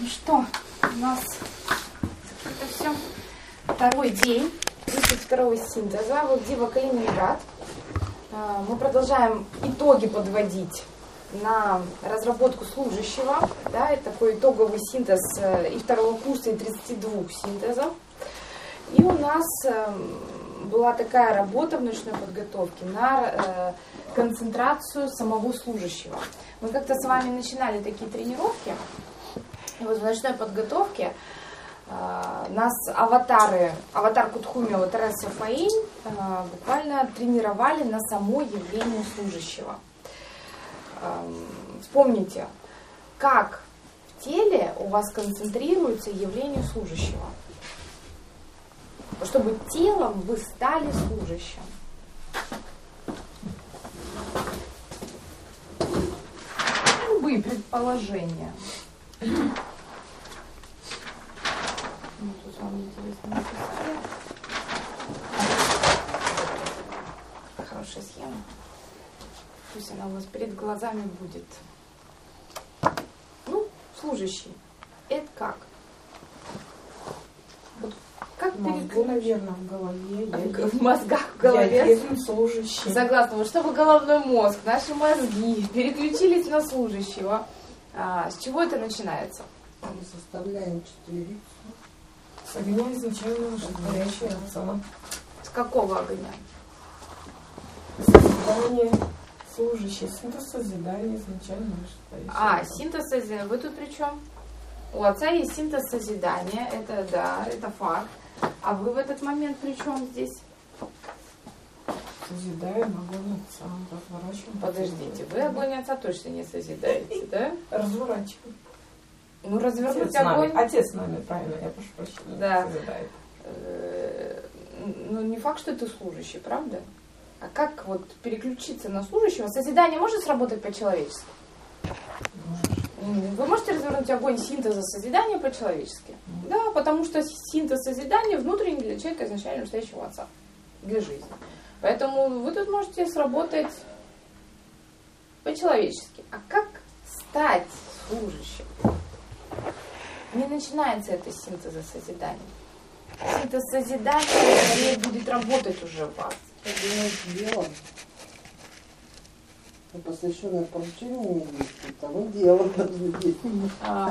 Ну что, у нас это все второй день 32-го синтеза Валдива Калининград. Мы продолжаем итоги подводить на разработку служащего. Да, это такой итоговый синтез и второго курса, и 32 синтезов. И у нас была такая работа в ночной подготовке на концентрацию самого служащего. Мы как-то с вами начинали такие тренировки. И вот в ночной подготовке нас аватар Кутхуми, аватар Сафаинь буквально тренировали на само явление служащего. Вспомните, как в теле у вас концентрируется явление служащего, чтобы телом вы стали служащим. Любые предположения. Тут вам интересно написали. Хорошая схема. Пусть она у вас перед глазами будет. Ну, служащий. Это как? Вот как мозгу, наверное, в голове. В мозгах, в голове. Служащий. Согласна. Вот чтобы головной мозг, наши мозги переключились на служащего. С чего это начинается? Мы составляем четверицу. С огня изначально горящего отца. С какого огня? Созидание служащий. Синтез созидания изначально вышел. Синтез созидания. Вы тут при чем? У отца есть синтез созидания. Это да, это факт. А вы в этот момент при чем здесь? Созидаем огонь отца. Разворачиваем. Подождите, вы огонь отца точно не созидаете, да? Разворачиваем. Ну, развернуть Отец огонь. Отец с нами, правильно, я прошу прощения. Да. Созидает. Ну, не факт, что ты служащий, правда? А как вот переключиться на служащего? Созидание может сработать по-человечески? Вы можете развернуть огонь синтеза созидания по-человечески? Да, потому что синтез созидания внутренний для человека изначально настоящего отца. Для жизни. Поэтому вы тут можете сработать по-человечески. А как стать служащим? Не начинается это с синтеза созидания. Синтез созидания скорее будет работать уже в вас. Делом. Посвященное поручение не действует, а мы делом должны действовать.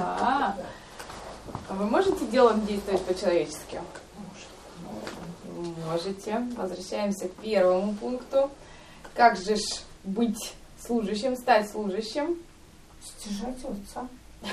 Вы можете делом действовать по-человечески? Можете. Возвращаемся к первому пункту. Как же ж быть служащим, стать служащим? Стяжать отца.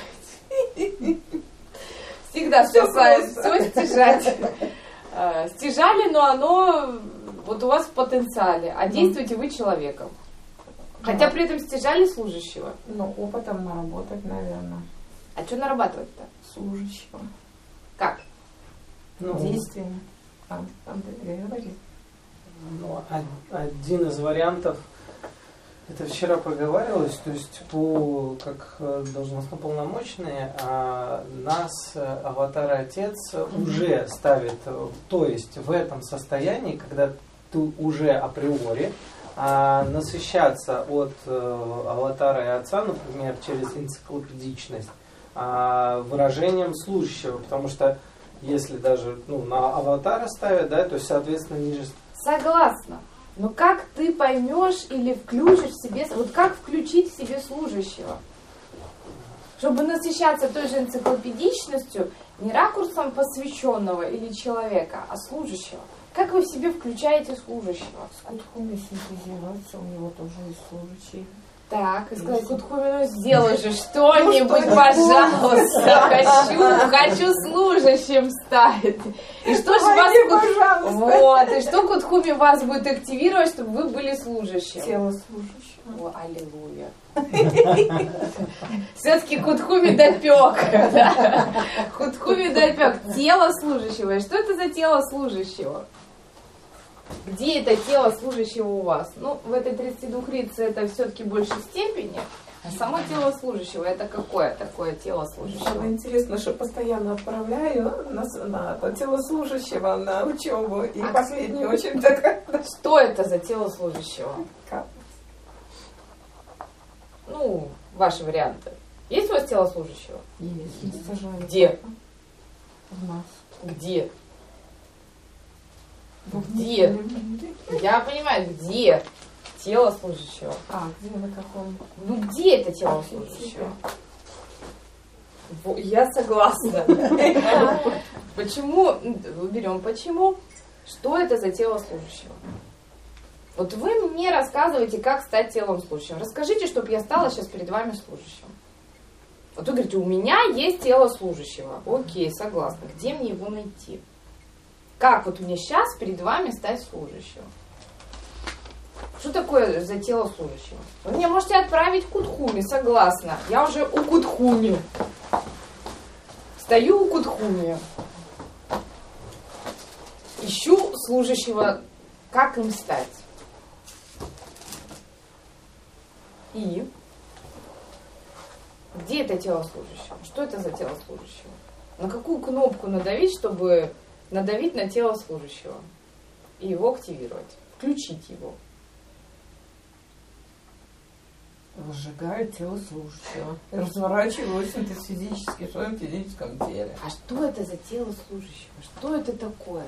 Всегда спасает все стяжать. Стяжали, но оно вот у вас в потенциале, а действуете вы человеком. Хотя при этом стяжали служащего. Ну, опытом наработать, наверное. А что нарабатывать-то? Служащего. Как? Действиями. Андрей говорит. Ну, один из вариантов, это вчера проговаривалось, то есть как должностно-полномочные, нас аватар Отец уже ставит, то есть в этом состоянии, когда ты уже априори насыщаться от аватара и отца, например, через энциклопедичность, выражением служащего, потому что если даже на аватара ставят, да, то есть, соответственно, ниже. Согласна. Но как ты поймешь или включишь в себе, вот как включить в себе служащего? Чтобы насыщаться той же энциклопедичностью, не ракурсом посвященного или человека, а служащего. Как вы в себе включаете служащего? С Кутхуми синтезируется, у него тоже есть служащий. Так, и сказать, Кутхуми, сделай же что-нибудь, пожалуйста, хочу служащим стать. И что же вас вот, и что Кутхуми вас будет активировать, чтобы вы были служащим? Тело служащего. О, аллилуйя. Все-таки Кутхуми допек. Кутхуми допек. Тело служащего. И что это за тело служащего? Где это тело служащего у вас? Ну, в этой 32 рице это все-таки в большей степени. А само тело служащего, это какое такое тело служащего? Интересно, что постоянно отправляю на тело служащего на учебу. И последнюю очередь такая. Что это за тело служащего? Как? Ну, ваши варианты. Есть у вас тело служащего? Есть. Сажали. Где? В нас. Где? Где? Я понимаю, где тело служащего? Где, на каком? Ну где это тело служащего? Я согласна. Почему? Уберем почему. Что это за тело служащего? Вот вы мне рассказываете, как стать телом служащего. Расскажите, чтобы я стала сейчас перед вами служащим. Вот вы говорите, у меня есть тело служащего. Окей, согласна. Где мне его найти? Как вот мне сейчас перед вами стать служащим? Что такое за тело служащего? Вы меня можете отправить к Кутхуме, согласна. Я уже у Кутхуми. Стою у Кутхуми. Ищу служащего. Как им стать? И? Где это тело служащего? Что это за тело служащего? На какую кнопку надавить, чтобы надавить на тело служащего? И его активировать. Включить его. Выжигаю тело служащего. Разворачиваю синтез-физически в своем физическом теле. А что это за тело служащего? Что это такое?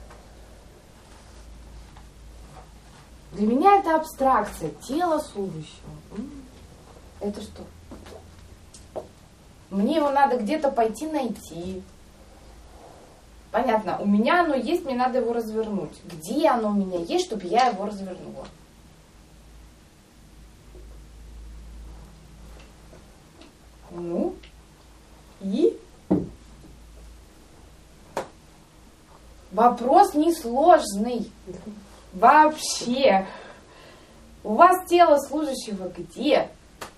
Для меня это абстракция. Тело служащего. Это что? Мне его надо где-то пойти найти. Понятно, у меня оно есть, мне надо его развернуть. Где оно у меня есть, чтобы я его развернула? Ну, и? Вопрос несложный. Вообще. У вас тело служащего где?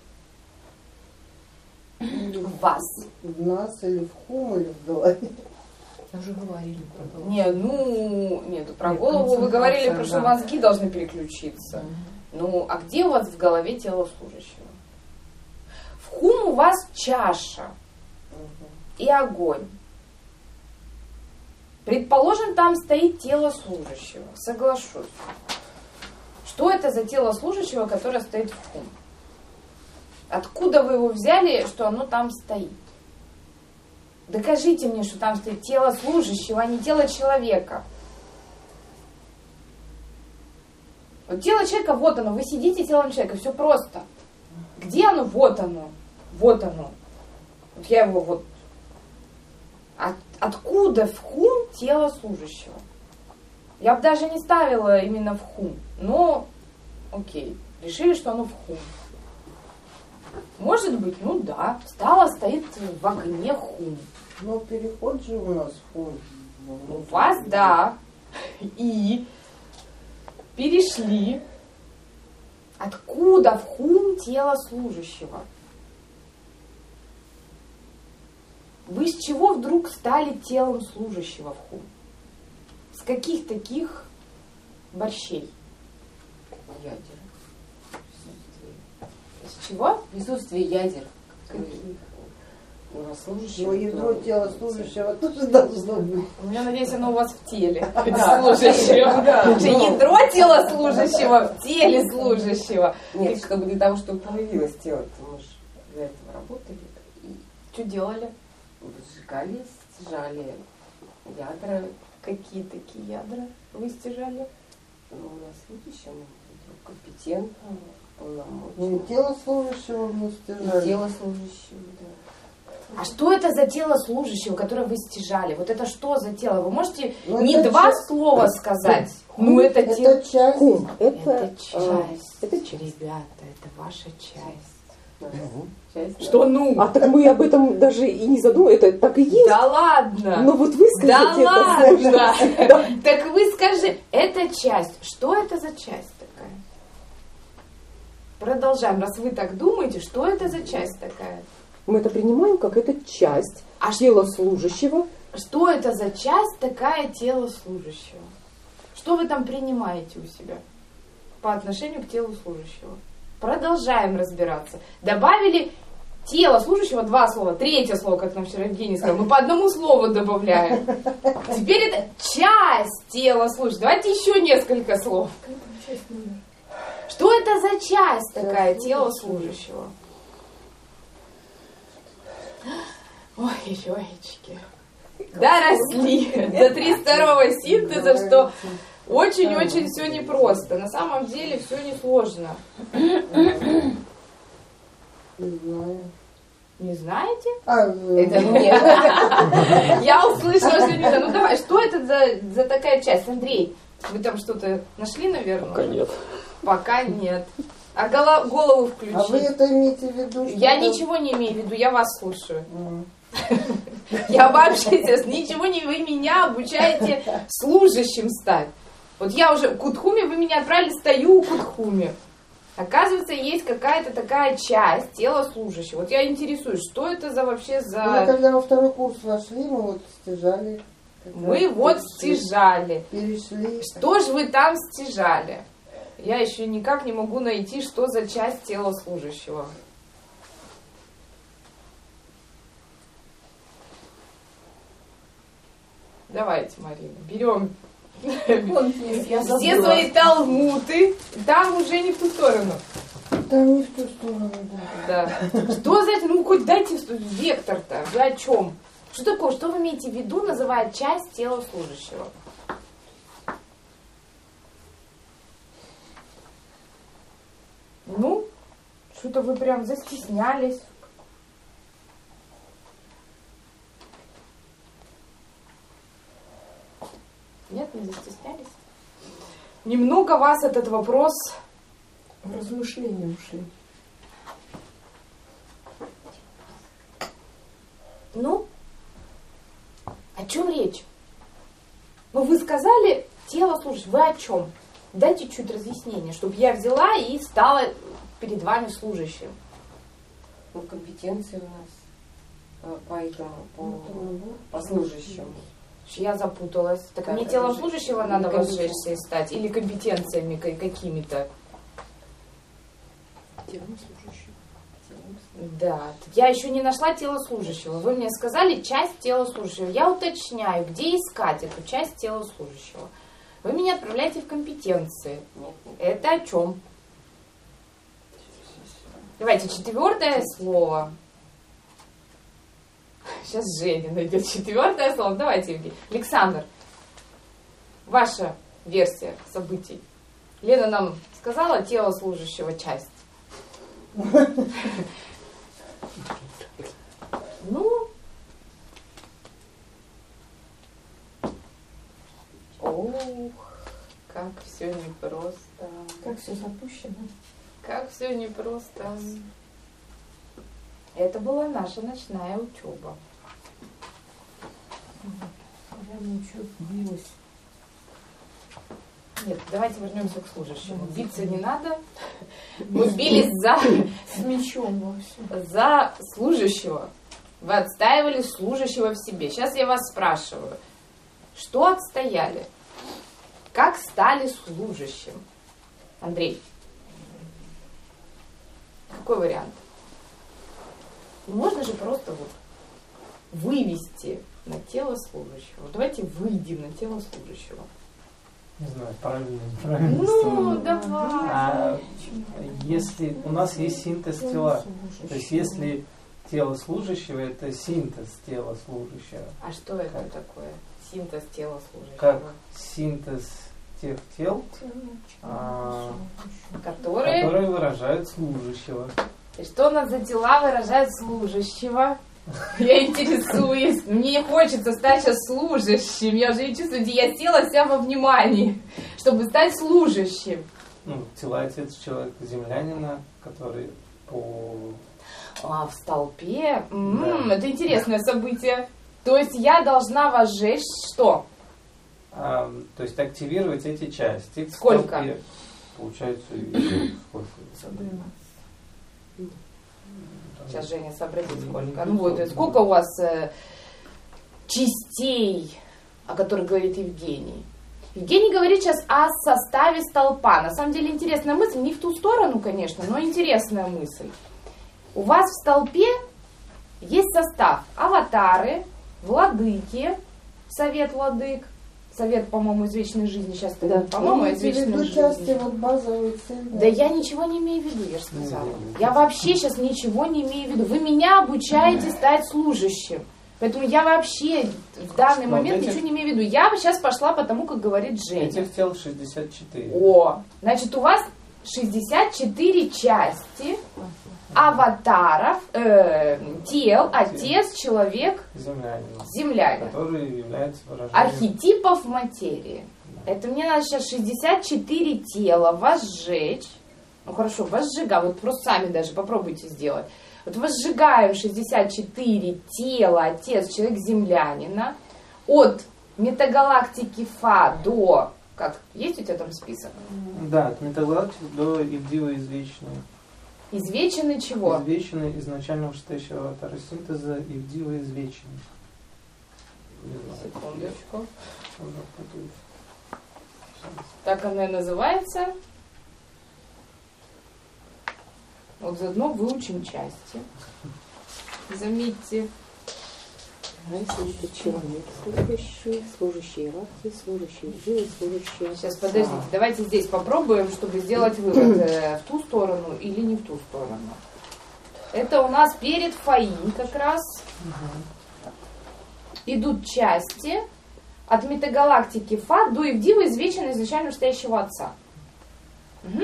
У вас. В нас или в хум, или в голове. Уже говорили про голову. Нет, про голову вы говорили, потому что мозги должны переключиться. Ну, а где у вас в голове тело служащего? В хум у вас чаша и огонь. Предположим, там стоит тело служащего. Соглашусь. Что это за тело служащего, которое стоит в хум? Откуда вы его взяли, что оно там стоит? Докажите мне, что там стоит тело служащего, а не тело человека. Вот тело человека, вот оно. Вы сидите телом человека, все просто. Где оно? Вот оно. Вот оно. Вот я его вот... Откуда в хум тело служащего? Я бы даже не ставила именно в хум. Но, окей, решили, что оно в хум. Может быть, ну да. Стоит в огне хум. Но переход же у нас в хум. У вас, да. И перешли. Откуда в хум тело служащего? Вы с чего вдруг стали телом служащего в хум? С каких таких борщей? Ядер. С чего? Присутствие ядер. У нас служащего. Но ядро тела служащего тоже должно быть. Я надеюсь, оно у вас в теле служащего. Ядро тела служащего в теле служащего. Нет, чтобы для того, чтобы появилось тело, мы же для этого работали. Что делали? Сжигали, стяжали ядра. Какие такие ядра вы стяжали? Ну, у нас служащий, компетентный, полномочий. Ну, и тело служащего мы стяжали. Тело служащего, да. А что это за тело служащего, которое вы стяжали? Вот это что за тело? Вы можете Ну, не это два часть. слова сказать. Ну это тело. Это часть. Хум. Это часть. Это часть. Ребята, это ваша часть. Часть, Что ну? А так мы об этом даже и не задумывались. Это так и есть. Да ладно! Но вот вы Да скажите, это ладно! сложно. Так вы скажи, это часть. Что это за часть такая? Продолжаем. Раз вы так думаете, что это за часть такая? Мы это принимаем как это часть А тела служащего. Что это за часть такая тела служащего? Что вы там принимаете у себя по отношению к телу служащего? Продолжаем разбираться. Добавили тело служащего 2 слова. 3-е слово, как нам вчера Евгений сказал. Мы по одному слову добавляем. Теперь это часть тела служащего. Давайте еще несколько слов. Что это за часть такая тела служащего? Ой-ой-очки. Доросли до 32-го синтеза, что очень-очень все непросто. На самом деле все несложно. Не знаю. Не знаете? Это нет. Я услышала, что не знаю. Ну давай, что это за такая часть? Андрей, вы там что-то нашли, наверное? Пока нет. Пока нет. А голову включи. А вы это имеете в виду? Что Я это... ничего не имею в виду, я вас слушаю. Я вообще сейчас ничего не... Вы меня обучаете служащим стать. Вот я уже... Кутхуми, вы меня отправили, стою у Кутхуми. Оказывается, есть какая-то такая часть тела служащего. Вот я интересуюсь, что это за вообще за... Мы когда во второй курс вошли, мы вот стяжали. Мы вот стяжали. Перешли. Что же вы там стяжали? Я еще никак не могу найти, что за часть тела служащего. Давайте, Марина, берем все свои талмуды. Там уже не в ту сторону. Там не в ту сторону, да. Да. Что за это? Ну, хоть дайте вектор-то. Вы о чем? Что такое? Что вы имеете в виду, называя часть тела служащего? Ну, что-то вы прям застеснялись. Нет, не застеснялись? Немного вас этот вопрос... В размышления ушли. Ну, о чем речь? Ну, вы сказали тело служащего. Вы о чем? Дайте чуть разъяснение, чтобы я взяла и стала перед вами служащим. Ну, компетенции у нас по этому, по служащему. Я запуталась. Так мне телом служащего надо возжечься и стать? Или компетенциями какими-то? Телом служащего. Да. Я еще не нашла тело служащего. Вы мне сказали часть тела служащего. Я уточняю, где искать эту часть тела служащего. Вы меня отправляете в компетенции. Это о чем? Давайте 4-е слово. Сейчас Женя найдет 4-е слово. Давайте, Евгений. Александр, ваша версия событий. Лена нам сказала тело служащего часть. Ну, ох, как все непросто. Как все запущено. Как все непросто. Это была наша ночная учеба. Я ничего билась. Нет, давайте вернемся к служащему. Биться не надо. Мы бились за... С мечом вообще. За служащего. Вы отстаивали служащего в себе. Сейчас я вас спрашиваю. Что отстояли? Как стали служащим? Андрей. Какой вариант? Можно же просто вот вывести на тело служащего. Давайте выйдем на тело служащего. Не знаю, правильно, неправильно. Ну, давай. Если у нас есть синтез тела, то есть если тело служащего, это синтез тела служащего. А что это такое? Синтез тела служащего? Как синтез тех тел, которые выражают служащего. И что у нас за тела выражают служащего? Я интересуюсь. Мне хочется стать сейчас служащим. Я уже чувствую, я села вся во внимании, чтобы стать служащим. Ну, тела отец человека землянина, который по... В столпе? Да. Это интересное событие. То есть я должна возжечь что? То есть активировать эти части. Сколько? В столпе, получается, сколько? Сейчас Женя сообразит сколько. Ну вот, сколько у вас частей, о которых говорит Евгений? Евгений говорит сейчас о составе столпа. На самом деле интересная мысль, не в ту сторону, конечно, но интересная мысль. У вас в столпе есть состав аватары, владыки, совет владык совет, по-моему, из вечной жизни. Сейчас ты, Да. по-моему, из вечной жизни. части, вот базовые цели. Да я ничего не имею в виду, я же сказала. Я вообще сейчас ничего не имею в виду. Вы меня обучаете стать служащим. Поэтому я вообще в данный момент ничего не имею в виду. Я сейчас пошла по тому, как говорит Женя. Этих тел 64. О, значит, у вас 64 части аватаров, тел, отец, человек, землянин. Который является выражением Архетипов материи. Это мне надо сейчас 64 тела возжечь. Ну хорошо, возжигаю. Вот просто сами даже попробуйте сделать. Вот возжигаем 64 тела, отец, человек, землянина. От метагалактики Фа до... Как? Есть у тебя там список? Да, от метагалактики до Ивдивы извечной. Извеченный чего? Извеченный изначально вышестоящего аватара синтеза Ивдивы извеченный. Секундочку. Так она и называется. Вот заодно выучим части. Заметьте. Это человек, служащий иерархии, служащий живы, служащий... Сейчас, подождите, давайте здесь попробуем, чтобы сделать вывод, в ту сторону или не в ту сторону. Это у нас перед Фаин как раз идут части от метагалактики Фа до Ивдивы, извеченной изначально настоящего Отца. Угу.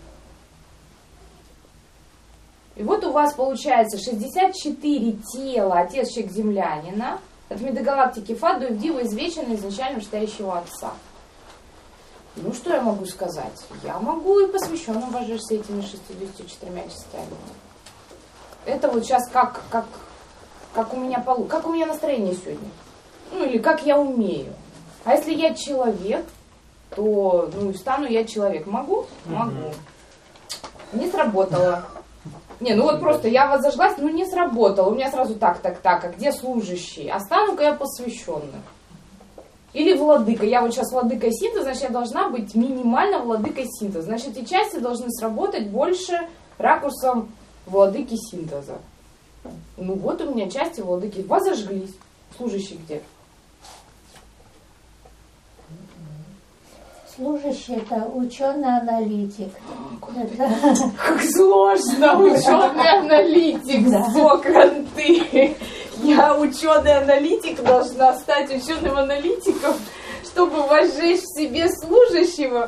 И вот у вас получается 64 тела Отец, человек, землянина от метагалактики Фа до Ивдивы, извеченной изначально настоящего Отца. Ну, что я могу сказать? Я могу и посвященным вожжешься этими 64 частями. Это вот сейчас как у меня как у меня настроение сегодня. Ну, или как я умею. А если я человек, то, ну, стану я человек. Могу? Могу. Не сработало. Не, ну вот просто я возожглась, ну не сработало. У меня сразу так, а где служащий? А стану-ка я посвященным. Или владыка. Я вот сейчас владыкой синтеза, значит, я должна быть минимально владыкой синтеза. Значит, эти части должны сработать больше ракурсом владыки синтеза. Ну вот у меня части владыки возожглись. Служащий где? Служащий — это ученый-аналитик. Как сложно, ученый-аналитик, Сокранты. Я ученый-аналитик должна стать ученым аналитиком, чтобы возжечь в себе служащего.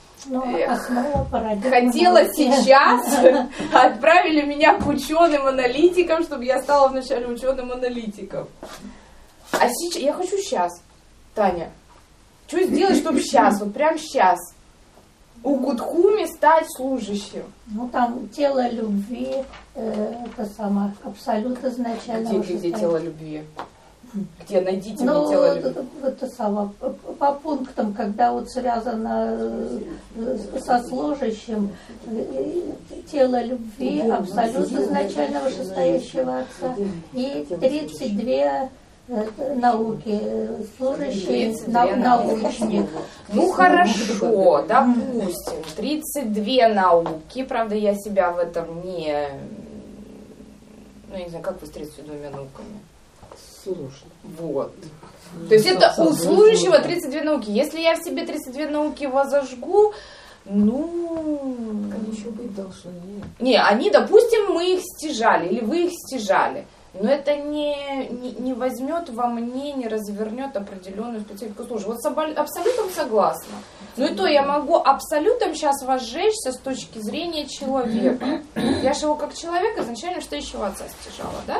Хотела сейчас, отправили меня к ученым-аналитикам, чтобы я стала вначале ученым-аналитиком. А сейчас, я хочу сейчас, Таня. Что сделать, чтобы сейчас, вот прям сейчас, у Гудхуми стать служащим? Ну, там тело любви, это самое, абсолют изначально. Где тело любви? Где? Найдите мне тело любви. Это самое, по пунктам, когда вот связано со служащим, тело любви, абсолют изначально вышестоящего Отца, и 32 науки, служащие, научник. Ну хорошо, допустим, 32 науки, правда я себя в этом не... Ну, я не знаю, как вы с 32 науками? Сложно. Вот. То есть это у служащего 32 науки. Если я в себе 32 науки возожгу, ну... Они еще быть должны. Не, они, допустим, мы их стяжали, или вы их стяжали. Но это не возьмет во мне, не развернет определенную специфику службы. Вот с абсолютом согласна. Но и то я могу абсолютом сейчас возжечься с точки зрения человека. Я же его как человека изначально настоящего Отца стяжала, да?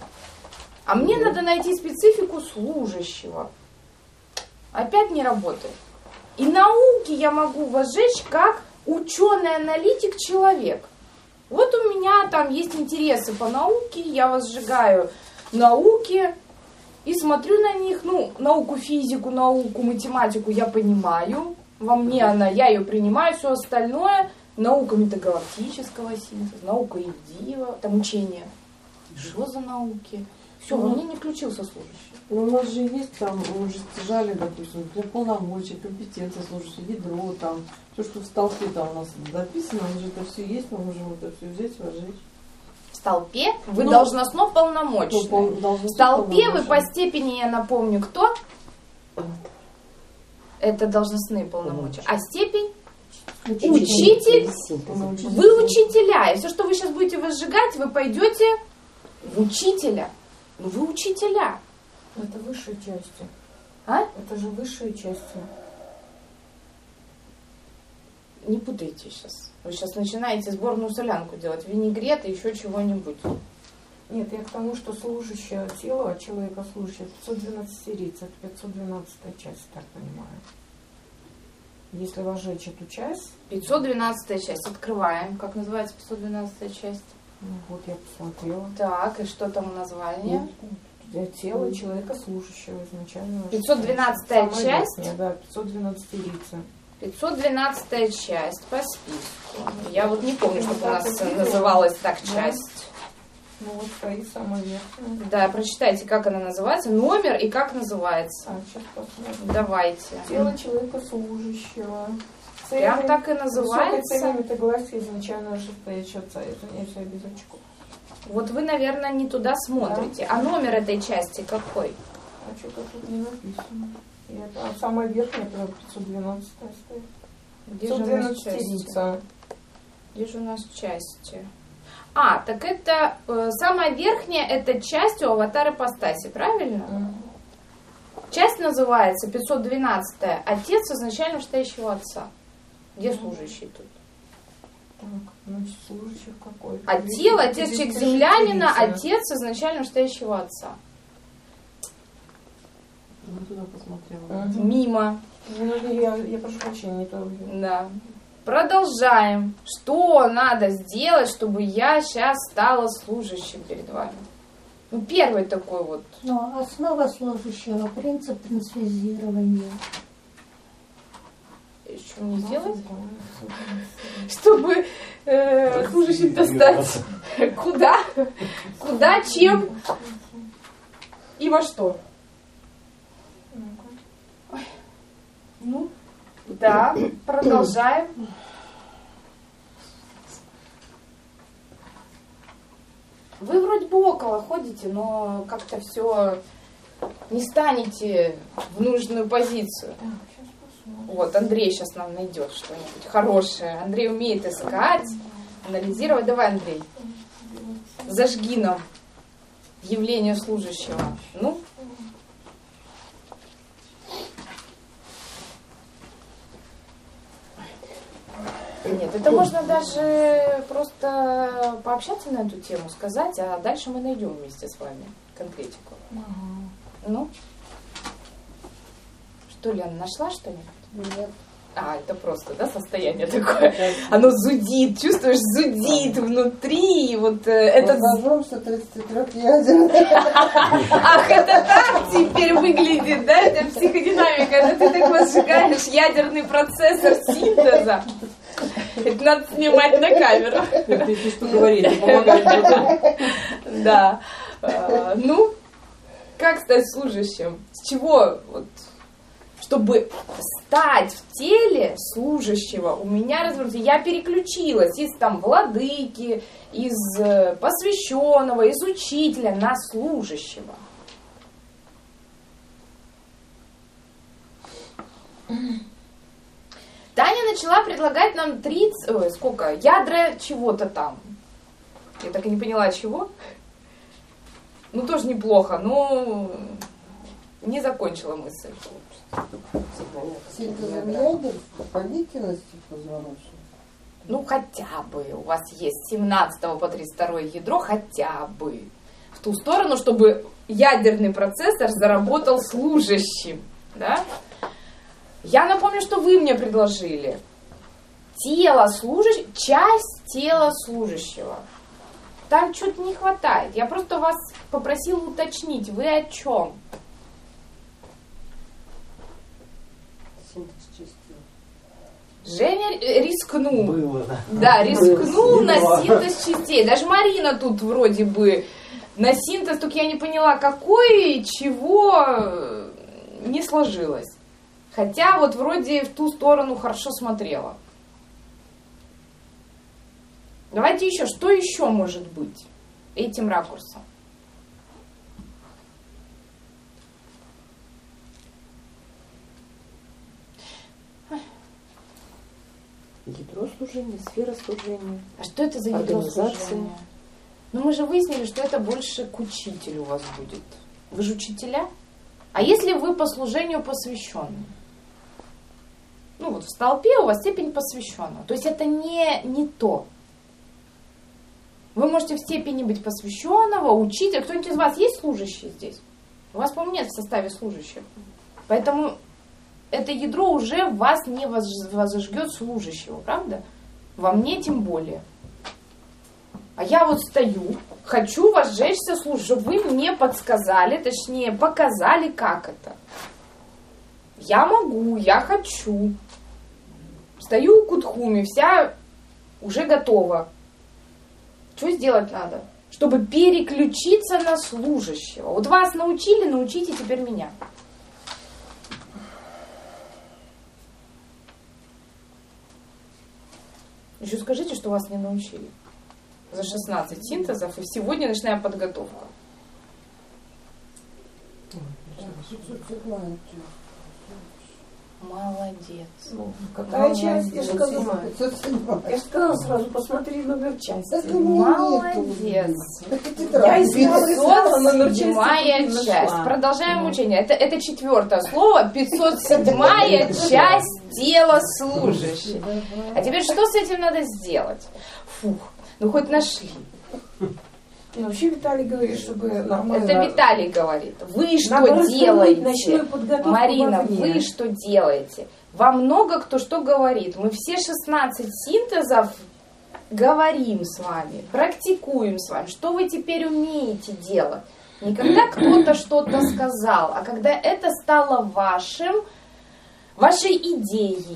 А мне надо найти специфику служащего. Опять не работает. И науки я могу возжечь как ученый-аналитик человек. Вот у меня там есть интересы по науке, я возжигаю науки и смотрю на них, ну, науку, физику, науку, математику я понимаю, во мне она, я ее принимаю, все остальное, наука метагалактического синтеза, наука Ивдива, там учение. Что за науки? Все, во мне не включился служащий. Ну, у нас же есть там, мы уже стяжали, допустим, полномочия, компетенция служащего, ядро там, все, что в столпе там у нас записано, у нас же это все есть, мы можем это все взять, возжечь. В столпе вы должностно полномочны. В столпе вы по степени, я напомню, кто? Это должностные полномочия. А степень? Учитель. Вы учителя. И все, что вы сейчас будете возжигать, вы пойдете в учителя. Ну вы учителя. Это высшие части. А? Это же высшие части. Не путайте сейчас. Вы сейчас начинаете сборную солянку делать, винегрет и еще чего-нибудь. Нет, я к тому, что служащее тело, человека служащее, 512 сирица, это 512 часть, так понимаю. Если возжечь эту часть... 512 часть. Открываем. Как называется 512 часть? Ну, вот я посмотрела. Так, и что там название? Для тела человека служащего изначально. 512 часть. Верхняя, да, 512 сирица. 512 часть по списку. Я вот не помню, как у нас называлась так часть. Ну вот стоит самая верхняя. Да, прочитайте, как она называется, номер и как называется. Сейчас посмотрим. Давайте. Тело человека служащего. Прям так и называется. Это глаз изначально шестая отца. Это не все без очков. Вот вы, наверное, не туда смотрите. А номер этой части какой? А что-то тут не написано. А самая верхняя, прям 512 стоит. Где же у нас 512 части? сирица. Где же у нас части? А, так это самая верхняя, это часть у аватара ипостаси, правильно? Часть называется 512 отец изначально стоящего отца. Где служащий тут? Так, значит, служащих какой? А тело, отец человек землянина, отец изначально стоящего отца. Ну, туда посмотрела. Мимо. Я прошу прощения, не то. Да. Продолжаем. Что надо сделать, чтобы я сейчас стала служащим перед вами? Ну, первый такой вот. Но основа служащего, принцип трансфизирования. Что мне сделать? Чтобы служащим-то стать. Куда? Куда, чем и во что? Ой. Ну, да, продолжаем. Вы вроде бы около ходите, но как-то все не станете в нужную позицию. Вот, Андрей сейчас нам найдет что-нибудь хорошее. Андрей умеет искать, анализировать. Давай, Андрей, зажги нам явление служащего. Ну. Нет, это можно даже просто пообщаться на эту тему, сказать, а дальше мы найдем вместе с вами конкретику. Ну? Что, Лена, нашла что-нибудь? Нет. А, это просто, да, состояние такое. Оно зудит, чувствуешь, зудит внутри. И вот этот... Возможно, что 33-ядерный. Ах, это так теперь выглядит, да? Это психодинамика, когда ты так возжигаешь ядерный процессор синтеза. Это надо снимать на камеру. Ты что говорили, помогать. Да. Ну, как стать служащим? С чего вот... Чтобы стать в теле служащего, у меня развернулся. Я переключилась из там владыки, из посвященного, из учителя на служащего. Таня начала предлагать нам ядра чего-то там. Я так и не поняла, чего. Ну, тоже неплохо, но не закончила мысль. Синтезом ядер по деятельности позвоночника. Ну, хотя бы. У вас есть 17 по 32 ядро, хотя бы. В ту сторону, чтобы ядерный процессор заработал служащим. Да? Я напомню, что вы мне предложили. Тело служащего, часть тела служащего. Там чуть не хватает. Я просто вас попросила уточнить, вы о чем? Женя рискнул. Было, да. Да, рискнул на синтез частей. Даже Марина тут вроде бы на синтез, только я не поняла, какой и чего не сложилось. Хотя вот вроде в ту сторону хорошо смотрела. Давайте еще, что еще может быть этим ракурсом? Ядро служения, сфера служения. А что это за ядро Организация. служения? Ну, мы же выяснили, что это больше к учителю у вас будет. Вы же учителя? А если вы по служению посвященный? Ну, вот в столпе у вас степень посвященного. То есть это не то. Вы можете в степени быть посвященного, учителя. Кто-нибудь из вас есть служащий здесь? У вас, по-моему, нет в составе служащих. Поэтому это ядро уже в вас не возжгет служащего, правда? Во мне тем более. А я вот стою, хочу возжечься служащего, чтобы вы мне подсказали, точнее, показали, как это. Я могу, я хочу. Стою у Кутхуми, вся уже готова. Что сделать надо? Чтобы переключиться на служащего. Вот вас научили, научите теперь меня. Еще скажите, что вас не научили. За 16 синтезов, и сегодня ночная подготовка. Молодец. Ну, какая часть? Я же сказала. Я же сказала сразу, посмотри номер части. Молодец. Я искала номер 507 часть. Продолжаем учение. Это 4-е слово. 507-я часть тела служащих. А теперь что с этим надо сделать? Фух, ну хоть нашли. Ну, вообще Виталий говорит, чтобы нормально... Это Виталий говорит. Вы что Надо делаете? Марина, Марина, вы что делаете? Вам много кто что говорит. Мы все 16 синтезов говорим с вами, практикуем с вами. Что вы теперь умеете делать? Не когда кто-то что-то сказал, а когда это стало вашей идеей,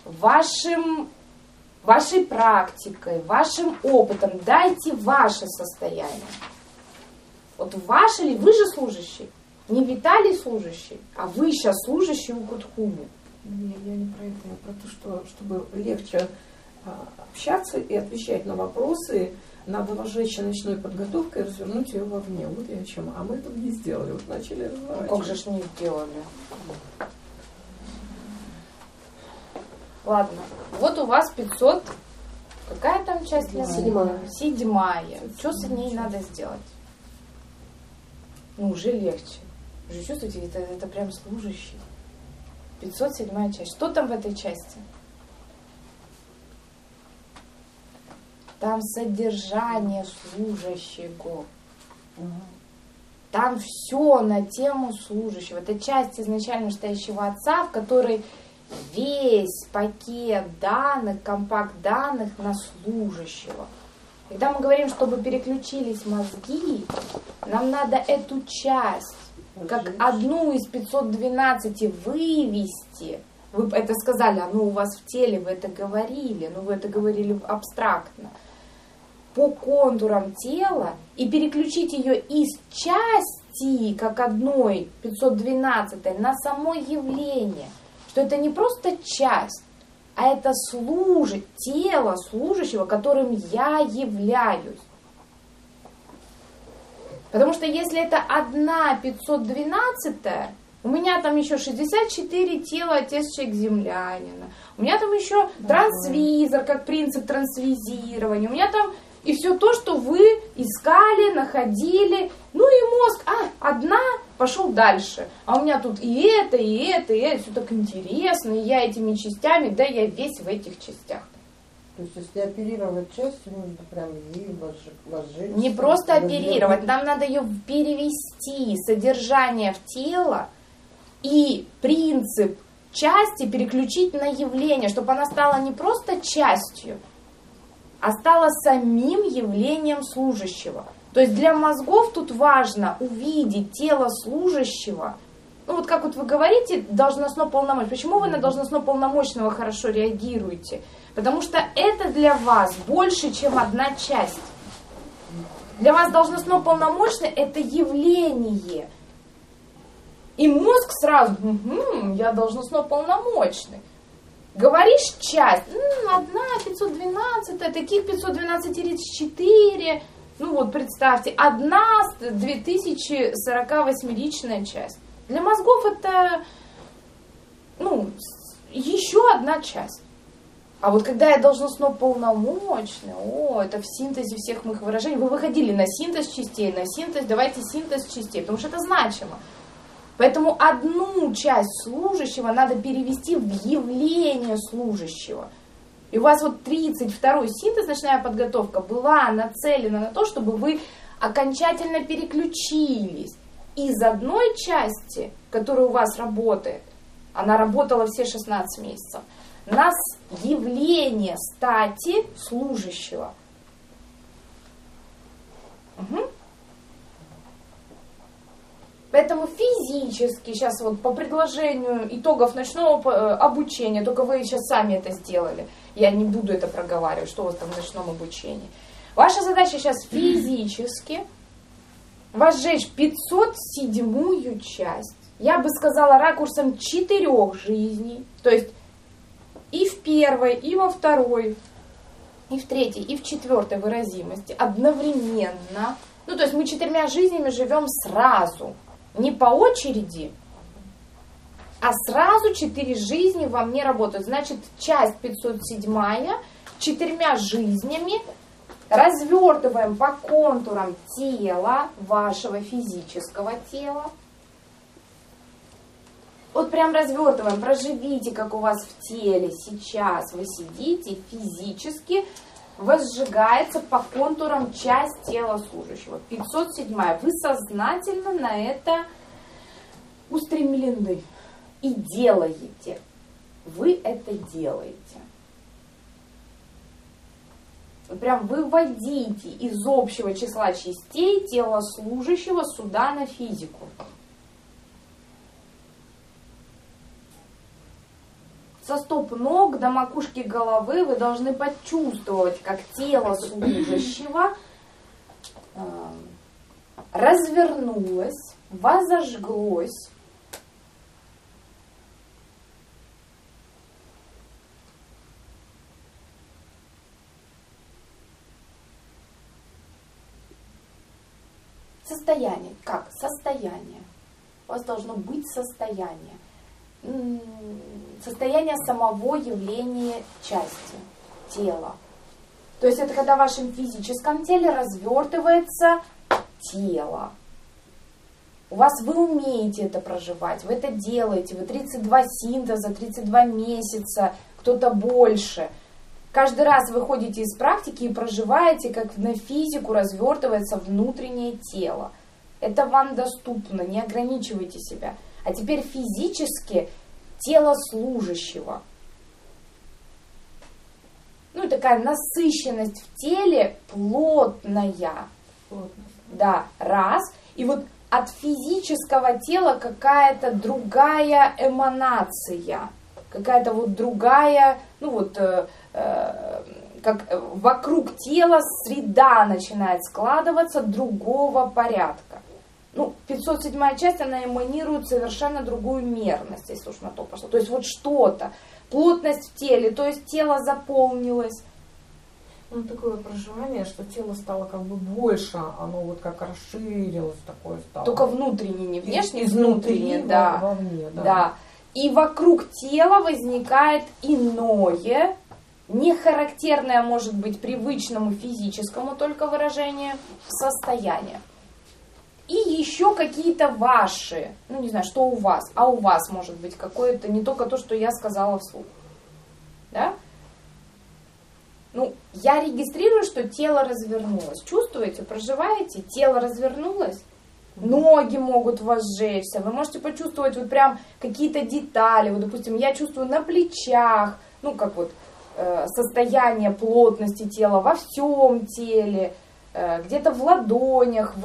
вашей практикой, вашим опытом. Дайте ваше состояние. Вот ваше ли, вы же служащий? Не Виталий служащий, а вы сейчас служащий у Кутхуми. Я не про это, я про то, что чтобы легче общаться и отвечать на вопросы, надо возжечь ночной подготовкой и развернуть ее вовне. Вот я о чем. А мы этого не сделали. Вот начали разворачивать. Как же ж не сделали? Ладно, вот у вас 500. Какая там часть? 7-я. Что с ней надо сделать? Ну, уже легче. Уже чувствуете, это прям служащий. 507-я часть. Что там в этой части? Там содержание служащего. Там все на тему служащего. Это часть изначально стоящего отца, в которой весь пакет данных, компакт данных на служащего. Когда мы говорим, чтобы переключились мозги, нам надо эту часть, как одну из 512 вывести. Вы это сказали, оно у вас в теле, вы это говорили, но вы это говорили абстрактно. По контурам тела и переключить ее из части, как одной 512 на само явление. Что это не просто часть, а это тело служащего, которым я являюсь. Потому что если это одна 512, у меня там еще 64 тела отец человек землянина, у меня там еще трансвизор, как принцип трансвизирования, у меня там и все то, что вы искали, находили, ну и мозг, одна, пошел дальше. А у меня тут и это, все так интересно, и я этими частями, да, я весь в этих частях. То есть, если оперировать частью, нужно прям ей возжечь. Не просто оперировать, нам надо ее перевести, содержание в тело и принцип части переключить на явление, чтобы она стала не просто частью, а стала самим явлением служащего. То есть для мозгов тут важно увидеть тело служащего. Ну вот как вот вы говорите, должностно-полномочный. Почему вы на должностно-полномочного хорошо реагируете? Потому что это для вас больше, чем одна часть. Для вас должностно-полномочный это явление. И мозг сразу, я должностно-полномочный. Говоришь часть, одна 512, таких 512-4, ну вот представьте, одна 2048-личная часть. Для мозгов это, еще одна часть. А вот когда я должностно полномочный, это в синтезе всех моих выражений. Вы выходили на синтез частей, давайте синтез частей, потому что это значимо. Поэтому одну часть служащего надо перевести в явление служащего. И у вас вот 32-й синтез, ночная подготовка, была нацелена на то, чтобы вы окончательно переключились из одной части, которая у вас работает, она работала все 16 месяцев, на явление стати служащего. Угу. Поэтому физически, сейчас вот по предложению итогов ночного обучения, только вы сейчас сами это сделали, я не буду это проговаривать, что у вас там в ночном обучении. Ваша задача сейчас физически возжечь 507-ю часть, я бы сказала ракурсом 4 жизней, то есть и в первой, и во второй, и в третьей, и в 4-й выразимости одновременно. Ну, то есть мы 4 жизнями живем сразу, не по очереди, а сразу 4 жизни во мне работают. Значит, часть 507-я 4 жизнями развертываем по контурам тела, вашего физического тела. Вот прям развертываем, проживите, как у вас в теле сейчас вы сидите, физически возжигается по контурам часть тела служащего. 507-я. Вы сознательно на это устремлены и делаете. Вы это делаете. Прям выводите из общего числа частей тела служащего сюда на физику. Со стоп ног до макушки головы вы должны почувствовать, как тело служащего развернулось, возожглось. Состояние. Как? Состояние. У вас должно быть состояние. Состояние самого явления части тела. То есть это когда в вашем физическом теле развертывается тело. У вас вы умеете это проживать, вы это делаете, вы 32 синтеза, 32 месяца, кто-то больше. Каждый раз вы ходите из практики и проживаете, как на физику развертывается внутреннее тело. Это вам доступно, не ограничивайте себя. А теперь физически тело служащего. Ну, такая насыщенность в теле плотная. Да, раз. И вот от физического тела какая-то другая эманация. Какая-то вот другая, ну вот, как вокруг тела среда начинает складываться другого порядка. Ну, 507-я часть, она эманирует совершенно другую мерность, если уж на то пошло. То есть вот что-то, плотность в теле, то есть тело заполнилось. Ну, такое проживание, что тело стало как бы больше, оно вот как расширилось, такое стало. Только внутреннее, не внешнее, внутреннее, да. Вовне, да. Да. И вокруг тела возникает иное, не характерное, может быть, привычному физическому только выражение, состояние. И еще какие-то ваши, ну не знаю, что у вас, а у вас может быть какое-то, не только то, что я сказала вслух. Да? Ну, я регистрирую, что тело развернулось. Чувствуете, проживаете? Тело развернулось. Ноги могут возжечься. Вы можете почувствовать вот прям какие-то детали. Вот, допустим, я чувствую на плечах, ну, как вот состояние плотности тела во всем теле, где-то в ладонях,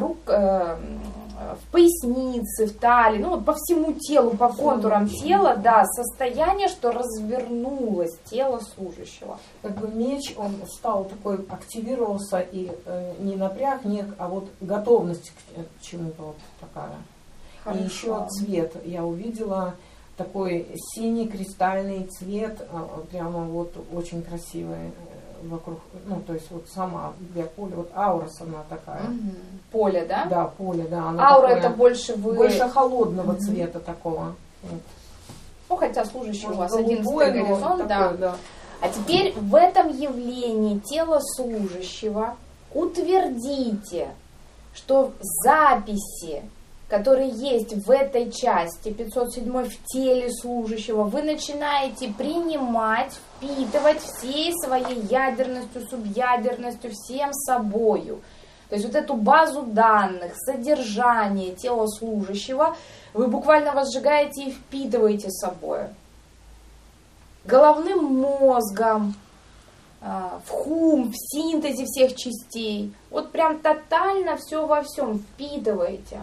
в пояснице, в талии, ну вот по всему телу, по контурам тела, да, состояние, что развернулось тело служащего. Как бы меч, он стал такой, активировался и не напряг, а вот готовность к чему-то вот такая. Хорошо. И еще цвет. Я увидела такой синий кристальный цвет, прямо вот очень красивый вокруг, ну, то есть вот сама биополе, вот аура сама такая. Угу. Поле, да? Да, поле, да. Аура такое, это больше вы... Больше холодного цвета такого. Вот. Ну, хотя служащий Может, у вас голубой, 11-й горизонт, такой, да. А теперь в этом явлении тела служащего утвердите, что записи, которые есть в этой части 507 в теле служащего, вы начинаете принимать, впитывать всей своей ядерностью, субъядерностью, всем собою. То есть вот эту базу данных, содержание тела служащего вы буквально возжигаете и впитываете собой. Головным мозгом, в хум, в синтезе всех частей. Вот прям тотально все во всем впитываете.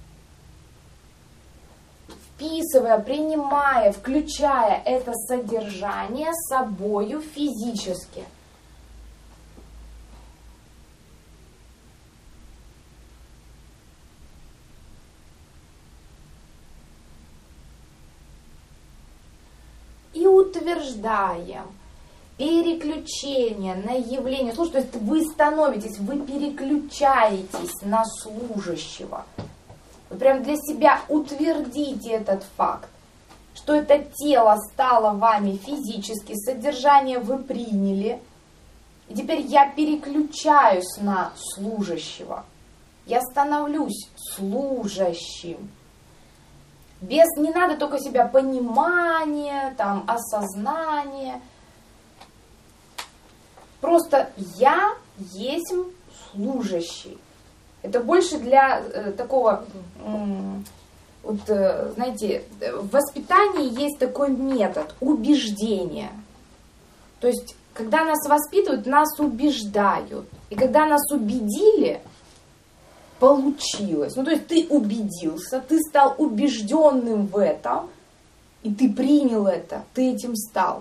Вписывая, принимая, включая это содержание собою физически. И утверждаем переключение на явление служащего, то есть вы становитесь, вы переключаетесь на служащего. Вы прям для себя утвердите этот факт, что это тело стало вами физически, содержание вы приняли, и теперь я переключаюсь на служащего. Я становлюсь служащим. Не надо только себя понимания, там, осознания. Просто я есть служащий. Это больше для такого, вот, знаете, в воспитании есть такой метод убеждения. То есть, когда нас воспитывают, нас убеждают. И когда нас убедили, получилось. Ну, то есть ты убедился, ты стал убежденным в этом, и ты принял это, ты этим стал.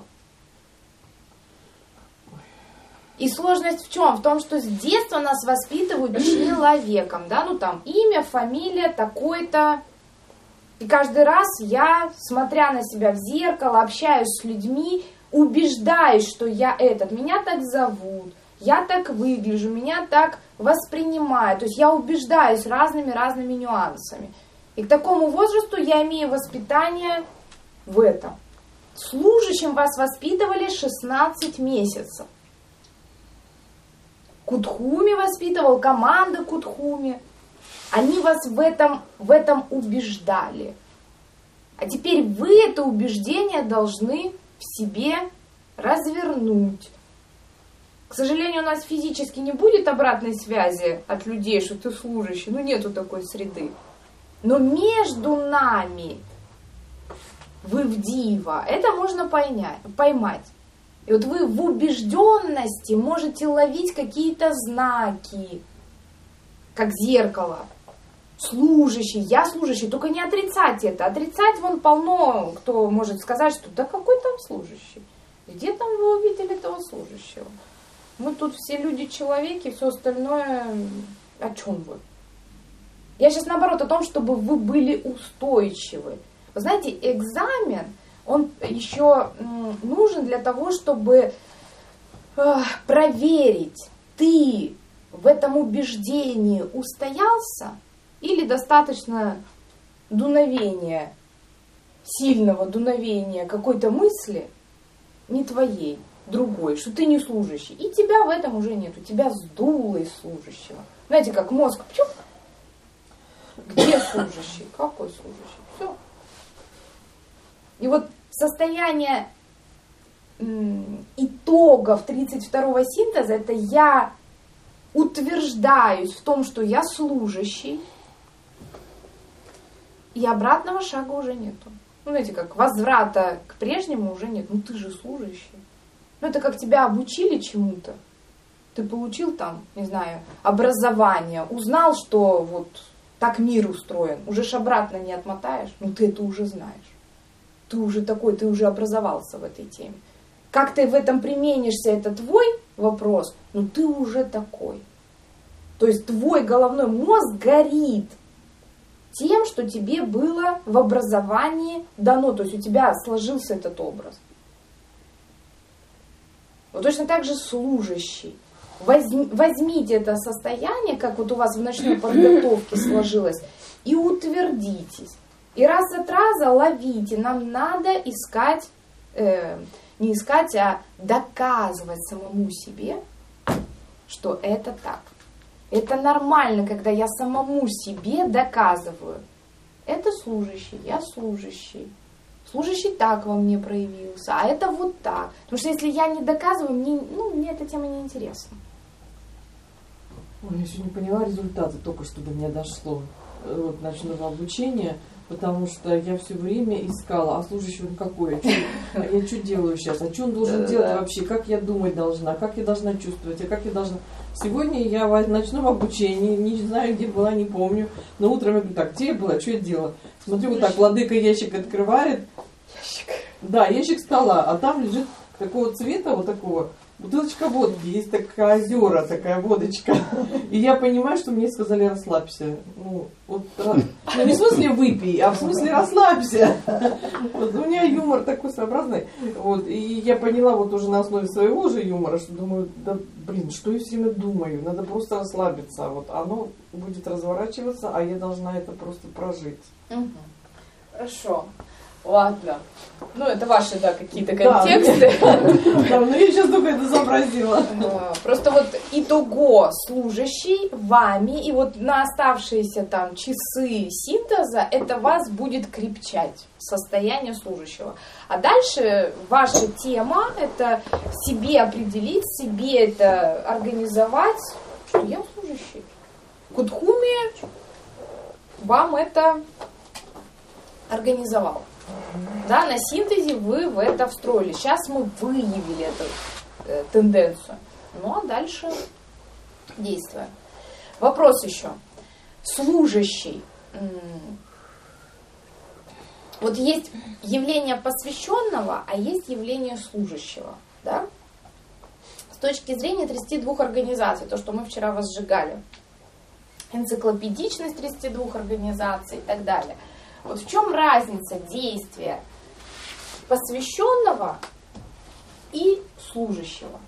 И сложность в чем? В том, что с детства нас воспитывают человеком, да, ну там имя, фамилия, такой-то. И каждый раз я, смотря на себя в зеркало, общаюсь с людьми, убеждаюсь, что я этот, меня так зовут, я так выгляжу, меня так воспринимают. То есть я убеждаюсь разными нюансами. И к такому возрасту я имею воспитание в этом. Служащим вас воспитывали 16 месяцев. Кутхуми воспитывал, команда Кутхуми. Они вас в этом убеждали. А теперь вы это убеждение должны в себе развернуть. К сожалению, у нас физически не будет обратной связи от людей, что ты служащий. Ну, нету такой среды. Но между нами, вы в дива, это можно поймать. И вот вы в убежденности можете ловить какие-то знаки, как зеркало. Служащий, я служащий, только не отрицать это. Отрицать вон полно, кто может сказать, что да какой там служащий. Где там вы увидели этого служащего? Мы тут все люди-человеки, все остальное, о чем вы? Я сейчас наоборот о том, чтобы вы были устойчивы. Вы знаете, экзамен, он еще нужен для того, чтобы проверить, ты в этом убеждении устоялся или достаточно дуновения, сильного дуновения какой-то мысли, не твоей, другой, что ты не служащий. И тебя в этом уже нет, у тебя сдуло из служащего. Знаете, как мозг, пчук, где служащий, какой служащий, все. И вот состояние итогов 32-го синтеза, это я утверждаюсь в том, что я служащий, и обратного шага уже нету. Ну, знаете, как возврата к прежнему уже нет. Ну, ты же служащий. Ну, это как тебя обучили чему-то. Ты получил там, не знаю, образование, узнал, что вот так мир устроен. Уже ж обратно не отмотаешь. Ну, ты это уже знаешь. Ты уже такой, ты уже образовался в этой теме. Как ты в этом применишься, это твой вопрос, но ты уже такой. То есть твой головной мозг горит тем, что тебе было в образовании дано. То есть у тебя сложился этот образ. Вот точно так же служащий. Возьмите это состояние, как вот у вас в ночной подготовке сложилось, и утвердитесь. И раз от раза ловите. Нам надо искать Не искать, а доказывать самому себе, что это так. Это нормально, когда я самому себе доказываю. Это служащий, я служащий. Служащий так во мне проявился, а это вот так. Потому что если я не доказываю, мне эта тема не интересна. Ой, я еще не поняла результаты, только что до меня дошло вот, ночного обучения, потому что я все время искала, а служащий он какой, а я что делаю сейчас, а что он должен делать вообще, как я думать должна, как я должна чувствовать, а как я должна... Сегодня я в ночном обучении, не знаю, где была, не помню, но утром я говорю, так, где я была, что я делала? Смотрю, вот так, владыка ящик открывает. Ящик? Да, ящик стола, а там лежит такого цвета, вот такого, бутылочка водки, есть такая озера, такая водочка. И я понимаю, что мне сказали расслабься. Ну, вот, ну не в смысле выпей, а в смысле расслабься. Вот, у меня юмор такой своеобразный. Вот, и я поняла вот уже на основе своего же юмора, что думаю, да блин, что я все время думаю, надо просто расслабиться. Вот оно будет разворачиваться, а я должна это просто прожить. Угу. Хорошо. Ладно. Ну, это ваши, да, какие-то контексты. Да, но я сейчас только это сообразила. Просто вот итого служащий вами, и вот на оставшиеся там часы синтеза это вас будет крепчать, состояние служащего. А дальше ваша тема — это себе определить, себе это организовать, что я служащий. Кудхуми вам это организовал. Да, на синтезе вы в это встроили. Сейчас мы выявили эту тенденцию. Ну а дальше действуем. Вопрос еще. Служащий. Вот есть явление посвященного, а есть явление служащего. Да? С точки зрения 32 организаций, то, что мы вчера возжигали. Энциклопедичность 32 организаций и так далее. Вот в чем разница действия посвященного и служащего?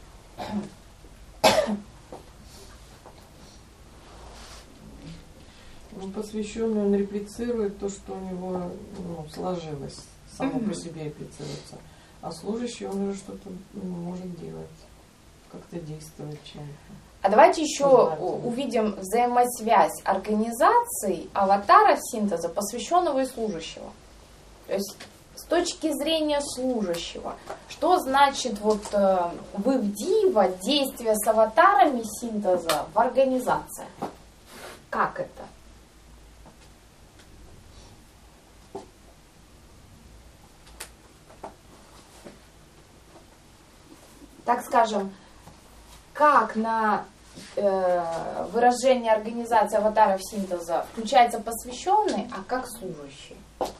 Ну, посвященный он реплицирует то, что у него сложилось, само по себе реплицируется. А служащий он уже что-то может делать, как-то действовать чем-то. А давайте еще увидим взаимосвязь организаций, аватара синтеза, посвященного и служащего. То есть с точки зрения служащего, что значит вот вы в Дива действия с аватарами синтеза в организациях? Как это? Так скажем, как на выражение организации аватаров синтеза включается посвященный, а как служащий.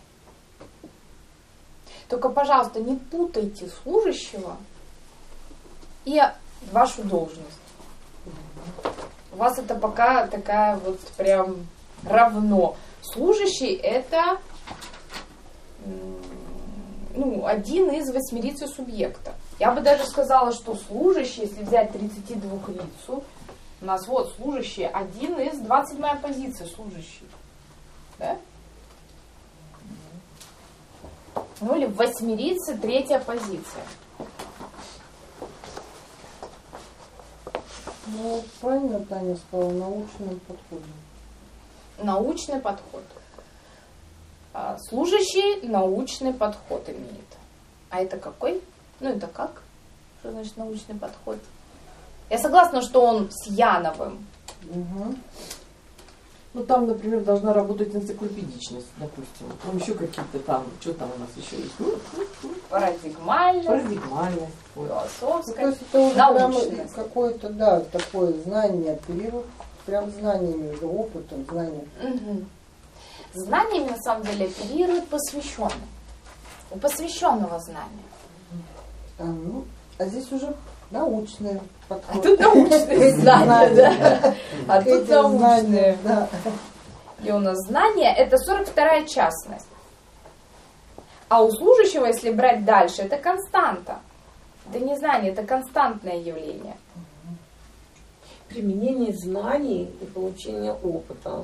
Только, пожалуйста, не путайте служащего и вашу должность. У вас это пока такая вот прям равно. Служащий — это один из 8 субъекта. Я бы даже сказала, что служащий, если взять 32 лицу, у нас вот служащий, один из 27-я позиция служащий. Да? Ну или в 8 3-я позиция. Ну, правильно Таня сказала, научным подходом. Научный подход. Служащий научный подход имеет. А это какой? Ну это как? Что значит научный подход? Я согласна, что он с Яновым. Угу. Ну там, например, должна работать энциклопедичность, допустим. Там еще какие-то там, что там у нас еще есть? Парадигмальность. Парадигмальность. Философская. Ну, то есть это уже научность. прям какое-то, да, такое знание оперирует, прям знаниями, уже опытом, знанием. Угу. Знаниями на самом деле оперирует посвященный. У посвященного знания. А здесь уже научные подходы. А тут научные знания, да. А тут научные. Да. И у нас знания — это 42-я частность. А у служащего, если брать дальше, это константа. Это не знание, это константное явление. Применение знаний и получение опыта.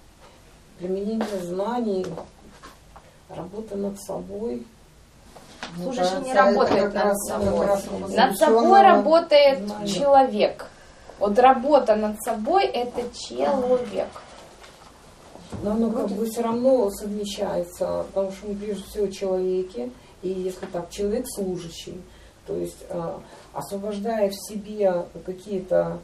Применение знаний, работа над собой, Служащий не это работает как над раз- собой. как раз Над собой заключенного работает знания. человек. Вот работа над собой — это человек. Но оно как бы все равно совмещается, потому что мы прежде всего человеки, и если так, человек служащий, то есть освобождая в себе какие-то,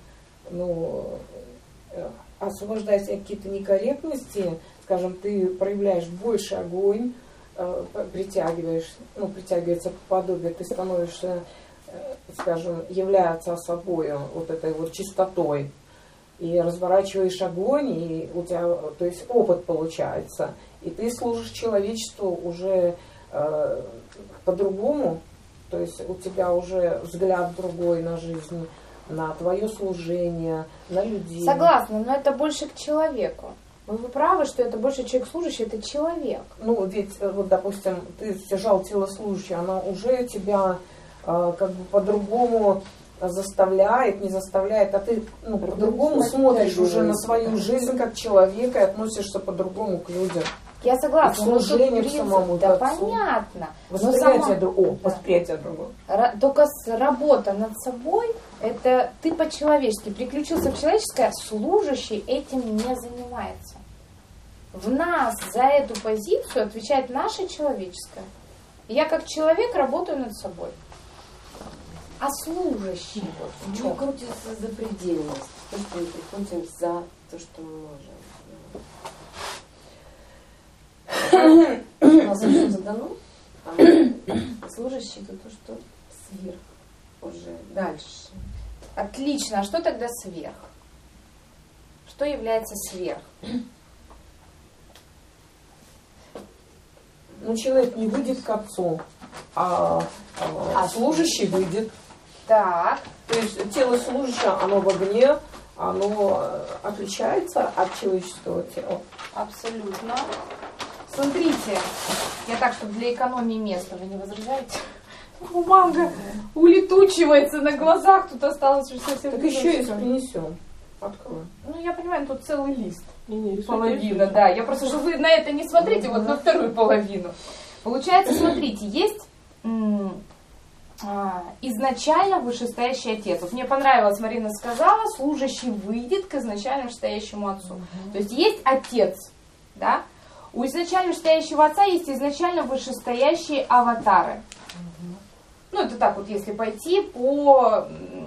освобождая в себе какие-то некорректности, скажем, ты проявляешь больше огонь, притягивается подобие, ты становишься, скажем, является собой вот этой вот чистотой, и разворачиваешь огонь, и у тебя, то есть опыт получается, и ты служишь человечеству уже по-другому, то есть у тебя уже взгляд другой на жизнь, на твое служение, на людей. Согласна, но это больше к человеку. Вы правы, что это больше человек служащий, это человек. Ну, ведь, вот, допустим, ты стяжал тело служащего, она уже тебя как бы по-другому заставляет, не заставляет, а ты по-другому смотришь уже на свою жизнь как человека и относишься по-другому к людям. Я согласна. Но служение принцип, самому да, Отцу. понятно. Восприятие, Но восприятие другого. Только работа над собой, это ты по-человечески приключился в человеческое, служащий этим не занимается. В нас за эту позицию отвечает наше человеческое. Я как человек работаю над собой. А служащий вот в Мы чем? крутимся за предельность, то, что мы приходим за то, что мы можем. У нас все задано, а служащий это то, что сверх уже дальше. Отлично. А что тогда сверх? Что является сверх? Ну, человек не выйдет к Отцу, а служащий выйдет. Так. То есть тело служащего, оно в огне, оно отличается от человеческого тела. Абсолютно. Смотрите, я так, чтобы для экономии места, вы не возражаете? Бумага улетучивается на глазах, тут осталось уже совсем Так немного. еще если принесем. Открой. Ну, я понимаю, тут целый лист. Не, Половина, да. Я просто, что вы на это не смотрите, вот на вторую половину. Получается, смотрите, есть изначально вышестоящий отец. Вот мне понравилось, Марина сказала, служащий выйдет к изначально вышестоящему отцу. То есть есть отец, да? У изначально вышестоящего отца есть изначально вышестоящие аватары. Ну, это так вот, если пойти по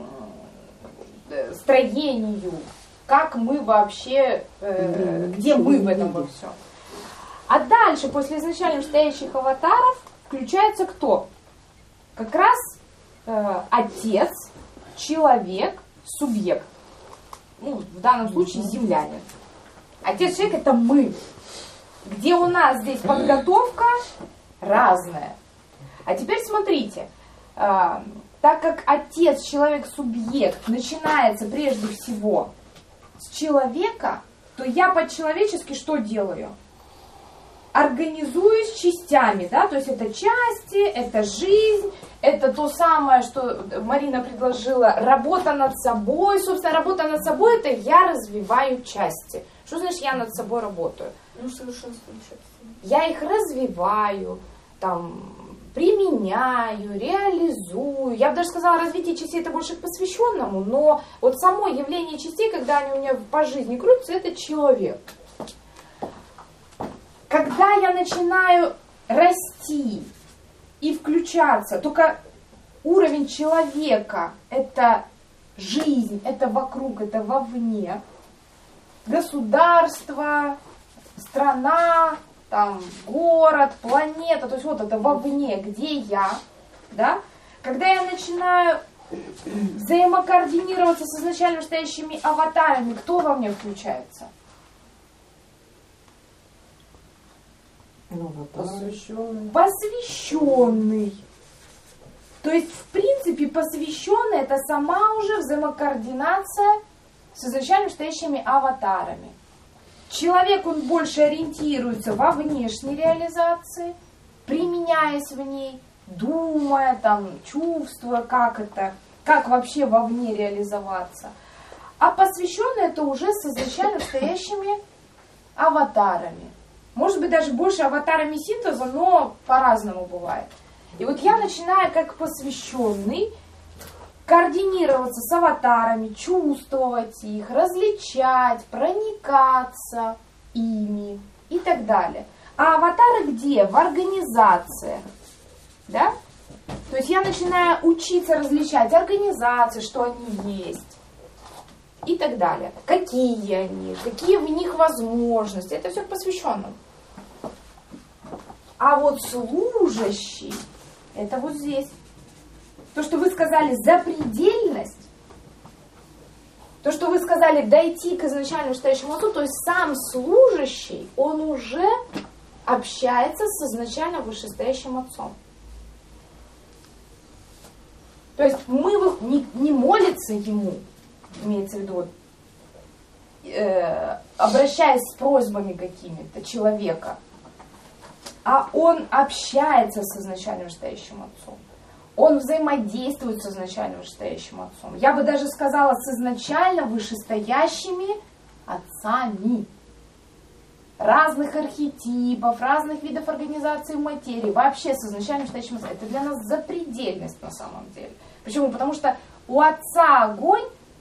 строению, как мы вообще, где мы в этом во всем. А дальше, после изначально вышестоящих аватаров, включается кто? Как раз отец, человек, субъект. Ну, в данном случае землянин. Отец, человек — это мы. Где у нас здесь подготовка разная. А теперь смотрите. Так как отец, человек, субъект начинается прежде всего с человека, то я по-человечески что делаю? Организуюсь частями, да, то есть это части, это жизнь, это то самое, что Марина предложила, работа над собой. Собственно, работа над собой — это я развиваю части. Что значит я над собой работаю? Ну, совершенствую части. Я их развиваю, там, применяю, реализую. Я бы даже сказала, развитие частей — это больше к посвященному, но вот само явление частей, когда они у меня по жизни крутятся, это человек. Когда я начинаю расти и включаться, только уровень человека — это жизнь, это вокруг, это вовне, государство, страна, там, город, планета, то есть вот это вовне, где я, да? Когда я начинаю взаимокоординироваться с изначально стоящими аватарами, кто во мне включается? Посвященный. Посвященный. То есть, в принципе, посвященный — это сама уже взаимокоординация с изначально стоящими аватарами. Человек, он больше ориентируется во внешней реализации, применяясь в ней, думая, там, чувствуя, как вообще вовне реализоваться. А посвященный — это уже с изначально стоящими аватарами. Может быть, даже больше аватарами синтеза, но по-разному бывает. И вот я начинаю как посвященный координироваться с аватарами, чувствовать их, различать, проникаться ими и так далее. А аватары где? В организациях. Да? То есть я начинаю учиться различать организации, что они есть. И так далее. Какие они, какие в них возможности. Это все к посвященному. А вот служащий, это вот здесь. То, что вы сказали запредельность, то, что вы сказали дойти к изначально вышестоящему отцу, то есть сам служащий, он уже общается с изначально вышестоящим отцом. То есть мы не молится ему, имеется в виду, обращаясь с просьбами какими-то человека, а он общается с изначально вышестоящим отцом. Он взаимодействует с изначально вышестоящим отцом. Я бы даже сказала, с изначально вышестоящими отцами. Разных архетипов, разных видов организации материи. Вообще с изначально вышестоящим отцом. Это для нас запредельность на самом деле. Почему? Потому что у отца огонь,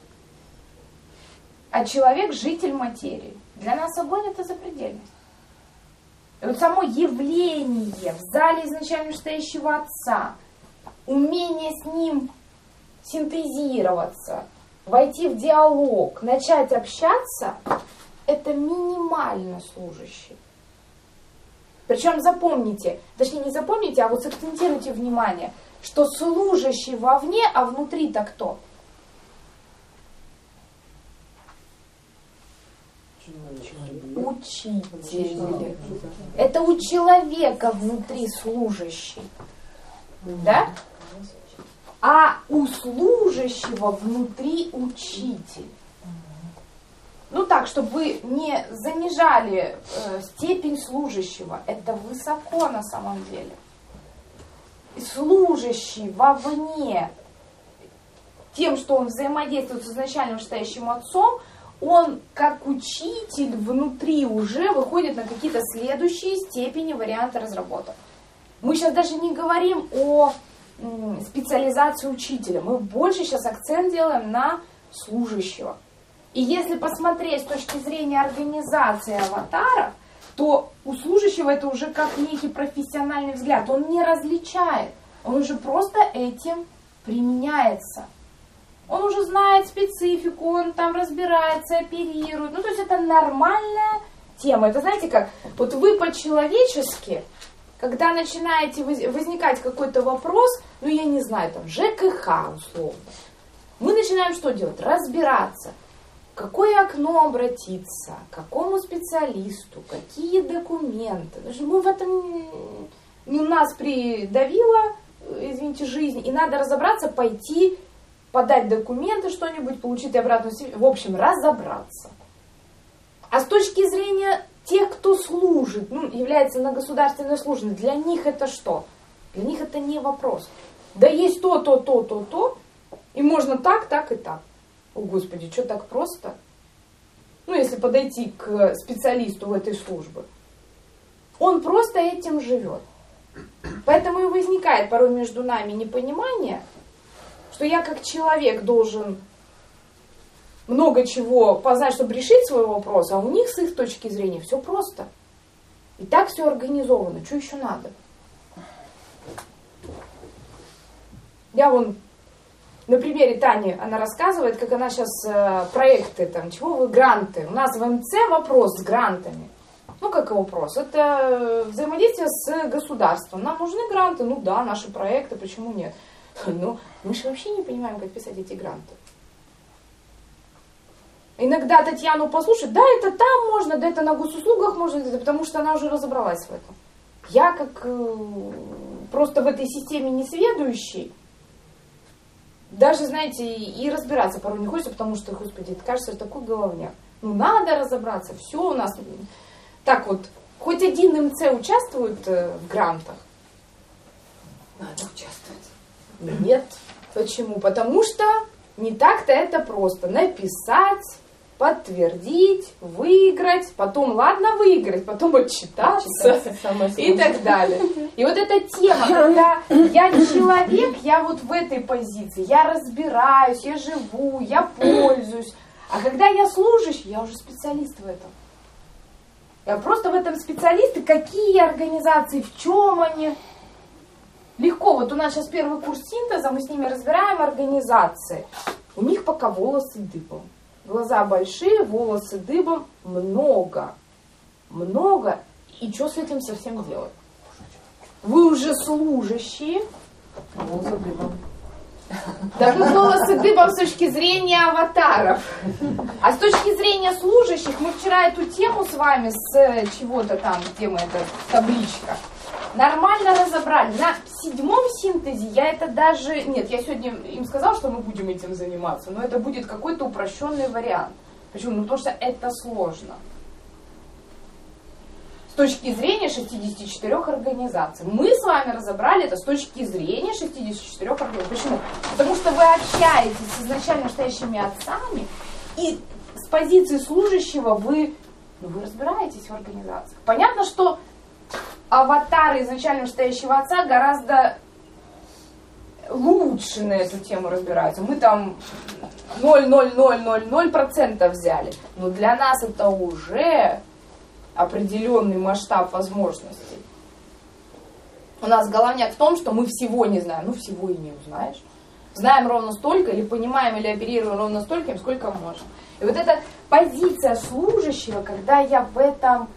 а человек житель материи. Для нас огонь это запредельность. И вот само явление в зале изначально вышестоящего отца, умение с ним синтезироваться, войти в диалог, начать общаться, это минимально служащий. Причем запомните, точнее не запомните, а вот сакцентируйте внимание, что служащий вовне, а внутри-то кто? Учитель. Это у человека внутри служащий. Да? А у служащего внутри учитель. Ну так, чтобы вы не занижали степень служащего. Это высоко на самом деле. И служащий вовне, тем, что он взаимодействует с изначально вышестоящим отцом, он как учитель внутри уже выходит на какие-то следующие степени варианта разработок. Мы сейчас даже не говорим о специализации учителя. Мы больше сейчас акцент делаем на служащего. И если посмотреть с точки зрения организации аватаров, то у служащего это уже как некий профессиональный взгляд. Он не различает. Он уже просто этим применяется. Он уже знает специфику, он там разбирается, оперирует. Ну, то есть это нормальная тема. Это знаете как? Вот вы по-человечески, когда начинаете возникать какой-то вопрос, ну, я не знаю, там, ЖКХ условно, мы начинаем что делать? Разбираться. В какое окно обратиться, к какому специалисту, какие документы. Мы в этом, нас придавила, извините, жизнь, и надо разобраться, пойти, подать документы, что-нибудь, получить обратную связь, в общем, разобраться. А с точки зрения тех, кто служит, является на государственной службе, для них это что? Для них это не вопрос. Да есть то, и можно так, так и так. О, Господи, что так просто? Ну, если подойти к специалисту в этой службе. Он просто этим живет. Поэтому и возникает порой между нами непонимание, что я как человек должен много чего познать, чтобы решить свой вопрос, а у них с их точки зрения все просто. И так все организовано. Что еще надо? Я на примере Тани, она рассказывает, как она сейчас проекты, гранты. У нас в МЦ вопрос с грантами. Ну, как вопрос? Это взаимодействие с государством. Нам нужны гранты? Ну да, наши проекты, почему нет? Ну, мы же вообще не понимаем, как писать эти гранты. Иногда Татьяну послушать, да, это там можно, да, это на госуслугах можно, потому что она уже разобралась в этом. Я как просто в этой системе несведущий, даже, знаете, и разбираться порой не хочется, потому что, Господи, это кажется такой головняк. Ну, надо разобраться, все у нас. Так вот, хоть один МЦ участвует в грантах? Надо участвовать. Нет. Почему? Потому что не так-то это просто. Написать, подтвердить, выиграть, потом, ладно, выиграть, потом отчитаться и так далее. И вот эта тема, когда я человек, я вот в этой позиции, я разбираюсь, я живу, я пользуюсь. А когда я служащий, я уже специалист в этом. Я просто в этом специалист, и какие организации, в чем они. Легко, вот у нас сейчас первый курс синтеза, мы с ними разбираем организации. У них пока волосы дыбом. Глаза большие, волосы дыбом, много. Много. И что с этим совсем делать? Вы уже служащие. Волосы дыбом. Так ну волосы дыбом с точки зрения аватаров. А с точки зрения служащих, мы вчера эту тему с вами, с чего-то там, где мы, это табличка, нормально разобрали. На 7-м синтезе я это даже... Нет, я сегодня им сказала, что мы будем этим заниматься, но это будет какой-то упрощенный вариант. Почему? Ну, потому что это сложно. С точки зрения 64 организаций. Мы с вами разобрали это с точки зрения 64 организаций. Почему? Потому что вы общаетесь с изначально настоящими отцами, и с позиции служащего вы разбираетесь в организациях. Понятно, что аватары изначально настоящего отца гораздо лучше на эту тему разбираются. Мы там 0,0000% взяли. Но для нас это уже определенный масштаб возможностей. У нас головняк в том, что мы всего не знаем. Ну, всего и не узнаешь. Знаем ровно столько, или понимаем, или оперируем ровно столько, сколько можем. И вот эта позиция служащего, когда я в этом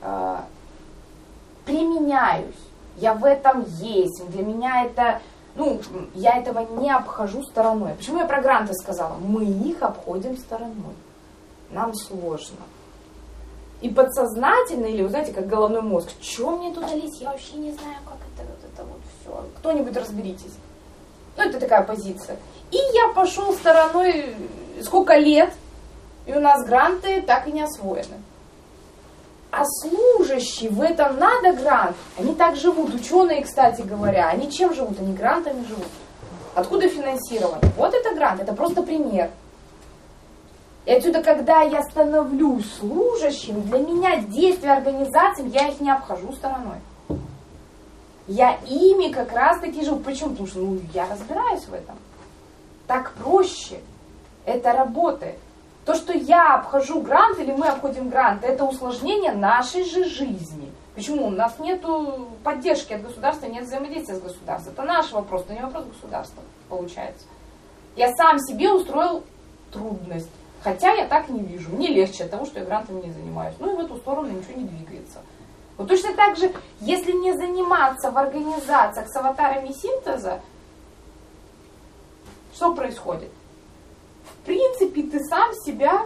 применяюсь, я в этом есть, для меня это, я этого не обхожу стороной. Почему я про гранты сказала? Мы их обходим стороной. Нам сложно. И подсознательно, или, вы знаете, как головной мозг, что мне туда лезть, я вообще не знаю, как это вот все. Кто-нибудь разберитесь. Это такая позиция. И я пошел стороной сколько лет, и у нас гранты так и не освоены. А служащие, в этом надо грант, они так живут. Ученые, кстати говоря, они чем живут? Они грантами живут. Откуда финансирование? Вот это грант, это просто пример. И отсюда, когда я становлюсь служащим, для меня действия организации, я их не обхожу стороной. Я ими как раз таки живу. Почему? Потому что я разбираюсь в этом. Так проще. Это работает. То, что я обхожу грант или мы обходим грант, это усложнение нашей же жизни. Почему? У нас нет поддержки от государства, нет взаимодействия с государством. Это наш вопрос, это не вопрос государства, получается. Я сам себе устроил трудность. Хотя я так не вижу. Мне легче от того, что я грантами не занимаюсь. И в эту сторону ничего не двигается. Вот точно так же, если не заниматься в организациях с аватарами синтеза, что происходит? В принципе, ты сам себя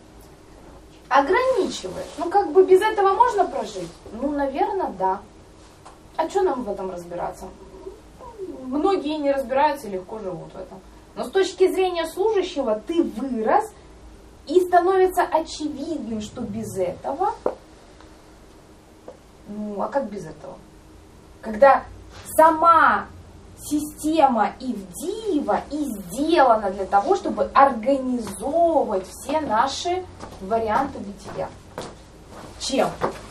ограничиваешь. Без этого можно прожить? Наверное, да. А что нам в этом разбираться? Многие не разбираются и легко живут в этом. Но с точки зрения служащего ты вырос, и становится очевидным, что без этого... а как без этого? Когда сама система Ивдиева и сделана для того, чтобы организовывать все наши варианты бытия. Чем?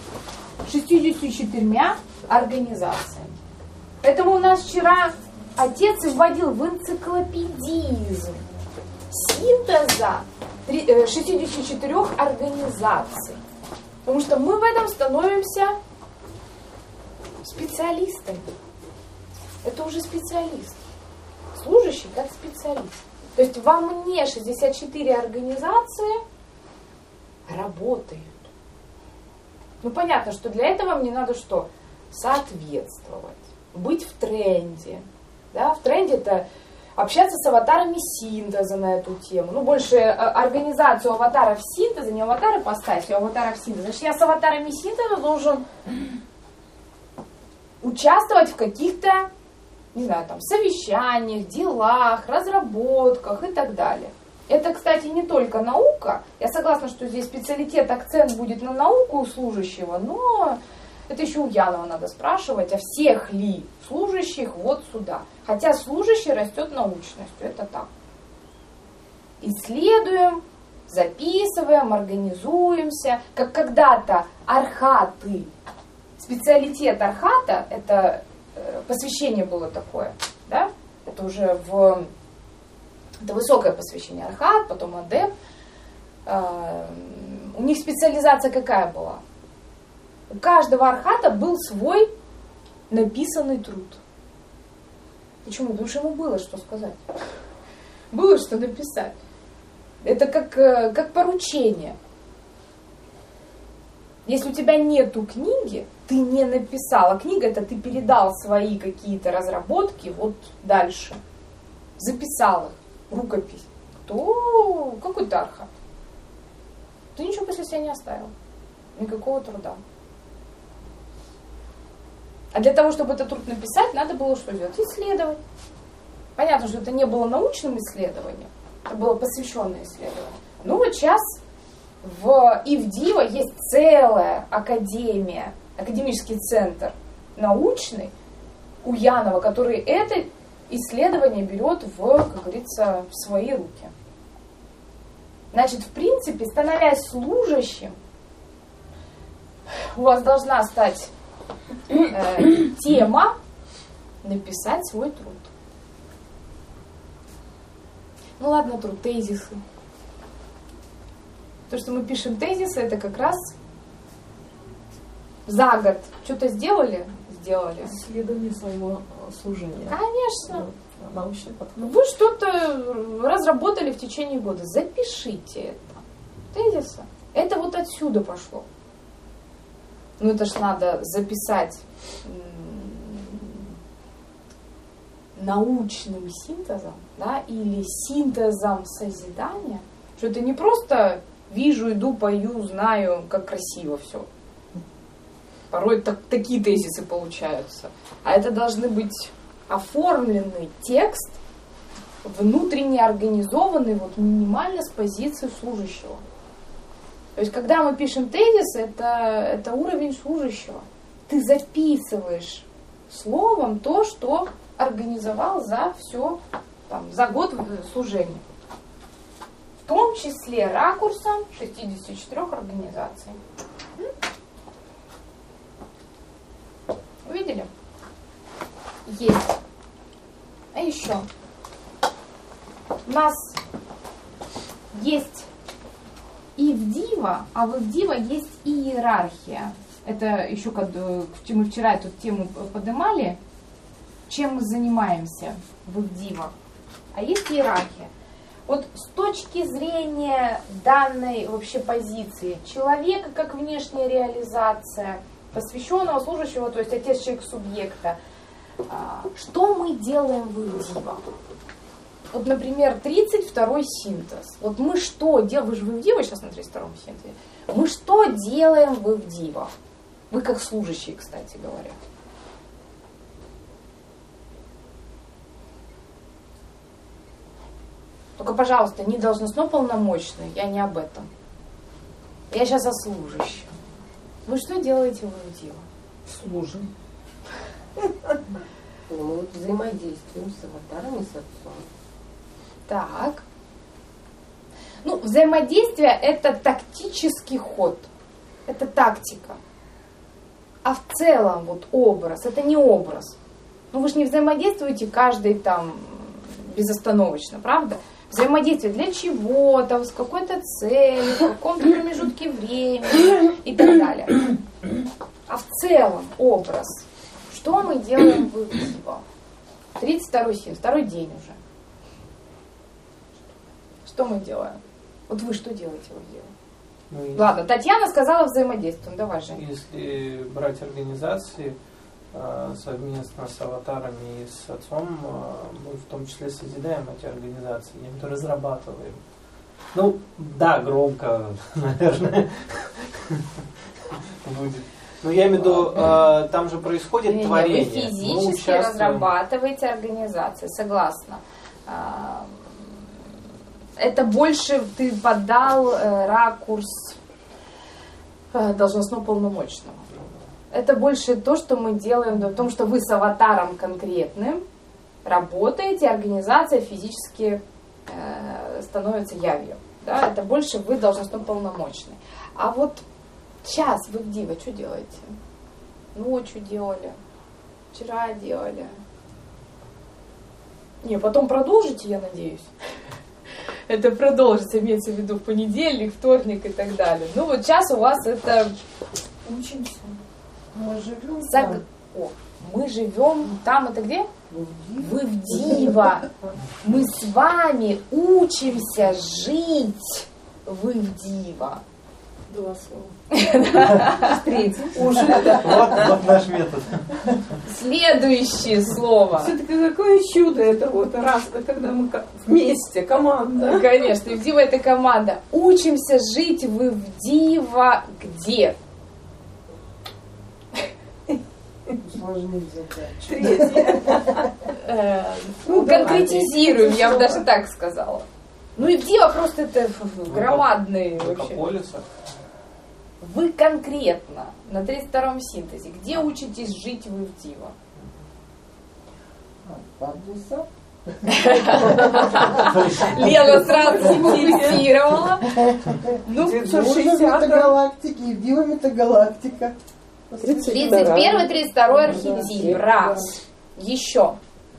64 организациями. Поэтому у нас вчера отец вводил в энциклопедизм синтеза 64 организаций. Потому что мы в этом становимся специалистами. Это уже специалист. Служащий как специалист. То есть во мне 64 организации работают. Понятно, что для этого мне надо что? Соответствовать. Быть в тренде. Да? В тренде это общаться с аватарами синтеза на эту тему. Больше организацию аватаров синтеза, не аватары поставить, а аватаров синтеза. Значит, я с аватарами синтеза должен участвовать в каких-то, совещаниях, делах, разработках и так далее. Это, кстати, не только наука. Я согласна, что здесь специалитет, акцент будет на науку у служащего, но это еще у Янова надо спрашивать, а всех ли служащих вот сюда. Хотя служащий растет научностью, это так. Исследуем, записываем, организуемся, как когда-то архаты. Специалитет архата, это посвящение было такое, да? Это уже это высокое посвящение архат, потом адепт. У них специализация какая была? У каждого архата был свой написанный труд. Почему? Потому что ему было что сказать. Было что написать. Это как поручение. Если у тебя нету книги, ты не написал. А книга это ты передал свои какие-то разработки вот дальше. Записал их. Рукопись. То какой-то архат. Ты ничего после себя не оставил. Никакого труда. А для того, чтобы этот труд написать, надо было что делать? Исследовать. Понятно, что это не было научным исследованием, это было посвященное исследование. Ну вот сейчас в Ивдива есть целая академия, академический центр научный у Янова, который это исследование берет как говорится, в свои руки. Значит, в принципе, становясь служащим, у вас должна стать тема написать свой труд. Ну ладно, труд, тезисы. То, что мы пишем тезисы, это как раз за год что-то сделали? Сделали. Исследование своего служения. Конечно. Научный подход. Вы что-то разработали в течение года. Запишите это. Тезисы. Это вот отсюда пошло. Ну это ж надо записать научным синтезом, да, или синтезом созидания, что это не просто вижу, иду, пою, знаю, как красиво все. Порой такие тезисы получаются. А это должны быть оформленный текст, внутренне организованный, вот минимально с позиции служащего. То есть, когда мы пишем тезис, это уровень служащего. Ты записываешь словом то, что организовал за за год служения. В том числе ракурсом 64 организаций. Увидели? Есть. А еще. У нас есть Ивдива, а в Ивдива есть иерархия. Это еще, мы вчера эту тему поднимали, чем мы занимаемся в Ивдива. А есть иерархия. Вот с точки зрения данной вообще позиции человека как внешняя реализация, посвященного служащего, то есть отец человек субъекта, что мы делаем в Ивдива? Вот, например, 32-й синтез. Вот мы что делаем? Вы же в Ивдива сейчас на 32-м синтезе. Мы что делаем в Ивдива? Вы как служащие, кстати говоря. Только, пожалуйста, не должностно полномочный. Я не об этом. Я сейчас о служащем. Вы что делаете в Ивдива? Служим. Мы вот взаимодействуем с аватаром и с отцом. Так. Ну, взаимодействие – это тактический ход. Это тактика. А в целом вот образ – это не образ. Ну, вы же не взаимодействуете каждый там безостановочно, правда? Взаимодействие для чего-то, с какой-то целью, в каком-то промежутке времени и так далее. А в целом образ. Что мы делаем в Ивдива? 32-й син, второй день уже. Что мы делаем? Вот вы что делаете в Ивдива? Ну, Ладно, Татьяна сказала взаимодействие. Давай, Жень. Если брать организации совместно с аватарами и с отцом, мы в том числе созидаем эти организации, мы то разрабатываем. Ну, да, громко, наверное, будет. Но я имею в виду, там же происходит творение. Вы физически разрабатываете организации, согласна. Это больше ты подал ракурс должностно полномочного. Это больше то, что мы делаем, в том, что вы с аватаром конкретным работаете, организация физически становится явью. Да, это больше вы должностно полномочный. А вот сейчас вы в Дива что делаете? Ночью делали, вчера делали. Не, потом продолжите, я надеюсь. Это продолжится, имеется в виду в понедельник, вторник и так далее. Ну вот сейчас у вас это... Учимся. Мы живем там. О, мы живем там, это где? Вы в Дива. Мы с вами учимся жить. Вы в Дива. 2 слова. Третий. Уже. Вот наш метод. Следующее слово. Все-таки какое чудо это вот раз, когда мы вместе, команда. Конечно, и в Дива это команда. Учимся жить вы в Дива где? Сложные задачи. Третий. Ну, конкретизируем, я бы даже так сказала. Ну и в Дива просто это громадные вообще. Мегаполиса. Вы конкретно на 32-м синтезе, где учитесь жить вы в Дива? Пардуса. Лена сразу синтезировала. Ну, 960 метагалактики, и в Дива метагалактика. 31-й, 32-й архетип. Раз. Еще.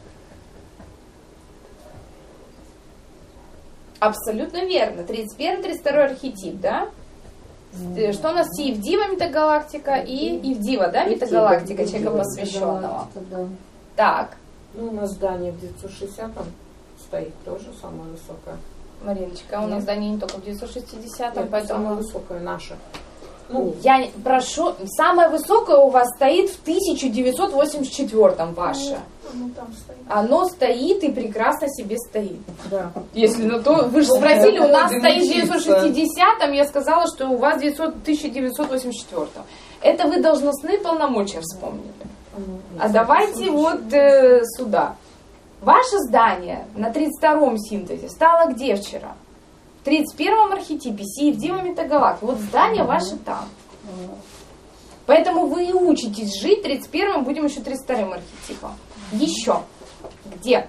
Абсолютно верно. 31-й, 32-й архетип, да? Что у нас и в Дива метагалактика, и в Дива, да, метагалактика человека посвященного. Так, Ну, у нас здание в 960-м стоит тоже самое высокое. Мариночка, у нас здание не только в 960-м, Нет, самое поэтому... высокое наше. Ну, Я прошу, самое высокое у вас стоит в 1984-м ваше. ну там стоит. Оно стоит и прекрасно себе стоит. Да. Если на то, вы же спросили, у нас стоит в 960-м, я сказала, что у вас в 1984-м. Это вы должностные полномочия вспомнили. А давайте вот сюда. Ваше здание на 32-м синтезе стало где вчера? В 31-м архетипе Си в Дива метагалактика. Вот здание ваше там. Поэтому вы и учитесь жить 31-м, будем еще 32-м архетипом. Еще. Где?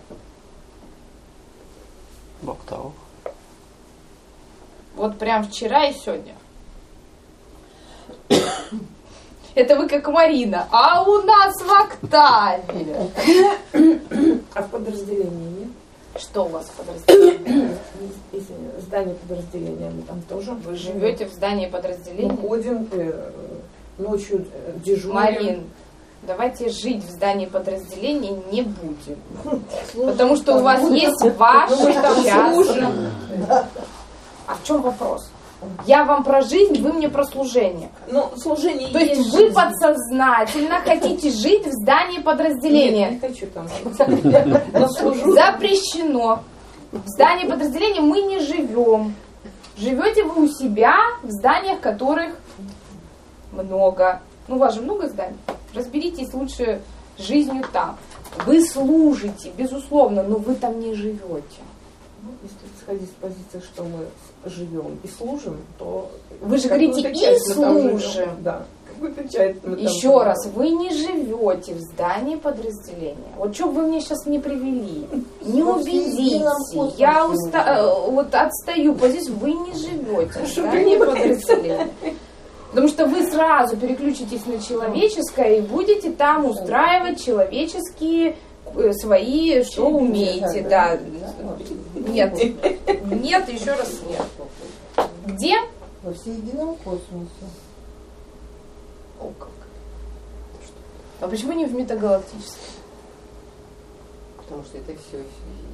В октавах. Вот прям вчера и сегодня. Это вы как Марина. А у нас в октаве. А в подразделении нет? Что у вас в подразделении? Здание подразделения мы там тоже. Вы живете в здании Мы подразделения? ходим ночью дежурим. Марин, давайте жить в здании подразделения не будем. Потому что у вас есть ваше частное. А в чем вопрос? Я вам про жизнь, вы мне про служение. Но служение То есть вы подсознательно хотите жить в здании подразделения. Нет, не хочу там жить. Но служу. Запрещено. В здании подразделения мы не живем. Живете вы у себя в зданиях, которых много. Ну, у вас же много зданий. Разберитесь лучше жизнью там. Вы служите, безусловно, но вы там не живете. Ну, если исходить с позиции, что мы живем и служим, то... Вы же говорите, какую-то и часть мы там живем. служим. Да, какую-то часть мы там Еще живем. раз, вы не живете в здании подразделения. Вот что бы вы мне сейчас не привели, не убедите. Я вот отстаю позицию, вы не живете в здании подразделения. Потому что вы сразу переключитесь на человеческое и будете там устраивать человеческие свои, что умеете. Да. Нет, нет, еще раз нет. Где? Во всеедином космосе. О, как. А почему не в метагалактическом? Потому что это все.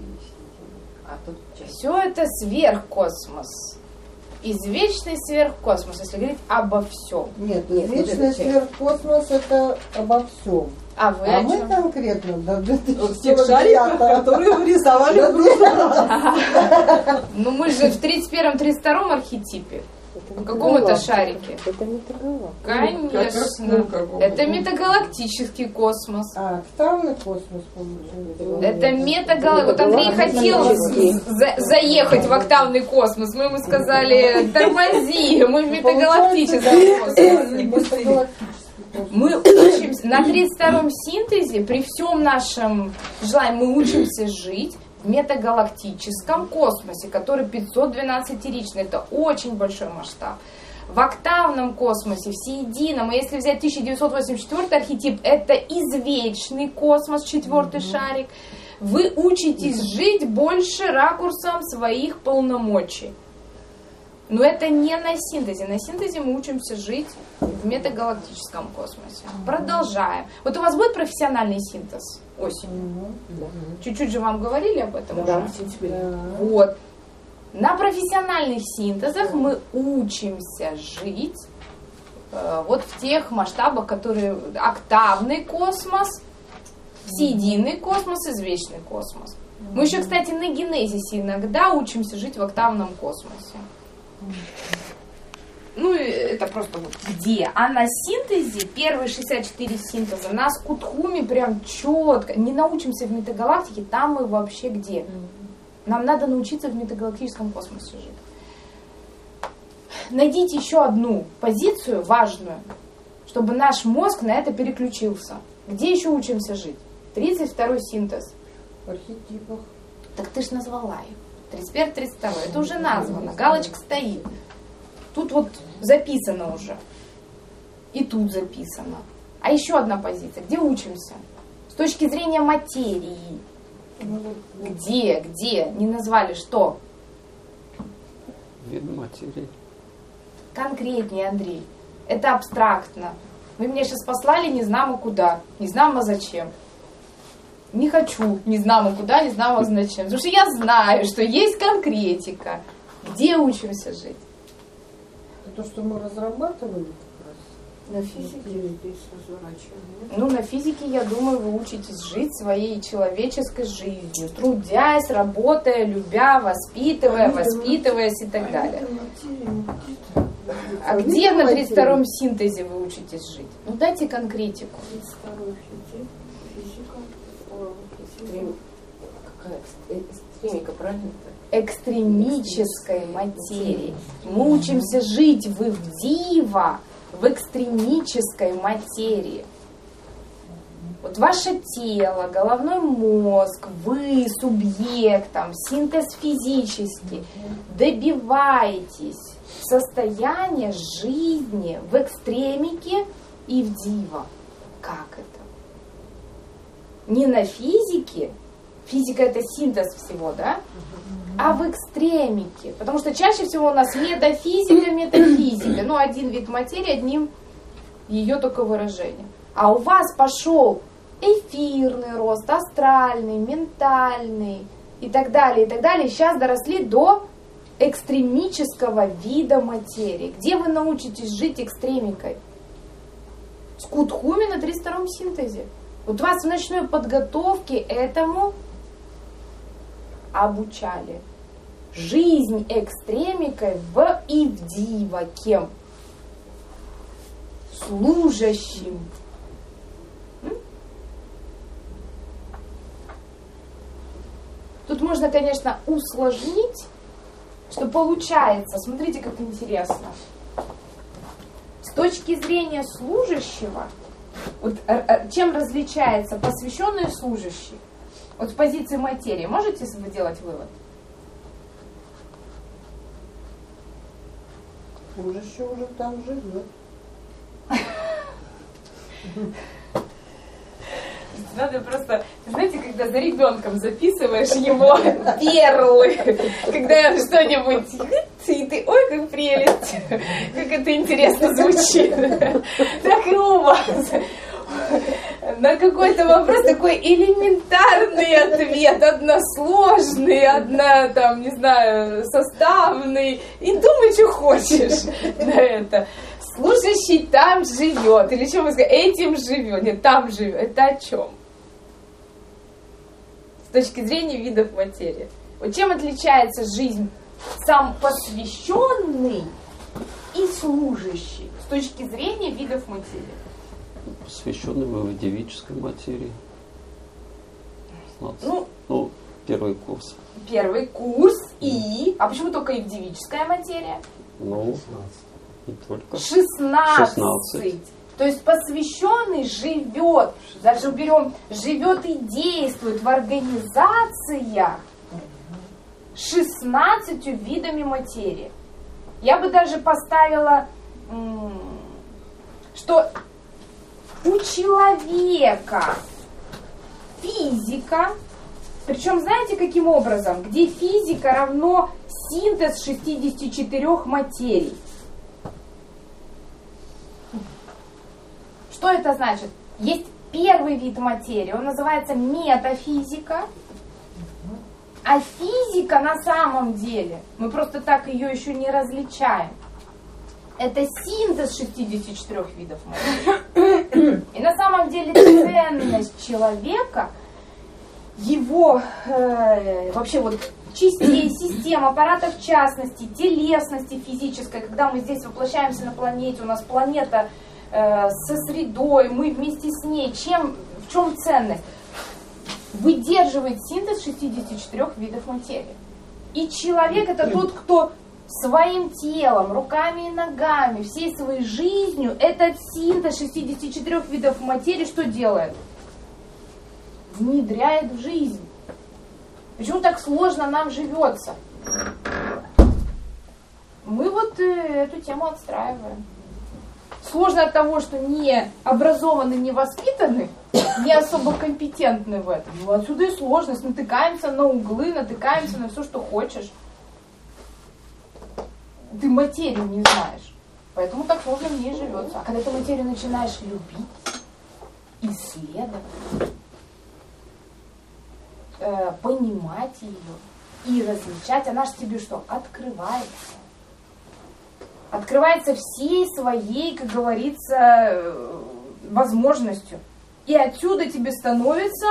А тут Все это сверхкосмос. Извечный сверхкосмос, если говорить обо всем. Нет, Нет, вот вечный это часть. сверхкосмос это обо всем. А вы А о мы чем? конкретно до Вот тех шариков, 2049-го. которые вы рисовали в прошлый раз. Ну мы же в 31-32 архетипе. В каком это шарике? это метагалактика. Конечно. каком? Это метагалактический космос. А, октавный космос получается. Это метагалактика. Вот Андрей хотел заехать в октавный космос. Мы ему сказали, тормози, мы в метагалактическом космосе. Метагалактический. Мы учимся на 32-м синтезе, при всем нашем желании, мы учимся жить в метагалактическом космосе, который 512-ричный, это очень большой масштаб. В октавном космосе, всеедином, и если взять 1984 архетип, это извечный космос, 4-й шарик, вы учитесь жить больше ракурсом своих полномочий. Но это не на синтезе. На синтезе мы учимся жить в метагалактическом космосе. Продолжаем. Вот у вас будет профессиональный синтез осенью? Чуть-чуть же вам говорили об этом уже? Вот. На профессиональных синтезах мы учимся жить вот в тех масштабах, которые октавный космос, всеединый космос, извечный космос. Мы еще, кстати, на генезисе иногда учимся жить в октавном космосе. Ну, это просто вот где. А на синтезе, первые 64 синтеза, на Скудхуме прям четко. Не научимся в метагалактике, там мы вообще где? Нам надо научиться в метагалактическом космосе жить. Найдите еще одну позицию важную, чтобы наш мозг на это переключился. Где еще учимся жить? 32-й синтез. В архетипах. Так ты ж назвала их. 31-32. Это уже названо. Галочка стоит. Тут вот записано уже. И тут записано. А еще одна позиция. Где учимся? С точки зрения материи. Где? Не назвали что? Вид материи. Конкретнее, Андрей. Это абстрактно. Вы меня сейчас послали не знамо куда, не знамо зачем. Не хочу, не знамо куда, не знамо зачем. Потому что я знаю, что есть конкретика. Где учимся жить? Это то, что мы разрабатывали На физике. Здесь разворачиваем. Ну, на физике, я думаю, вы учитесь жить своей человеческой жизнью, трудясь, работая, любя, воспитываясь и так далее. А где на 32-м синтезе вы учитесь жить? Ну, дайте конкретику. 32-й архетип, физика, какая экстремика, правильно? Экстремической материи. Мы учимся жить в Ивдива, в экстремической материи. Вот ваше тело, головной мозг, вы субъектом, синтез физический, добиваетесь состояния жизни в экстремике и в дива. Как это? Не на физике, физика это синтез всего, да? А в экстремике. Потому что чаще всего у нас метафизика. Ну, один вид материи, одним ее только выражением. А у вас пошел эфирный рост, астральный, ментальный и так далее, и так далее. Сейчас доросли до экстремического вида материи. Где вы научитесь жить экстремикой? В Скудхуме на 32-м синтезе. Вот вас в ночной подготовке этому обучали. Жизнь экстремикой в Ивдива кем? Служащим. Тут можно, конечно, усложнить, что получается. Смотрите, как интересно. С точки зрения служащего, вот, чем различается посвященный и служащий? Вот с позиции материи можете сделать вывод? Служащий уже там живет. Надо просто, знаете, когда за ребенком записываешь его перлы, когда что-нибудь, и ты, ой, как прелесть, как это интересно звучит. Так и у вас. На какой-то вопрос такой элементарный ответ, односложный, там, не знаю, составный, и думай, что хочешь на это. Служащий там живет, или что вы сказали, этим живет, нет, там живет. Это о чем? С точки зрения видов материи. Вот чем отличается жизнь сам посвященный и служащий с точки зрения видов материи? Посвященный в девической материи. Ну, первый курс. Первый курс и... А почему только и в девическая материя? Ну, не только. 16. То есть посвященный живет, даже берем, живет и действует в организациях 16 видами материи. Я бы даже поставила, что у человека физика, причем знаете каким образом, где физика равно синтез 64 материй. Что это значит? Есть первый вид материи, он называется метафизика, а физика на самом деле, мы просто так ее еще не различаем, это синтез 64 видов материи. И на самом деле ценность человека, его вообще вот частей, систем, аппаратов в частности, телесности физической, когда мы здесь воплощаемся на планете, у нас планета со средой, мы вместе с ней, в чем ценность? Выдерживает синтез 64 видов материи. И человек это тот, кто своим телом, руками и ногами, всей своей жизнью этот синтез 64 видов материи что делает? Внедряет в жизнь. Почему так сложно нам живется? Мы вот эту тему отстраиваем. Сложно от того, что не образованы, не воспитаны, не особо компетентны в этом. Ну, отсюда и сложность. Натыкаемся на углы, натыкаемся на все, что хочешь. Ты материю не знаешь. Поэтому так сложно в ней живется. А когда ты материю начинаешь любить, исследовать, понимать ее и различать, она же тебе что? Открывается. Открывается всей своей, как говорится, возможностью. И отсюда тебе становится,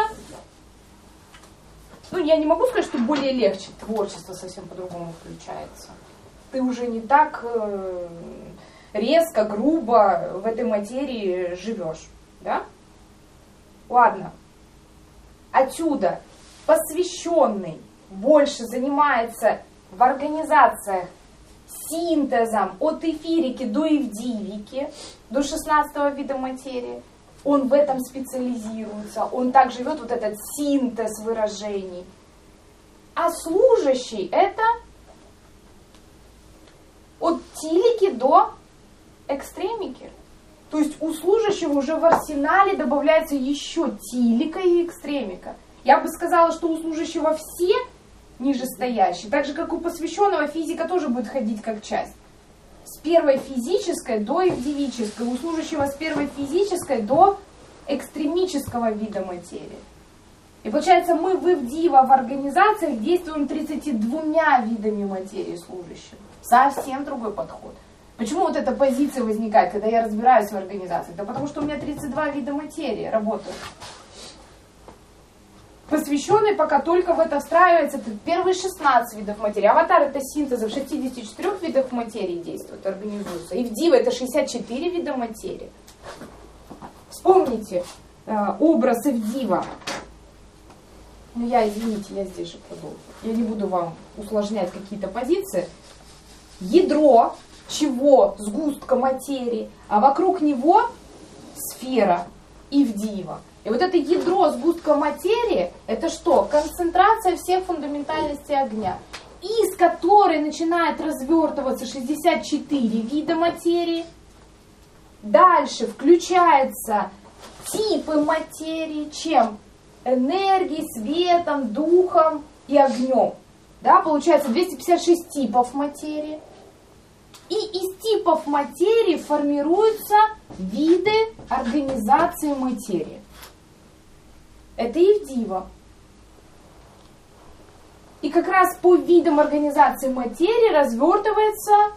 ну, я не могу сказать, что более легче, творчество совсем по-другому включается. Ты уже не так резко, грубо в этой материи живешь, да? Ладно. Отсюда посвященный больше занимается в организациях синтезом от эфирики до эвдивики, до 16 вида материи. Он в этом специализируется, он так живет, вот этот синтез выражений. А служащий это от тилики до экстремики. То есть у служащего уже в арсенале добавляется еще тилика и экстремика. Я бы сказала, что у служащего все нижестоящие, так же как у посвященного физика тоже будет ходить как часть. С первой физической до эвдивической, у служащего с первой физической до экстремического вида материи. И получается, мы в эвдива в организациях действуем 32 видами материи служащих. Совсем другой подход. Почему вот эта позиция возникает, когда я разбираюсь в организации? Да потому что у меня 32 вида материи работают. Посвященный пока только в это встраивается, это первые 16 видов материи. Аватар это синтеза в 64 видах материи действует, организуется. И в Дива это 64 вида материи. Вспомните образ Эвдива. Ну извините, я здесь же продолжу. Я не буду вам усложнять какие-то позиции. Ядро чего? Сгустка материи, а вокруг него сфера Эвдива. И вот это ядро сгустка материи, это что? Концентрация всех фундаментальностей огня, из которой начинает развертываться 64 вида материи. Дальше включаются типы материи, чем? Энергией, светом, духом и огнем. Да, получается 256 типов материи. И из типов материи формируются виды организации материи. Это Эвдива. И как раз по видам организации материи развертывается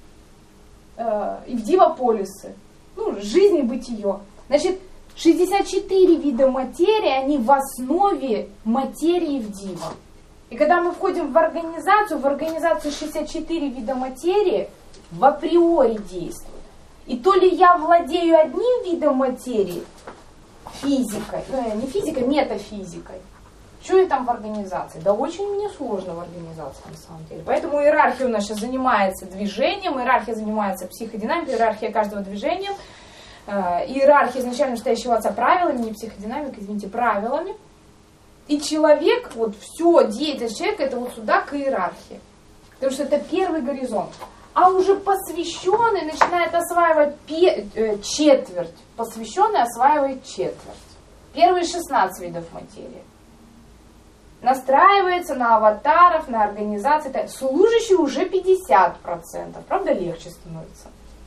Эвдива-полисы. Ну, жизнь и бытие. Значит, 64 вида материи, они в основе материи Эвдива. И когда мы входим в организацию 64 вида материи в априори действует. И то ли я владею одним видом материи, физикой, не физикой, метафизикой. Что я там в организации? Да очень мне сложно в организации на самом деле. Поэтому иерархия у нас сейчас занимается движением, иерархия занимается психодинамикой, иерархия каждого движением. иерархия изначально настоящего отца правилами, не психодинамика, извините, правилами. И человек, вот все, деятельность человека, это вот сюда к иерархии. Потому что это первый горизонт. А уже посвященный начинает осваивать четверть. Посвященный осваивает четверть. Первые 16 видов материи. Настраивается на аватаров, на организации. Служащий уже 50%. Правда, легче становится.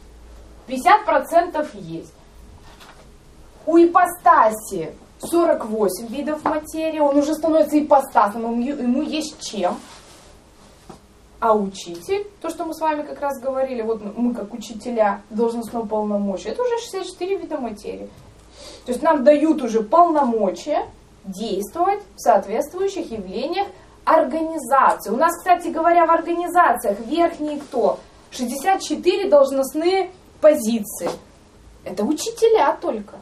50% есть. У ипостаси 48 видов материи. Он уже становится ипостасом, ему есть чем. А учитель, то, что мы с вами как раз говорили, вот мы как учителя должностного полномочия, это уже 64 вида материи. То есть нам дают уже полномочия действовать в соответствующих явлениях организации. У нас, кстати говоря, в организациях верхние кто? 64 должностные позиции. Это учителя только.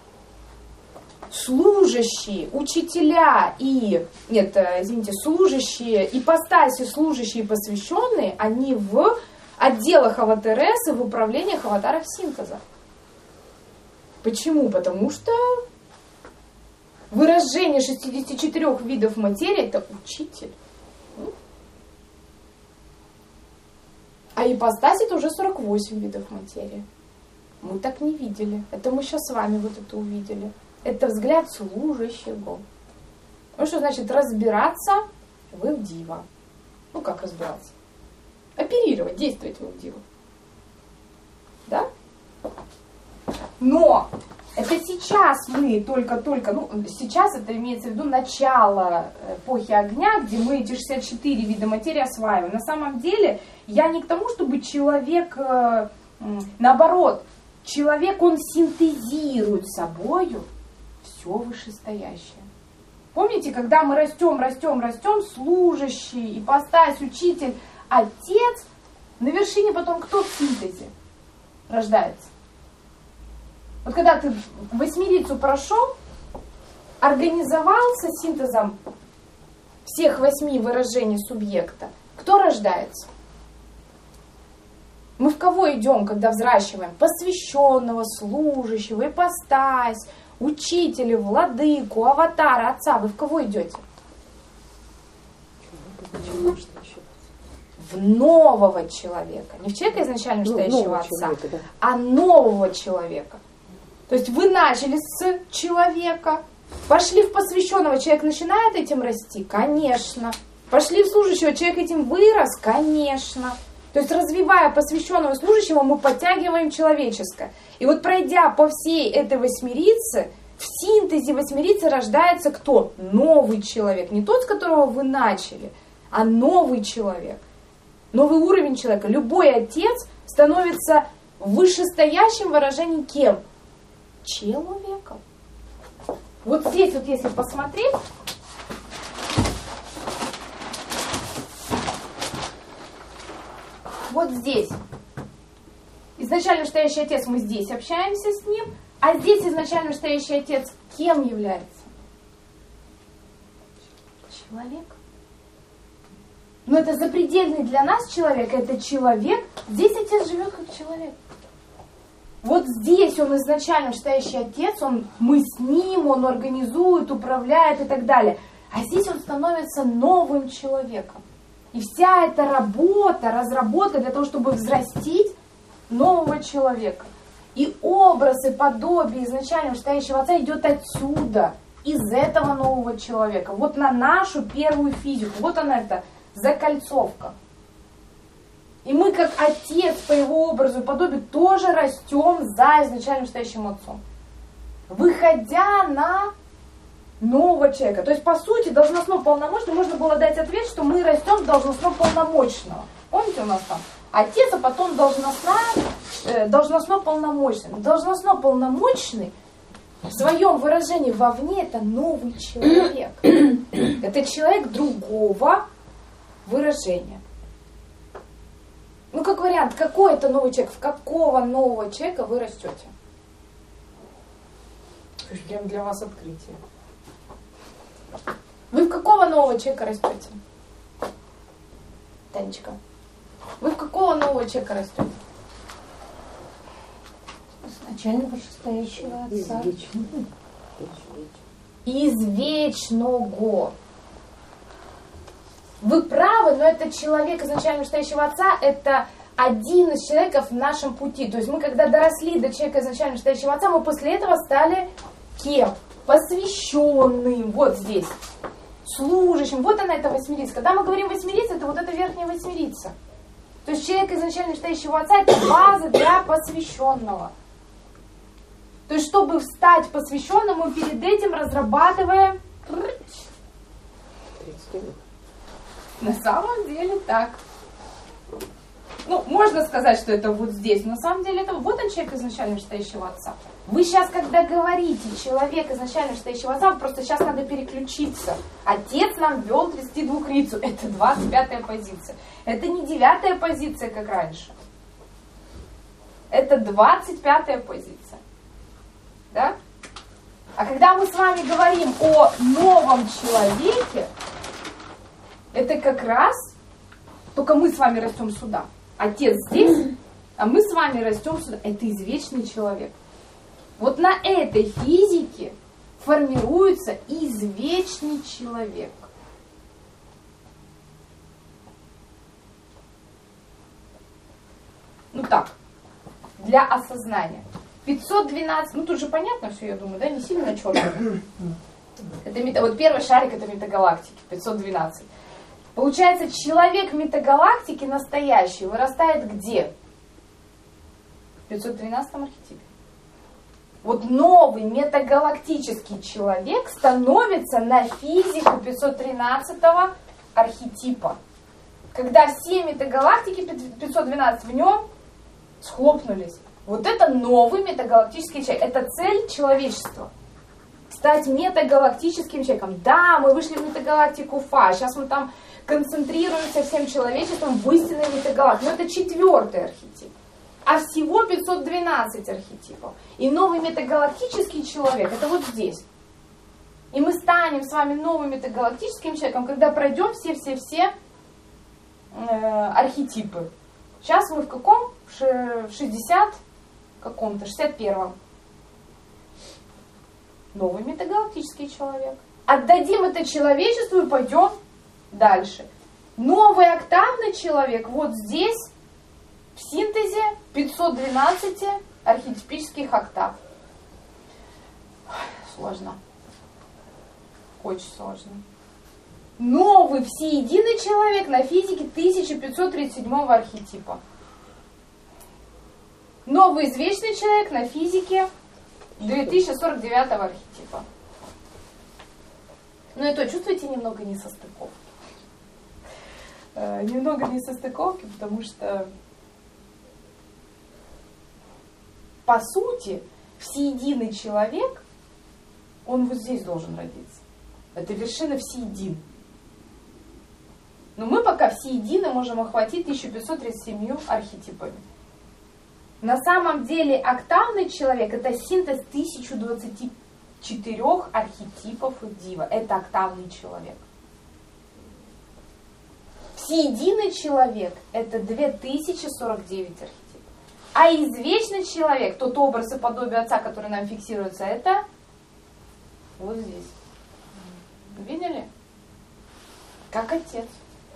Служащие, учителя служащие, ипостаси, служащие и посвященные, они в отделах АватРС и в управлениях аватаров синтеза. Почему? Потому что выражение 64 видов материи – это учитель. А ипостаси – это уже 48 видов материи. Мы так не видели. Это мы сейчас с вами вот это увидели. Это взгляд служащего. Ну что значит разбираться в Ивдива? Ну как разбираться? Оперировать, действовать в Ивдива. Да? Но это сейчас мы только, сейчас это имеется в виду начало эпохи огня, где мы эти 64 вида материи осваиваем. На самом деле я не к тому, чтобы человек, наоборот, человек, он синтезирует собою все вышестоящее. Помните, когда мы растем, служащий, ипостась, учитель, отец, на вершине потом кто в синтезе рождается? Вот когда ты восьмерицу прошел, организовался синтезом всех 8 выражений субъекта, кто рождается? Мы в кого идем, когда взращиваем? Посвященного, служащего, ипостась, учителя, владыку, аватара, отца. Вы в кого идете? В нового человека. Не в человека изначально настоящего отца, да. А нового человека. То есть вы начали с человека, пошли в посвященного, человек начинает этим расти? Конечно. Пошли в служащего, человек этим вырос? Конечно. То есть развивая посвященного служащего, мы подтягиваем человеческое. И вот пройдя по всей этой восьмерице, в синтезе восьмерицы рождается кто? Новый человек. Не тот, с которого вы начали, а новый человек. Новый уровень человека. Любой отец становится в вышестоящем выражении кем? Человеком. Вот здесь вот если посмотреть, вот здесь изначально настоящий отец, мы здесь общаемся с ним, а здесь изначально настоящий отец кем является? Человек. Но это запредельный для нас человек, это человек, здесь отец живет как человек. Вот здесь он изначально настоящий отец, мы с ним, он организует, управляет и так далее. А здесь он становится новым человеком. И вся эта работа, разработка для того, чтобы взрастить нового человека. И образ и подобие изначально настоящего отца идет отсюда, из этого нового человека. Вот на нашу первую физику. Вот она эта закольцовка. И мы, как отец по его образу и подобию, тоже растем за изначально настоящим отцом. Выходя на нового человека. То есть, по сути, должностно-полномочный, можно было дать ответ, что мы растем с должностно-полномочного. Помните, у нас там отец, а потом должностно-полномочный. Должностно-полномочный в своем выражении вовне это новый человек. Это человек другого выражения. Ну, как вариант, какой это новый человек, в какого нового человека вы растете? Прям для вас открытие. Вы в какого нового человека растете? Танечка. Вы в какого нового человека растете? изначально вышестоящего Отца. Извечного. Вы правы, но это человек изначально вышестоящего Отца, это один из человеков в нашем пути. То есть мы, когда доросли до человека изначально вышестоящего Отца, мы после этого стали кем? Посвященным. Вот здесь. Служащим. Вот она, эта восьмерица. Когда мы говорим восьмерица, это вот эта верхняя восьмерица. То есть человек изначально вышестоящего Отца, это база для посвященного. То есть, чтобы стать посвященным, мы перед этим разрабатываем... На самом деле так. Ну, можно сказать, что это вот здесь. Но на самом деле это вот он, человек изначально вышестоящего Отца. Вы сейчас, когда говорите человек изначально вышестоящего Отца, просто сейчас надо переключиться. Отец нам ввел 32-рицу. Это 25-я позиция. Это не 9-я позиция, как раньше. Это 25-я позиция. Да? А когда мы с вами говорим о новом человеке, это как раз только мы с вами растем сюда. Отец здесь, а мы с вами растем сюда. Это извечный человек. Вот на этой физике формируется извечный человек. Ну так, для осознания. 512, ну тут же понятно все, я думаю, да, не сильно четко. Это вот первый шарик, это метагалактики, 512. Получается, человек метагалактики настоящий вырастает где? В 513-м архетипе. Вот новый метагалактический человек становится на физику 513-го архетипа. Когда все метагалактики 512 в нем схлопнулись. Вот это новый метагалактический человек. Это цель человечества. Стать метагалактическим человеком. Да, мы вышли в метагалактику Фа. Сейчас мы там концентрируемся всем человечеством в истинной метагалактике. Но это 4-й архетип. А всего 512 архетипов. И новый метагалактический человек, это вот здесь. И мы станем с вами новым метагалактическим человеком, когда пройдем все архетипы. Сейчас мы в каком? В 60 каком-то, 61-м. Новый метагалактический человек. Отдадим это человечеству и пойдем дальше. Новый октавный человек вот здесь, в синтезе 512 архетипических октав. Сложно. Очень сложно. Новый всеединый человек на физике 1537 архетипа. Новый извечный человек на физике 2049 архетипа. Ну и то, чувствуете немного несостыковки? Немного несостыковки, потому что по сути всеединый человек, он вот здесь должен родиться. Это вершина всеедин. Но мы пока всеедины можем охватить 1537 архетипами. На самом деле октавный человек это синтез 1024 архетипов Дива. Это октавный человек. Всеединый человек это 2049 архетипов. А извечный человек, тот образ и подобие Отца, который нам фиксируется, это вот здесь. Видели? Как Отец.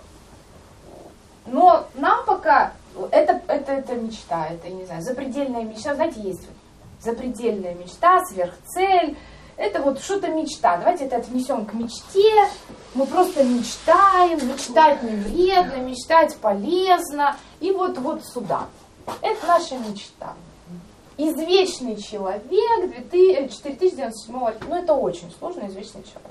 Но нам пока это мечта, это, не знаю, запредельная мечта. Знаете, есть запредельная мечта, сверхцель. Это вот что-то мечта. Давайте это отнесем к мечте. Мы просто мечтаем. Мечтать не вредно, мечтать полезно. И вот сюда. Это наша мечта. Извечный человек 4097 архетипа. Ну, это очень сложно, извечный человек.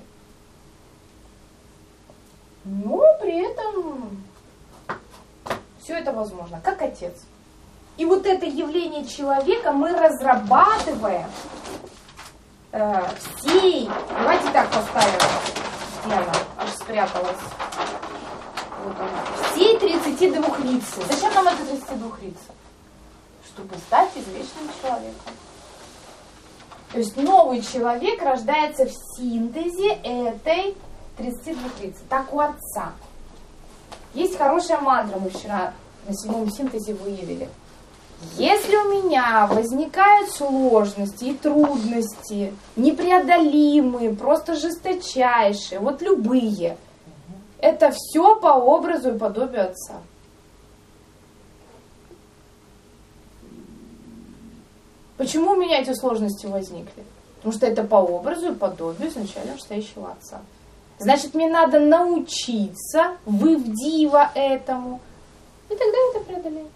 Но при этом все это возможно, как Отец. И вот это явление человека мы разрабатываем всей... Давайте так поставим. Лена аж спряталась. Вот она. Всей 32 рицы. Зачем нам это 32 рицы? Чтобы стать извечным человеком. То есть новый человек рождается в синтезе этой 32 рицы. Так у Отца. Есть хорошая мантра, мы вчера на 7-м синтезе выявили. Если у меня возникают сложности и трудности, непреодолимые, просто жесточайшие, вот любые, это все по образу и подобию Отца. Почему у меня эти сложности возникли? Потому что это по образу и подобию изначально вышестоящего Отца. Значит, мне надо научиться вывдива этому, и тогда это преодолею.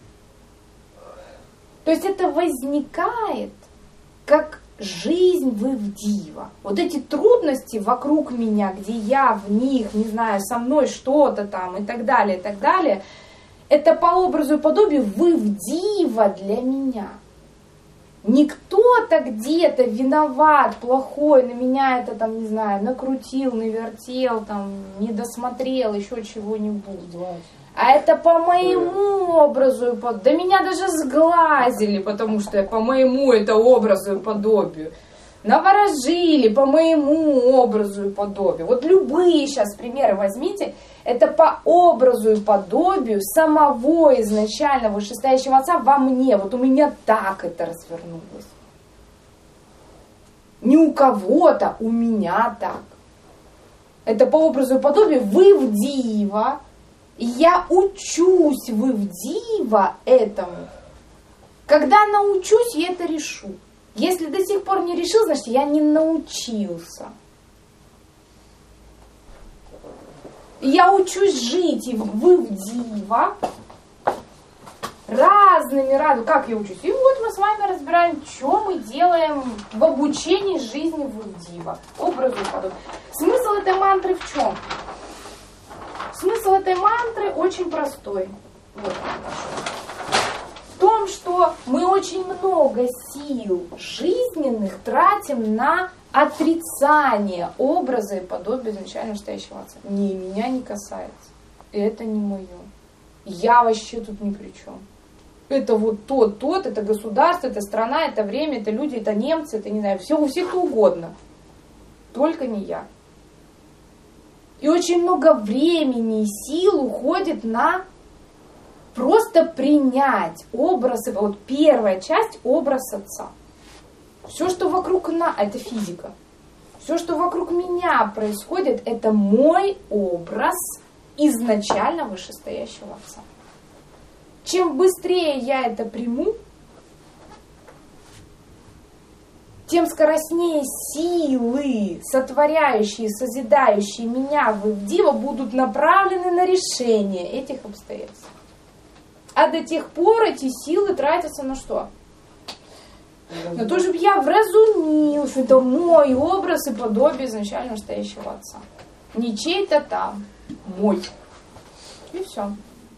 То есть это возникает как жизнь вывдива. Вот эти трудности вокруг меня, где я в них, не знаю, со мной что-то там и так далее, это по образу и подобию вывдива для меня. Не кто-то где-то виноват, плохой, на меня это там, не знаю, накрутил, навертел, там, не досмотрел, еще чего-нибудь. А это по моему образу и подобию. Да меня даже сглазили, потому что по моему это образу и подобию. Наворожили по моему образу и подобию. Вот любые сейчас примеры возьмите, это по образу и подобию самого изначально вышестоящего Отца во мне. Вот у меня так это развернулось. Не у кого-то, у меня так. Это по образу и подобию вывдива. И я учусь вывдива этому. Когда научусь, я это решу. Если до сих пор не решил, значит, я не научился. Я учусь жить и вывдива разными. Как я учусь? И вот мы с вами разбираем, что мы делаем в обучении жизни вывдива. Образу и подобию. Смысл этой мантры в чем? Смысл этой мантры очень простой. Вот. В том, что мы очень много сил жизненных тратим на отрицание образа и подобия изначально вышестоящего Отца. Меня не касается. Это не мое. Я вообще тут ни при чем. Это вот тот, это государство, это страна, это время, это люди, это немцы, это не знаю, все у всех кто угодно. Только не я. И очень много времени и сил уходит на просто принять образ. Вот первая часть — образ Отца. Все, что вокруг нас, это физика. Все, что вокруг меня происходит, это мой образ изначально вышестоящего Отца. Чем быстрее я это приму, тем скоростнее силы, сотворяющие, созидающие меня вывдива, будут направлены на решение этих обстоятельств. А до тех пор эти силы тратятся на что? На то, чтобы я вразумил, что это мой образ и подобие изначально настоящего Отца. Не чей-то там, мой. И все.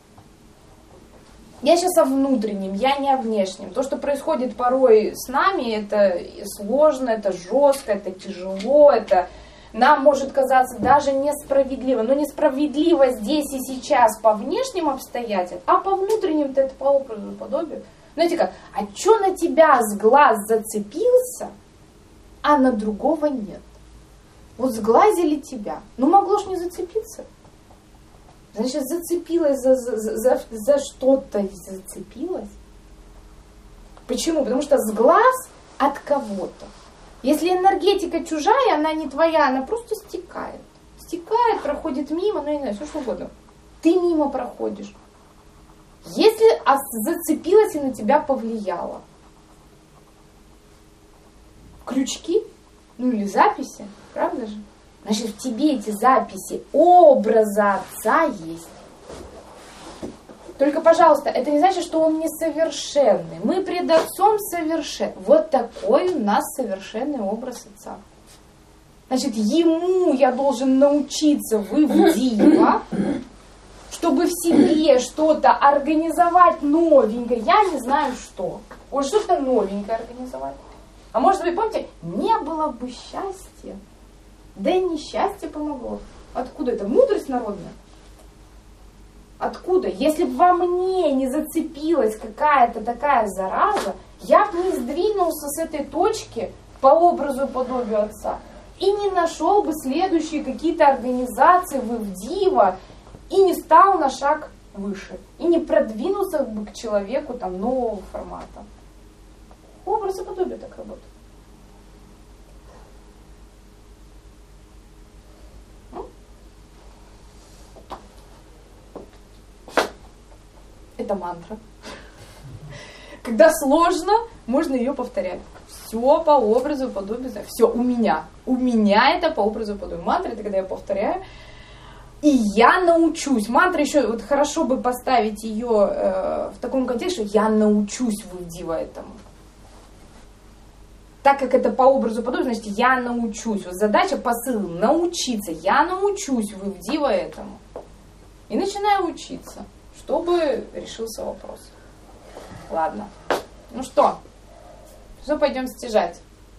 Я сейчас о внутреннем, я не о внешнем. То, что происходит порой с нами, это сложно, это жестко, это тяжело, это нам может казаться даже несправедливо. Но несправедливо здесь и сейчас по внешним обстоятельствам, а по внутренним-то это по образу и подобию. Знаете как, а что на тебя с глаз зацепился, а на другого нет? Вот сглазили тебя, ну могло ж не зацепиться. Значит, зацепилась за что-то, зацепилась. Почему? Потому что сглаз от кого-то. Если энергетика чужая, она не твоя, она просто стекает. Стекает, проходит мимо, ну я не знаю, все что угодно. Ты мимо проходишь. Если зацепилась и на тебя повлияла. Крючки, ну или записи, правда же? Значит, в тебе эти записи образа Отца есть. Только, пожалуйста, это не значит, что он несовершенный. Мы пред Отцом совершенны. Вот такой у нас совершенный образ Отца. Значит, ему я должен научиться вывдива, чтобы в себе что-то организовать новенькое. Я не знаю что. Вот что-то новенькое организовать. А может быть, помните, не было бы счастья. Да и несчастье помогло. Откуда это? Мудрость народная. Откуда? Если бы во мне не зацепилась какая-то такая зараза, я бы не сдвинулся с этой точки по образу и подобию Отца. И не нашел бы следующие какие-то организации вывдива, и не стал на шаг выше и не продвинулся бы к человеку там нового формата. Образ и подобие так работает. Это мантра. Когда сложно, можно ее повторять. Все по образу, подобию. Все у меня. У меня это по образу, подобию. Мантра — это когда я повторяю. И я научусь. Мантра еще, вот хорошо бы поставить ее в таком контексте, что я научусь Вывдива этому. Так как это по образу, подобию, значит, я научусь. Вот задача, посыл, научиться. Я научусь Вывдива этому. И начинаю учиться, чтобы решился вопрос. Ладно. Ну что пойдем стяжать?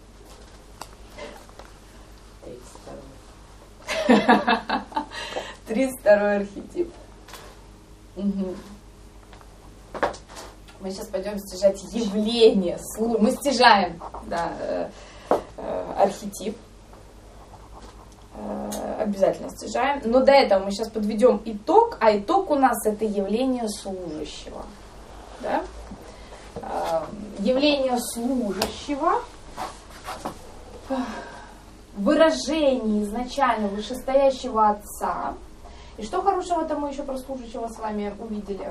32-й архетип. Угу. Мы сейчас пойдем стяжать явление. Мы стяжаем, да, архетип. Обязательно стяжаем. Но до этого мы сейчас подведем итог, а итог у нас это явление служащего. Да? Явление служащего, выражение изначально вышестоящего отца. И что хорошего-то мы еще про служащего с вами увидели?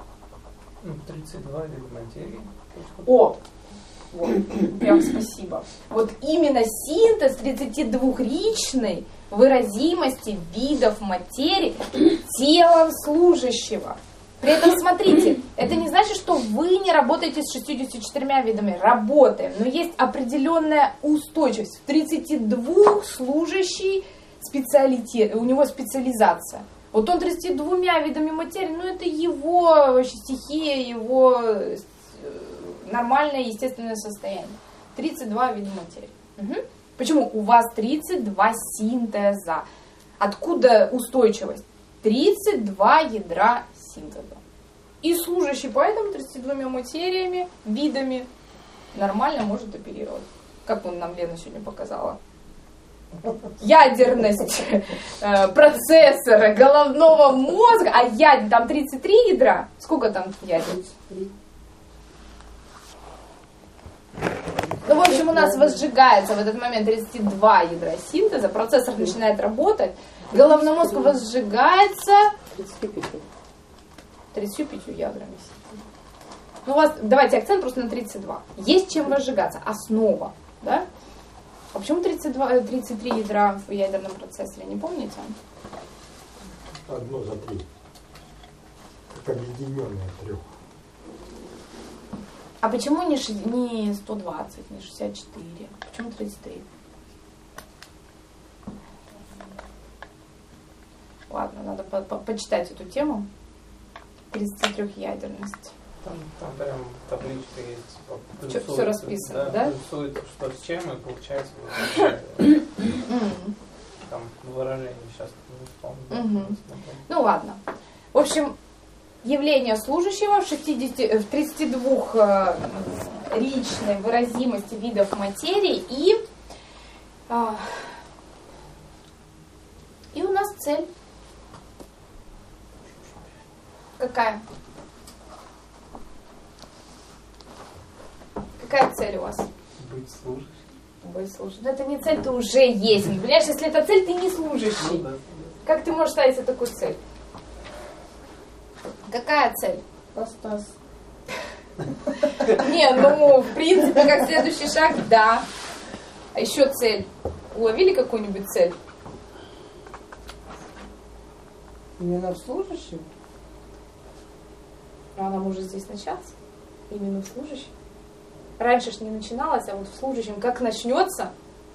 32 вида материи. О! Вот, прям спасибо. Вот именно синтез 32-ричной выразимости видов материи телом служащего. При этом, смотрите, это не значит, что вы не работаете с 64 видами. Работаем, но есть определенная устойчивость. В 32 служащий специалитет, у него специализация. Вот он 32 видами материи, ну это его вообще стихия, его нормальное естественное состояние. 32 вида материи. Угу. Почему? У вас 32 синтеза. Откуда устойчивость? 32 ядра синтеза. И служащий поэтому 32 материями, видами нормально может оперировать. Как нам Лена сегодня показала. Ядерность процессора головного мозга, а там 33 ядра. Сколько там ядер? 33. Ну, в общем, у нас возжигается в этот момент 32 ядра синтеза, процессор начинает работать, головной мозг возжигается 35 ядрами синтеза. Ну, у вас, давайте акцент просто на 32. Есть чем возжигаться, основа, да? А почему 33 ядра в ядерном процессоре, не помните? Одно за 3. Как объединенное 3. А почему не 120, не 64? Почему 33? Ладно, надо почитать эту тему. 33-ядерность. Там прям табличка есть. Все расписано, да? Плюсует, что с чем, и получается там выражение сейчас не вспомню. Ну ладно. В общем, явление служащего в 32 личной выразимости видов материи и у нас цель. Какая? Какая цель у вас? Быть служащим. Быть служащим. Но это не цель, ты уже есть. Понимаешь, если это цель, ты не служащий. Ну, да. Как ты можешь ставить себе такую цель? Какая цель? Постас. Не, ну, в принципе, как следующий шаг, да. А еще цель. Уловили какую-нибудь цель? Именно в служащем? Но она может здесь начаться. Именно в служащем. Раньше ж не начиналось, а вот в служащем как начнется.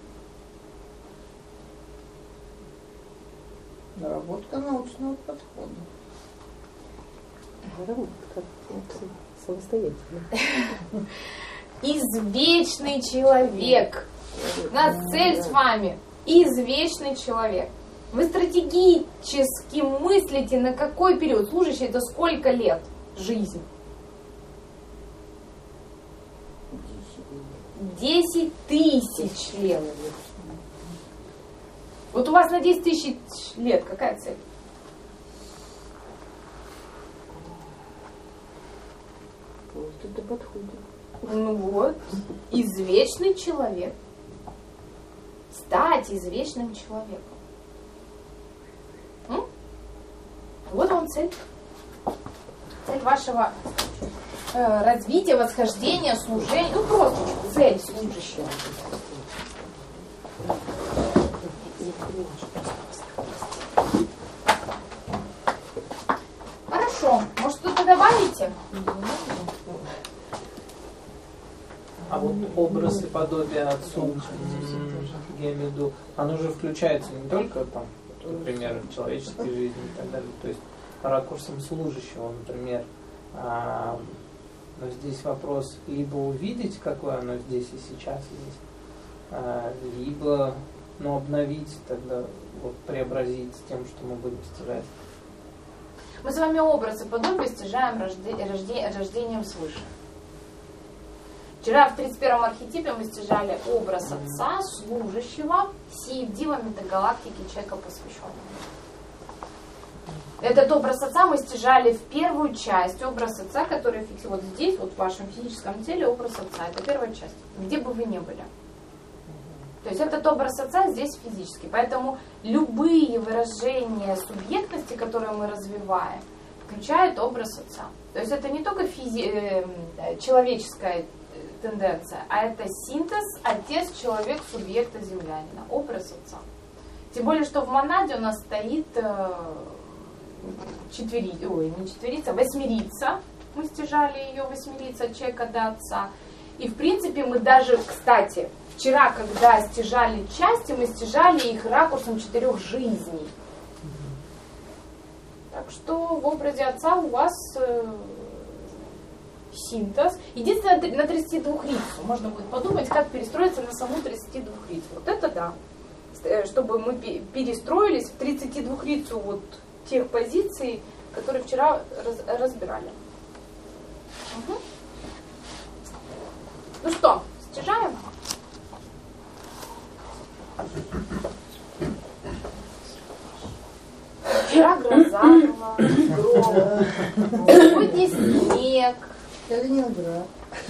Наработка научного подхода. Самостоятельно. Извечный человек. У нас цель с вами. Извечный человек. Вы стратегически мыслите, на какой период? Служащий — это сколько лет жизни? 10 тысяч лет. Вот у вас на 10 тысяч лет какая цель? это подходит. Ну вот, извечный человек. Стать извечным человеком. Вот вам цель. Цель вашего развития, восхождения, служения. Ну просто цель служащего. Хорошо. Может, что-то добавите? А вот образ и подобие отцу, я имею в виду, оно же включается не только там, например, в человеческой жизни и так далее, то есть ракурсом служащего, например, но здесь вопрос либо увидеть, какое оно здесь и сейчас есть, либо обновить, тогда вот преобразить тем, что мы будем стирать. Мы с вами образ и подобие стяжаем рождением свыше. Вчера в 31-м архетипе мы стяжали образ отца, служащего, сиевдива метагалактики, человека посвященного. Этот образ отца мы стяжали в первую часть. Образ отца, который вот здесь, вот в вашем физическом теле, образ отца. Это первая часть, где бы вы ни были. То есть этот образ отца здесь физический. Поэтому любые выражения субъектности, которые мы развиваем, включают образ отца. То есть это не только человеческая тенденция, а это синтез отец, человек, субъекта, землянина. Образ отца. Тем более, что в монаде у нас стоит восьмерица. Мы стяжали ее, восьмерица, от человека до отца. И в принципе мы даже, кстати, вчера, когда стяжали части, мы стяжали их ракурсом 4 жизней. Так что в образе отца у вас синтез. Единственное, на 32-рицу. Можно будет подумать, как перестроиться на саму 32-рицу. Вот это да. Чтобы мы перестроились в 32-рицу вот тех позиций, которые вчера разбирали. Угу. Ну что, стяжаем? Вчера гроза была, гром. Сегодня снег. Калининград.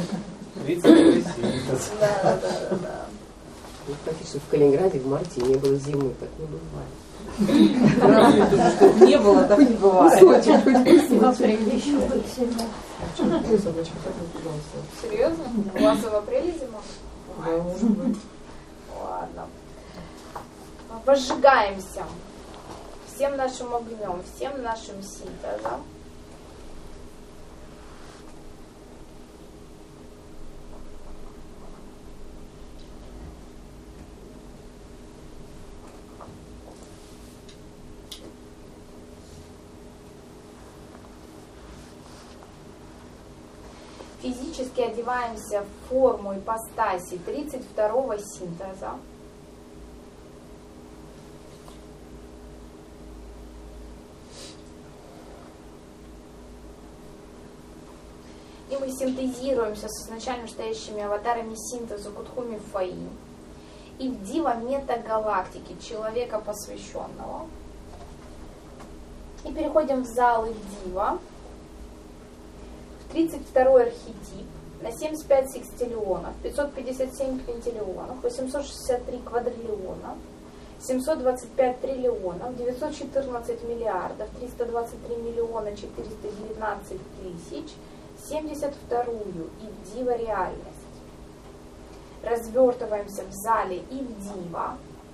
Да. Практически в Калининграде в марте не было зимы, так не бывает. Не было, так не бывает. В апреле еще будет зима. Серьезно? У вас и в апреле зима? Ладно. Возжигаемся всем нашим огнем, всем нашим синтезом. Физически одеваемся в форму ипостаси 32-го синтеза. И мы синтезируемся с изначально стоящими аватарами синтеза Кутхуми Фаи и в дива метагалактики, человека посвященного. И переходим в зал Ивдива. 32-й архетип на 75 секстиллионов, 557 квинтиллионов, 863 квадриллиона, 725 триллионов, 914 миллиардов, 323 миллиона 419 тысяч, 72-ю Ивдива реальность. Развертываемся в зале Ивдива.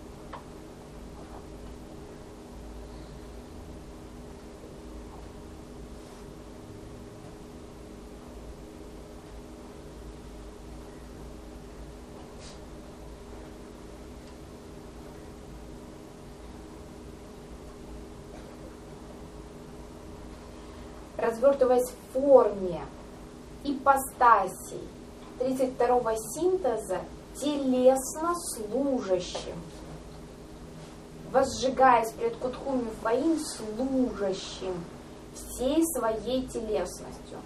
Развертываясь в форме ипостасей 32-го синтеза телесно служащим, возжигаясь пред Кутхуми Фаим служащим всей своей телесностью.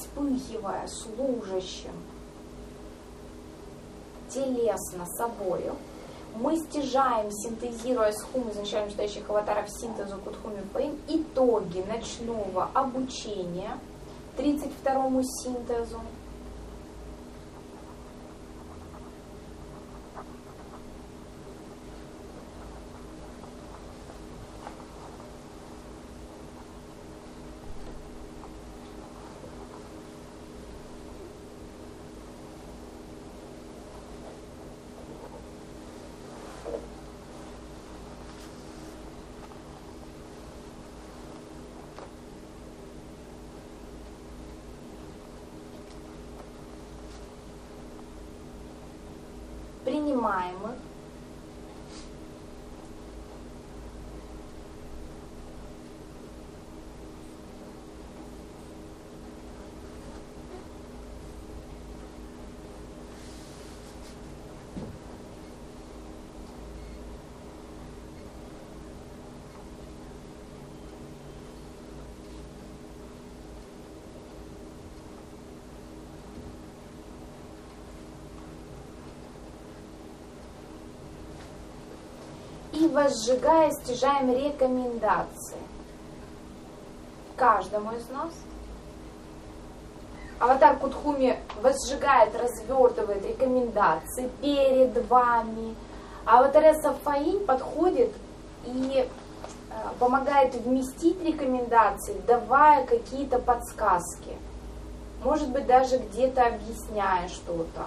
вспыхивая служащим телесно собою, мы стяжаем, синтезируя с хум изначально стоящих аватаров синтезу Кутхуми Фаин, итоги ночного обучения 32-му синтезу. Принимаемых, и возжигая, стяжаем рекомендации каждому из нас. Аватар Кутхуми возжигает, развертывает рекомендации перед вами. Аватаресса Фаинь подходит и помогает вместить рекомендации, давая какие-то подсказки. Может быть, даже где-то объясняя что-то.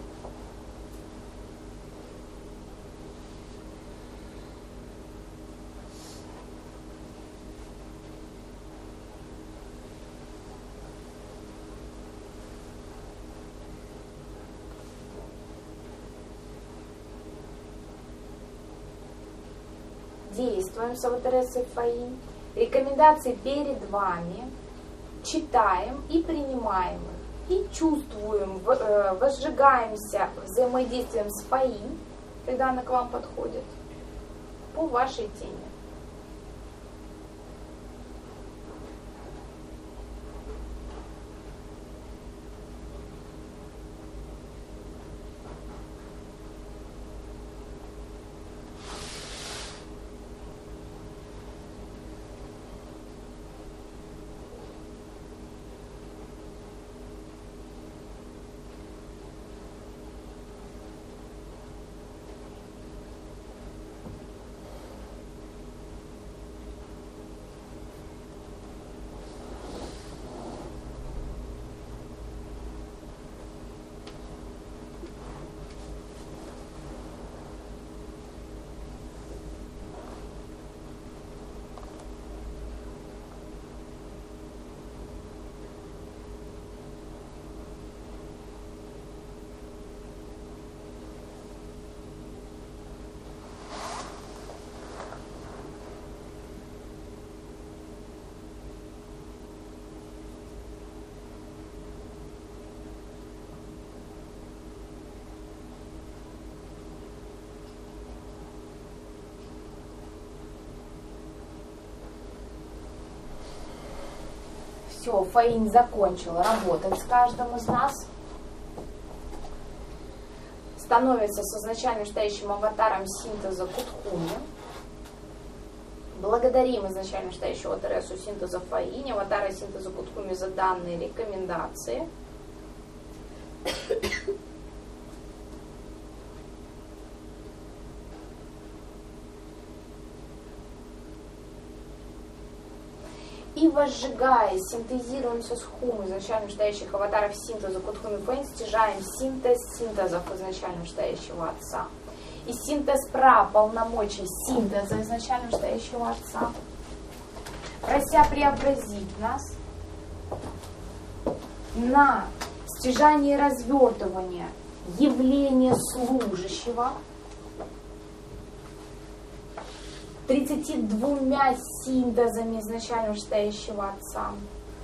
Действуем с аватарессой Фаинь, рекомендации перед вами, читаем и принимаем их, и чувствуем, возжигаемся взаимодействием с Фаинь, когда она к вам подходит, по вашей теме. Все, Фаинь закончила работать с каждым из нас. Становится с изначально стоящим аватаром синтеза Кутхуми. Благодарим изначально стоящего аватаресу синтеза Фаинь, аватара синтеза Кутхуми за данные рекомендации. И возжигая, синтезируемся с хум изначально стоящих аватаров синтеза Кутхуми Фаинь, стяжаем синтез синтезов изначально стоящего Отца. И синтез полномочий синтеза изначально стоящего Отца, прося преобразить нас на стяжание и развертывание явления служащего 32 синтезами изначально стоящего Отца.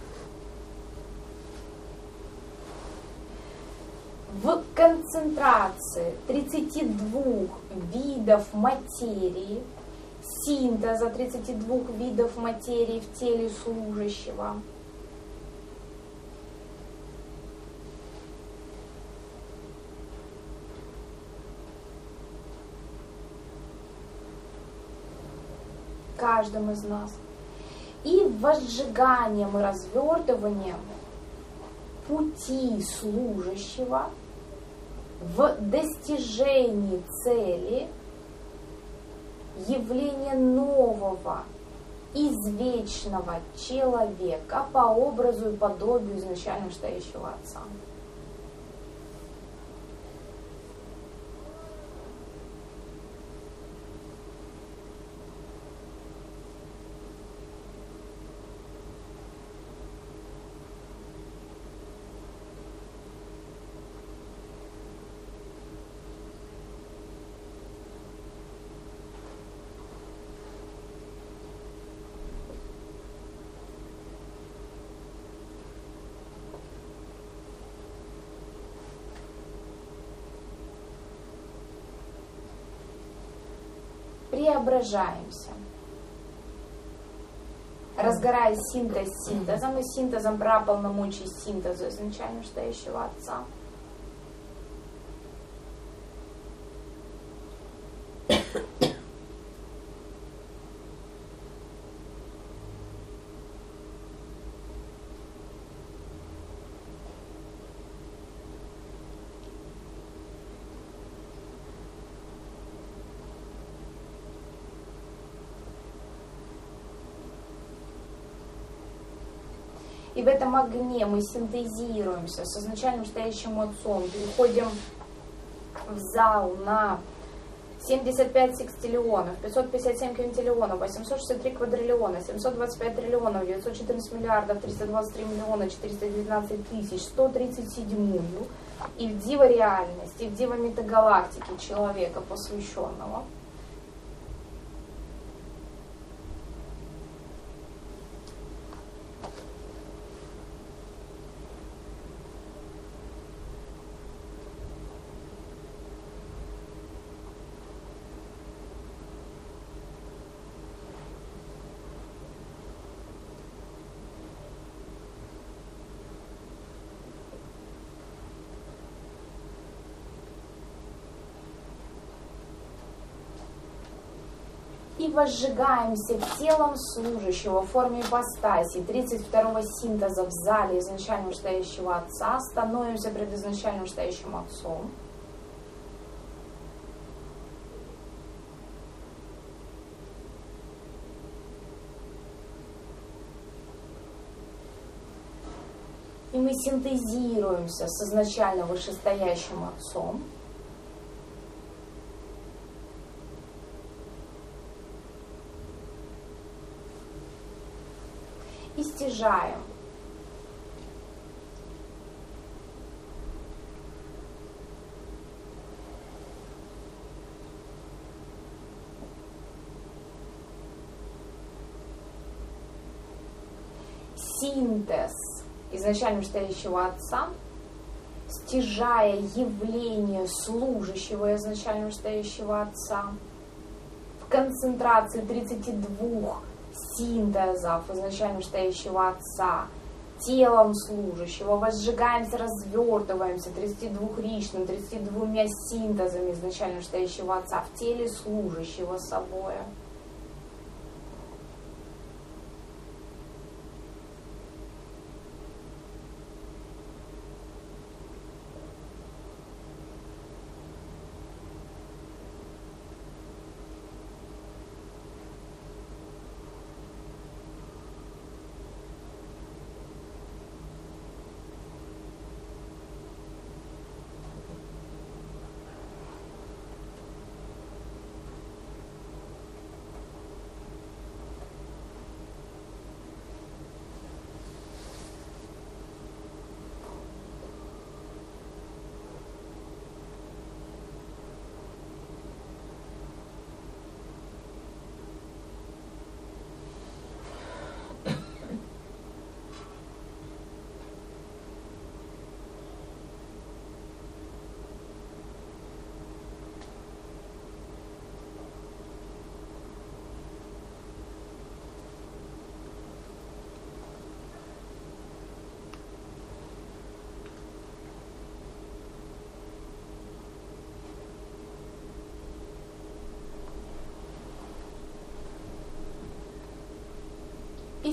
В концентрации 32 видов материи, синтеза 32 видов материи в теле служащего, каждом из нас, и возжиганием и развертыванием пути служащего в достижении цели явления нового, извечного человека по образу и подобию изначально стоящего Отца. Преображаемся, разгораясь синтезом и синтезом праполномочий синтеза изначально стоящего Отца. И в этом огне мы синтезируемся с изначальным стоящим Отцом, переходим в зал на 75 секстиллионов, 557 квинтиллионов, 863 квадриллиона, 725 триллионов, 914 миллиардов, 323 миллиона, 419 тысяч, 137-ю, и в диво-реальность, и в диво-метагалактике человека посвященного. И возжигаемся телом служащего в форме ипостаси 32-го синтеза в зале изначально стоящего Отца, становимся пред изначально стоящим Отцом. И мы синтезируемся с изначально вышестоящим Отцом. И стяжаем. Синтез изначально стоящего Отца, стяжая явление служащего изначально стоящего Отца, в концентрации 32 синтезов изначально стоящего Отца, телом служащего, возжигаемся, развертываемся 32-ричным, 32 синтезами изначально стоящего Отца в теле служащего собой.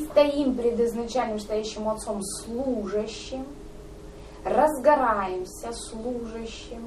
И стоим перед изначальным стоящим Отцом служащим, разгораемся служащим.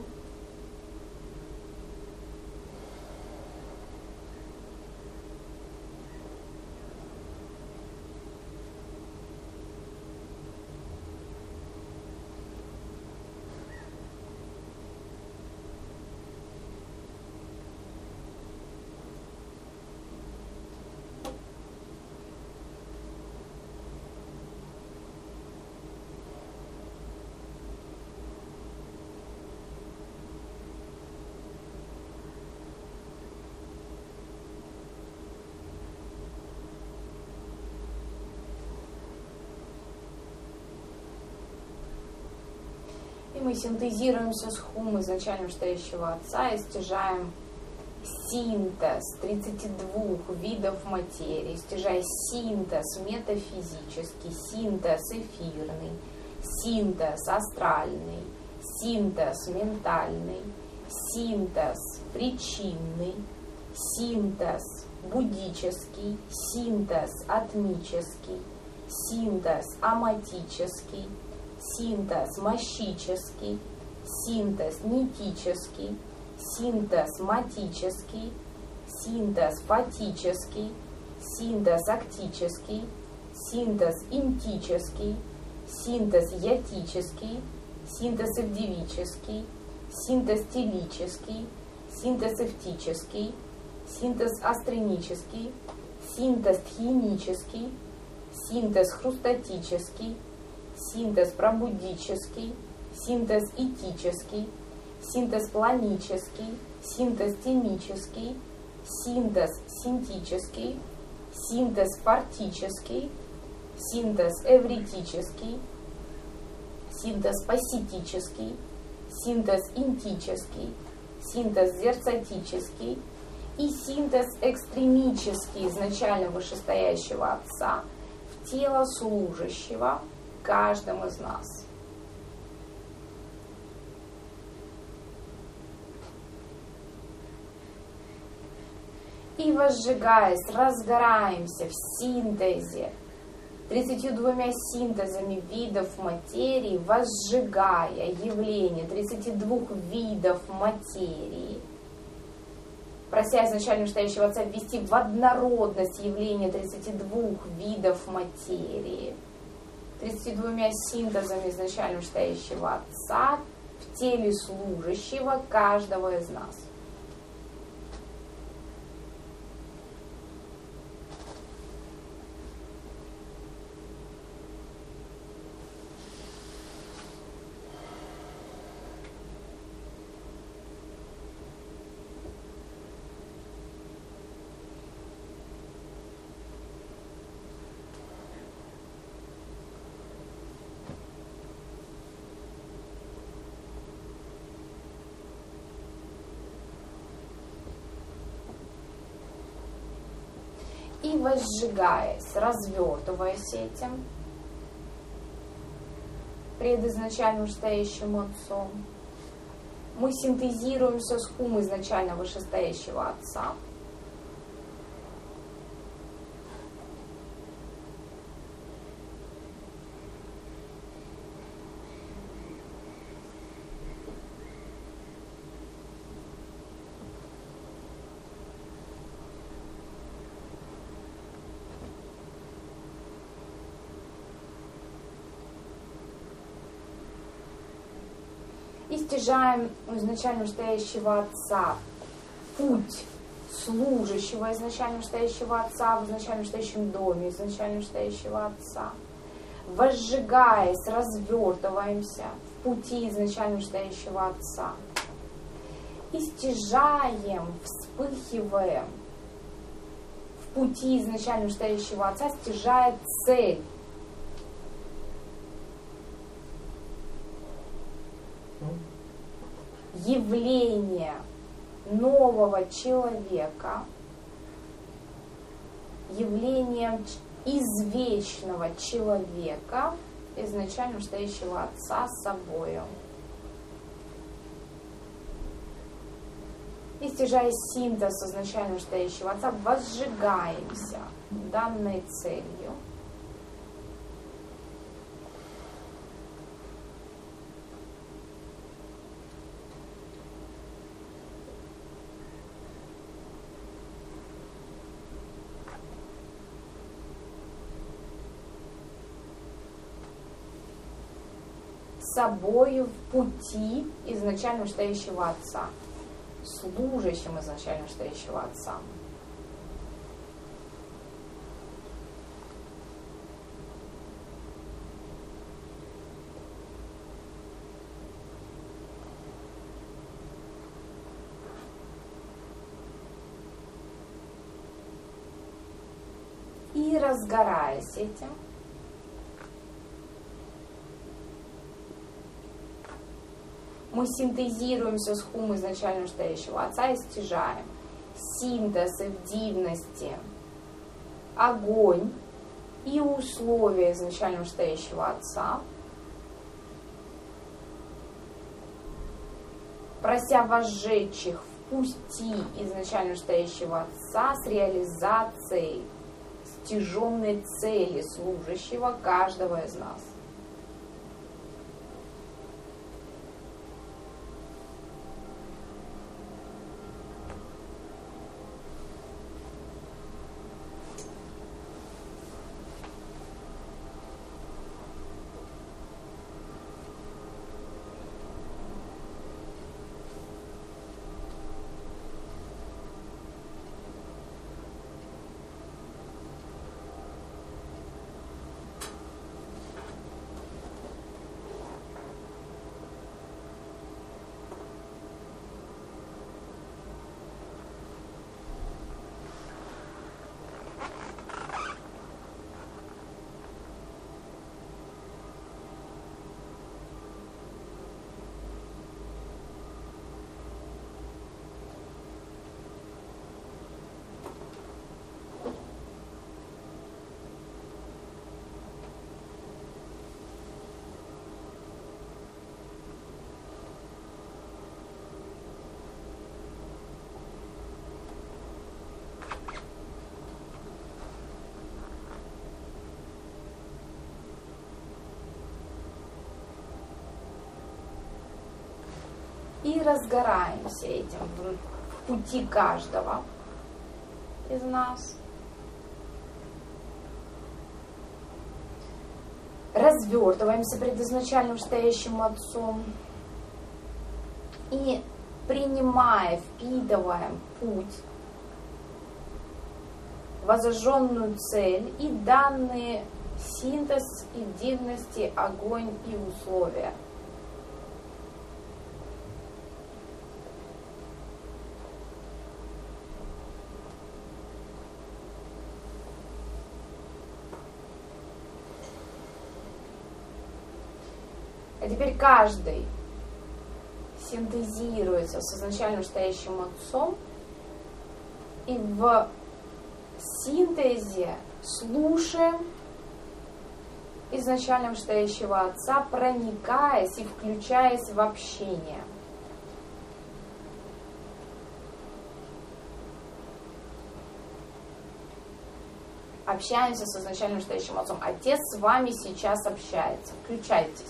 И мы синтезируемся с хум изначальным стоящего Отца и стяжаем синтез 32 видов материи, стяжая синтез метафизический, синтез эфирный, синтез астральный, синтез ментальный, синтез причинный, синтез буддический, синтез атмический, синтез аматический, синтез мощический, синтез нитический, синтез матический, синтез фатический, синтез актический, синтез интический, синтез ятический, синтез эвдевический, синтез телический, синтез эвтический, синтез астренический, синтез тхинический, синтез хрустатический, синтез пробудический, синтез этический, синтез планический, синтез темический, синтез синтический, синтез фартический, синтез эвритический, синтез паситический, синтез интический, синтез зерцатический и синтез экстремический изначально вышестоящего Отца в тело служащего каждым из нас. И возжигаясь, разгораемся в синтезе 32 синтезами видов материи, возжигая явление 32 видов материи, прося изначально стоящего Отца ввести в однородность явление 32 видов материи, 32 синтезами изначально стоящего Отца в теле служащего каждого из нас. И возжигаясь, развертываясь этим пред изначальным стоящим Отцом, мы синтезируемся с хум изначально вышестоящего Отца. И стяжаем изначально стоящего Отца путь служащего изначально стоящего Отца в изначально стоящем доме изначально стоящего Отца. Возжигаясь, развертываемся в пути изначально стоящего Отца. И стяжаем, вспыхиваем в пути изначально стоящего Отца, стяжает цель. Явление нового человека, явлением извечного человека, изначально стоящего Отца с собою. И стяжая синтез изначально стоящего Отца, возжигаемся данной целью собой в пути изначально вышестоящего Отца, служащим изначально вышестоящего Отца. И разгораясь этим, мы синтезируемся с хум изначально вышестоящего Отца и стяжаем синтез и в дивности, огонь и условия изначально вышестоящего Отца, прося возжечь их в пути изначально вышестоящего Отца с реализацией стяженной цели служащего каждого из нас. И разгораемся этим в пути каждого из нас. Развертываемся пред изначально вышестоящим Отцом и, принимая, впитываем путь, возожженную цель и данные синтез и дивности, огонь и условия. А теперь каждый синтезируется с изначально вышестоящим Отцом и в синтезе слушаем изначально вышестоящего Отца, проникаясь и включаясь в общение. Общаемся с изначально вышестоящим Отцом. Отец с вами сейчас общается. Включайтесь.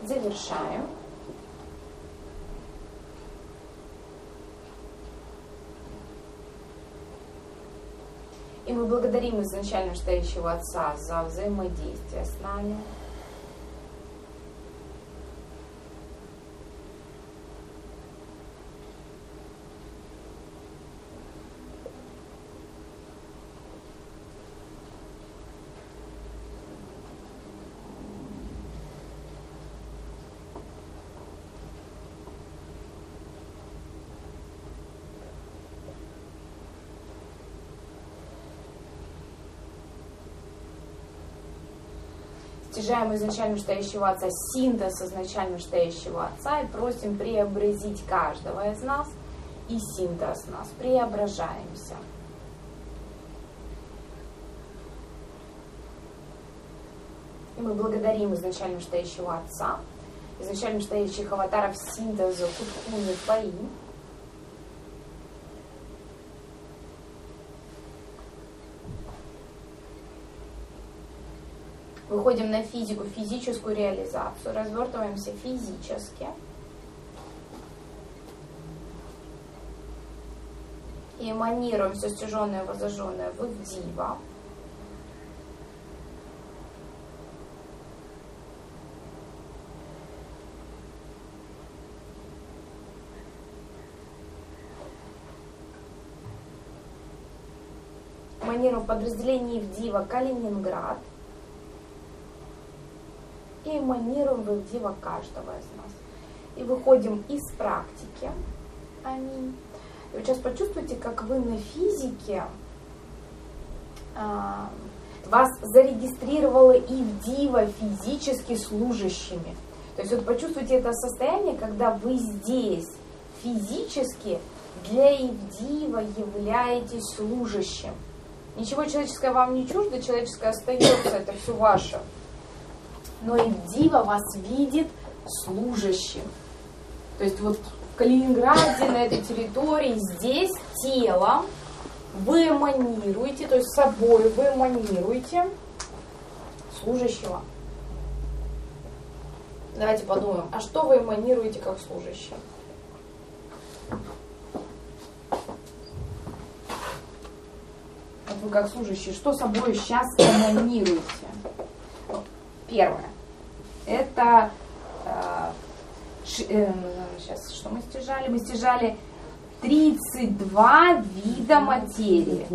завершаем. И мы благодарим изначально стоящего Отца за взаимодействие с нами. Стяжаем изначально стоящего Отца, синтез изначально стоящего Отца и просим преобразить каждого из нас и синтез нас. Преображаемся. И мы благодарим изначально стоящего Отца, изначально стоящих аватаров синтеза Куткуны Твои. Выходим на физику, физическую реализацию, развертываемся физически. И эманируем все стяженное, возожженное в Ивдива. Эманируем в подразделении Ивдива Калининград. И эманируем в Ивдива каждого из нас. И выходим из практики. Аминь. И вот сейчас почувствуйте, как вы на физике вас зарегистрировало Ивдива физически служащими. То есть вот почувствуйте это состояние, когда вы здесь физически для Ивдива являетесь служащим. Ничего человеческое вам не чуждо, человеческое остается, это все ваше. Но Ивдива вас видит служащим. То есть вот в Калининграде, на этой территории, здесь телом вы эманируете, то есть собой вы эманируете служащего. Давайте подумаем, а что вы эманируете как служащий? Вот вы как служащий, что собой сейчас эманируете? Первое. Это сейчас, что мы стяжали? Мы стяжали 32 вида материи.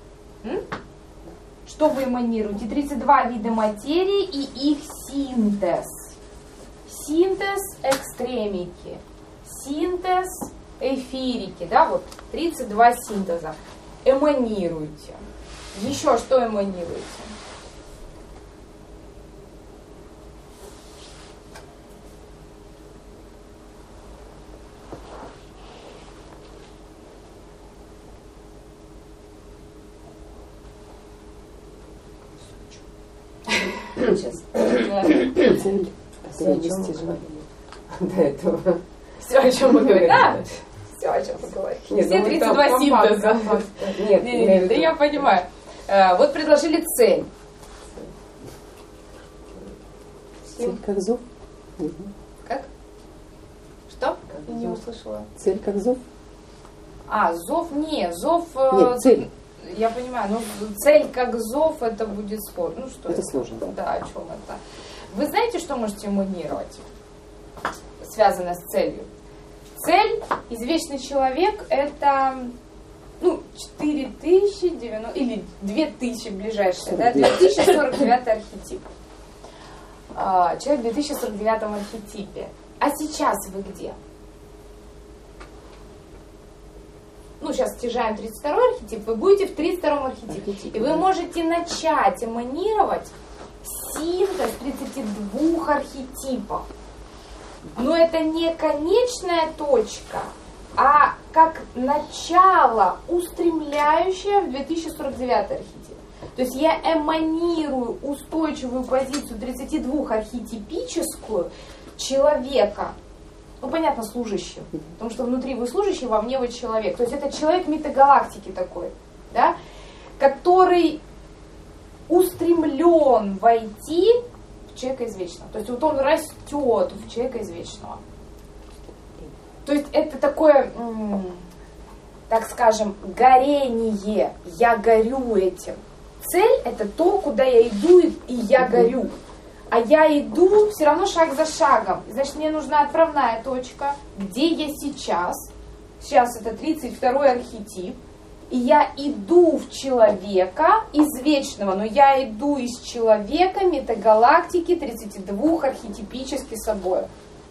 Что вы эманируете? 32 вида материи и их синтез. Синтез экстремики. Синтез эфирики. Да, вот 32 синтеза. Эманируйте. Еще что эманируете? Сейчас. Цель. До этого. Все, о чем мы говорим. Да? Все, о чем мы говорим. Все 32 синтеза. Нет, да я понимаю. Вот предложили цель. Цель как зов? Как? Что? Я не услышала. Цель как зов? А, зов не, зов... Нет, цель. Я понимаю, но цель как зов, это будет спор. Ну что это? Сложно, да. Да, о чем это? Вы знаете, что можете эманировать, связанное с целью? Цель, извечный человек, это 4090 или 2000 ближайшие, да, 2049 архетип. Человек в 2049 архетипе. А сейчас вы где? Сейчас стяжаем 32-й архетип, вы будете в 32-м архетипе. И вы можете начать эманировать синтез 32 архетипов. Но это не конечная точка, а как начало, устремляющее в 2049 архетип. То есть я эманирую устойчивую позицию 32 архетипическую человека. Понятно, служащий. Потому что внутри вы служащий, вовне вы человек. То есть это человек метагалактики такой, да, который устремлен войти в человека извечного. То есть вот он растет в человека извечного. То есть это такое, так скажем, горение. Я горю этим. Цель это то, куда я иду, и я горю. А я иду все равно шаг за шагом. Значит, мне нужна отправная точка, где я сейчас. Сейчас это 32-й архетип. И я иду в человека извечного, но я иду из человека метагалактики 32 архетипически собой.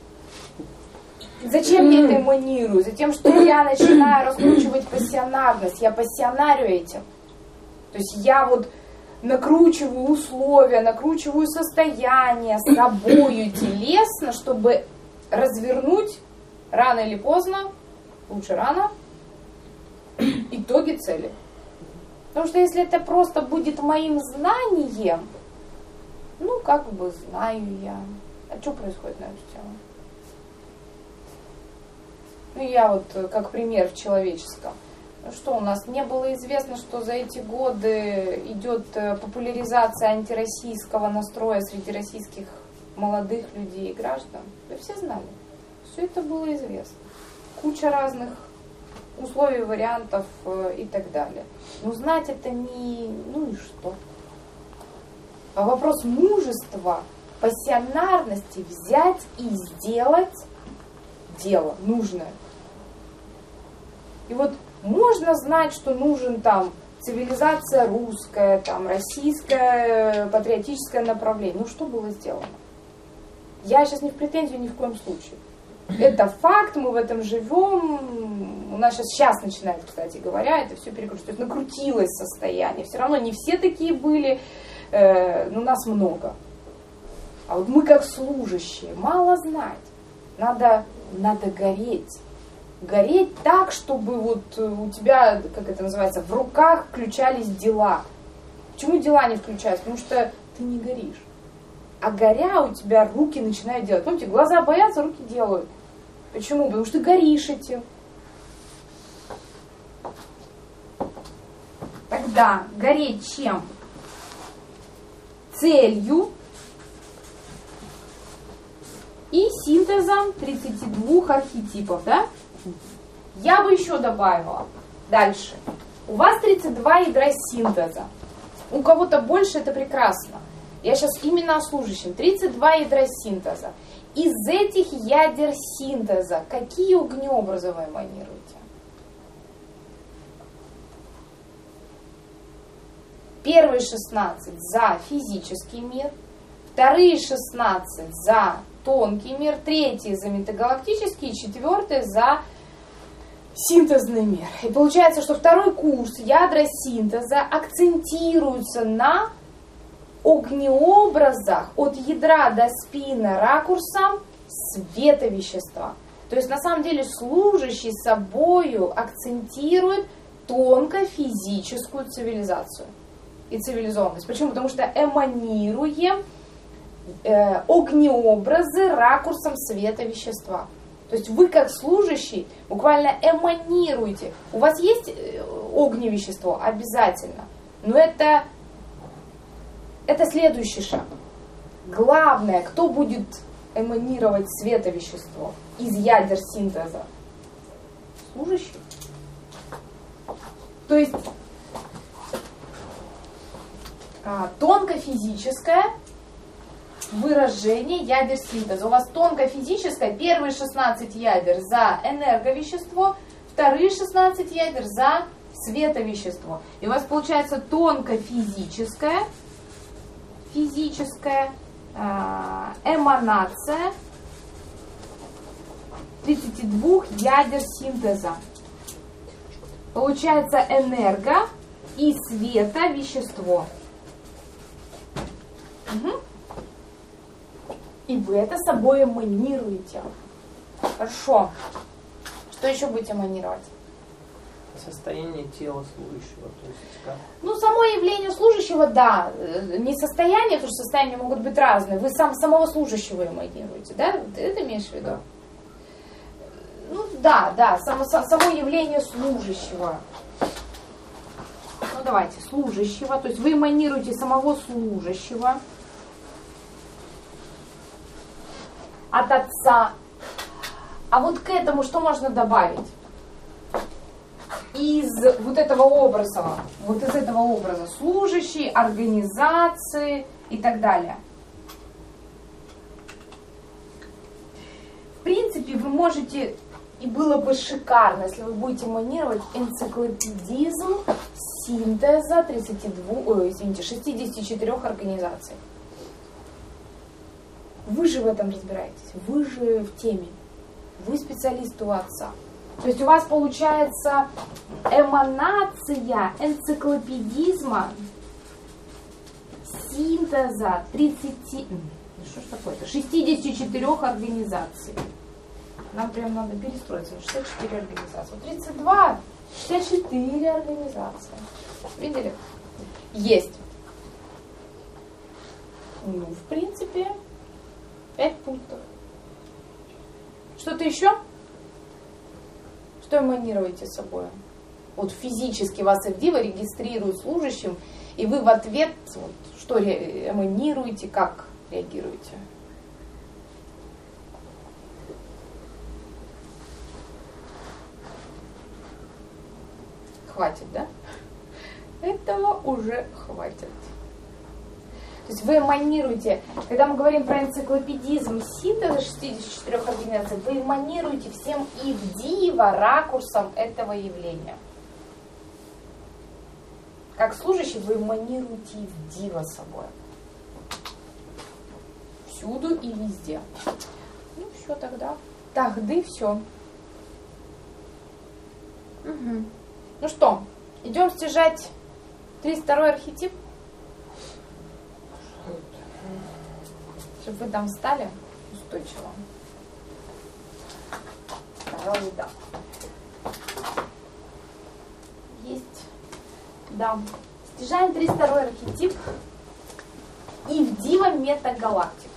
Зачем я это эманирую? Затем, что я начинаю раскручивать пассионарность, я пассионарю этим. То есть я вот накручиваю условия, накручиваю состояние собою телесно, чтобы развернуть рано или поздно, лучше рано, итоги цели. Потому что если это просто будет моим знанием, ну как бы знаю я. А что происходит на эту тему? Ну я вот как пример в человеческом. Что у нас не было известно, что за эти годы идет популяризация антироссийского настроя среди российских молодых людей и граждан? Вы все знали. Все это было известно. Куча разных условий, вариантов и так далее. Но знать это не... Ну и что? А вопрос мужества, пассионарности взять и сделать дело нужное. И вот можно знать, что нужен там цивилизация русская, там российское патриотическое направление. Ну что было сделано? Я сейчас не в претензию ни в коем случае. Это факт, мы в этом живем. У нас сейчас начинает, кстати говоря, это все перекрутить. То есть накрутилось состояние. Все равно не все такие были, но нас много. А вот мы как служащие, мало знать. Надо гореть. Гореть так, чтобы вот у тебя, как это называется, в руках включались дела. Почему дела не включаются? Потому что ты не горишь. А горя у тебя руки начинают делать. Помните, глаза боятся, руки делают. Почему? Потому что ты горишь этим. Тогда гореть чем? Целью и синтезом 32 архетипов, да? Я бы еще добавила. Дальше. У вас 32 ядра синтеза. У кого-то больше, это прекрасно. Я сейчас именно о служащем. 32 ядра синтеза. Из этих ядер синтеза какие огнеобразы вы эманируете? Первые 16 за физический мир, вторые 16 за тонкий мир, третий за метагалактический, четвертый за синтезный мир. И получается, что второй курс ядра синтеза акцентируется на огнеобразах от ядра до спина ракурсом световещества. То есть на самом деле служащий собою акцентирует тонко-физическую цивилизацию и цивилизованность. Почему? Потому что эманируем огнеобразы ракурсом световещества. То есть вы как служащий буквально эманируете. У вас есть огневещество? Обязательно. Но это следующий шаг. Главное, кто будет эманировать световещество из ядер синтеза? Служащий. То есть тонко-физическое выражение ядер синтеза. У вас тонко-физическое, первые 16 ядер за энерговещество, вторые 16 ядер за световещество. И у вас получается тонко-физическое, эманация 32 ядер синтеза. Получается энерго и световещество. Угу. И вы это собой эманируете. Хорошо. Что еще будете эманировать? Состояние тела служащего. То есть, как? Ну, само явление служащего, да. Не состояние, потому что состояния могут быть разные. Вы самого служащего эманируете, да? Ты это имеешь в виду? Да. Ну, да, само явление служащего. Ну, давайте, служащего. То есть вы эманируете самого служащего. от Отца. А вот к этому что можно добавить? Из вот этого образа служащие, организации и так далее. В принципе, вы можете, и было бы шикарно, если вы будете манировать энциклопедизм синтеза 64 организаций. Вы же в этом разбираетесь, вы же в теме, вы специалист у Отца. То есть у вас получается эманация энциклопедизма синтеза 64 организаций. Нам прям надо перестроиться на 64 организации. 32, 64 организации. Видели? Есть. Ну, в принципе, 5 пунктов. Что-то еще? Что эманируете собой? Вот физически вас Эвдива регистрирует служащим, и вы в ответ вот, что эманируете, как реагируете? Хватит, да? Этого уже хватит. То есть вы эманируете, когда мы говорим про энциклопедизм синтеза 64 организаций, вы эманируете всем Ивдива ракурсом этого явления. Как служащий вы эманируете Ивдива собой. Всюду и везде. Ну все тогда. Тогда все. Угу. Ну что, идем стяжать 32-й архетип? Чтобы вы там встали устойчиво. Пожалуй, да. Есть. Да. Стяжаем 32-й архетип Ивдива метагалактику.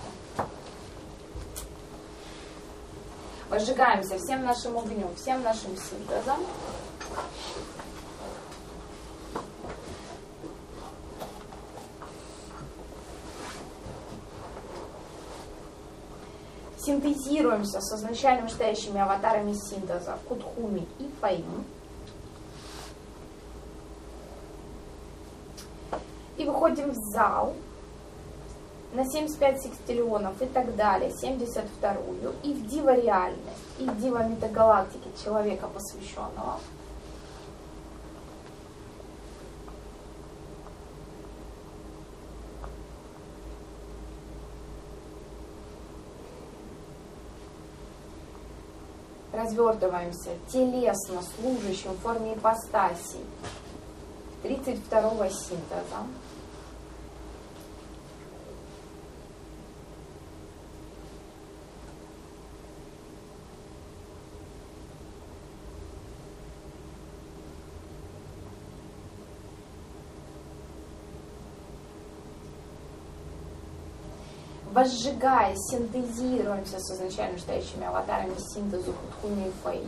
Возжигаемся всем нашим огнем, всем нашим синтезом. Синтезируемся с изначально стоящими аватарами синтеза Кутхуми и Фаим. И выходим в зал на 75 секстиллионов и так далее, 72-ю, и в дива реальность, и в дива метагалактики человека посвященного. Развертываемся телесно служащим в форме ипостаси 32-го синтеза. Возжигая, синтезируемся с изначально стоящими аватарами синтезу Кутхуми и Фаим.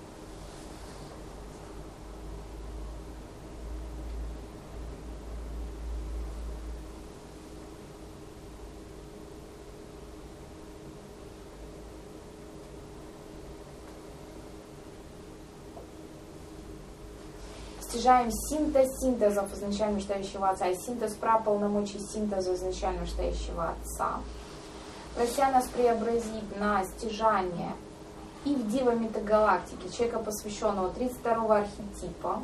Стяжаем синтез синтезов изначально стоящего Отца и синтез праполномочий синтеза изначально стоящего Отца, прося нас преобразить на стяжание и в дива метагалактики человека, посвященного 32-го архетипа,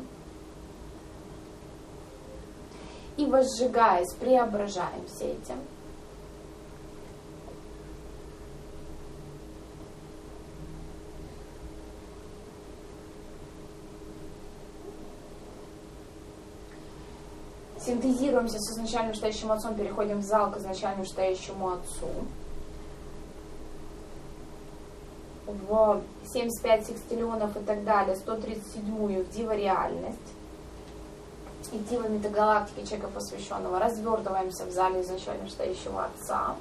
и возжигаясь, преображаемся этим. Синтезируемся с изначально стоящим Отцом, переходим в зал к изначально стоящему Отцу. В 75 секстиллионов и так далее, 137-ю в дива реальность и дива метагалактики человека посвященного. Развертываемся в зале изначально стоящего Отца.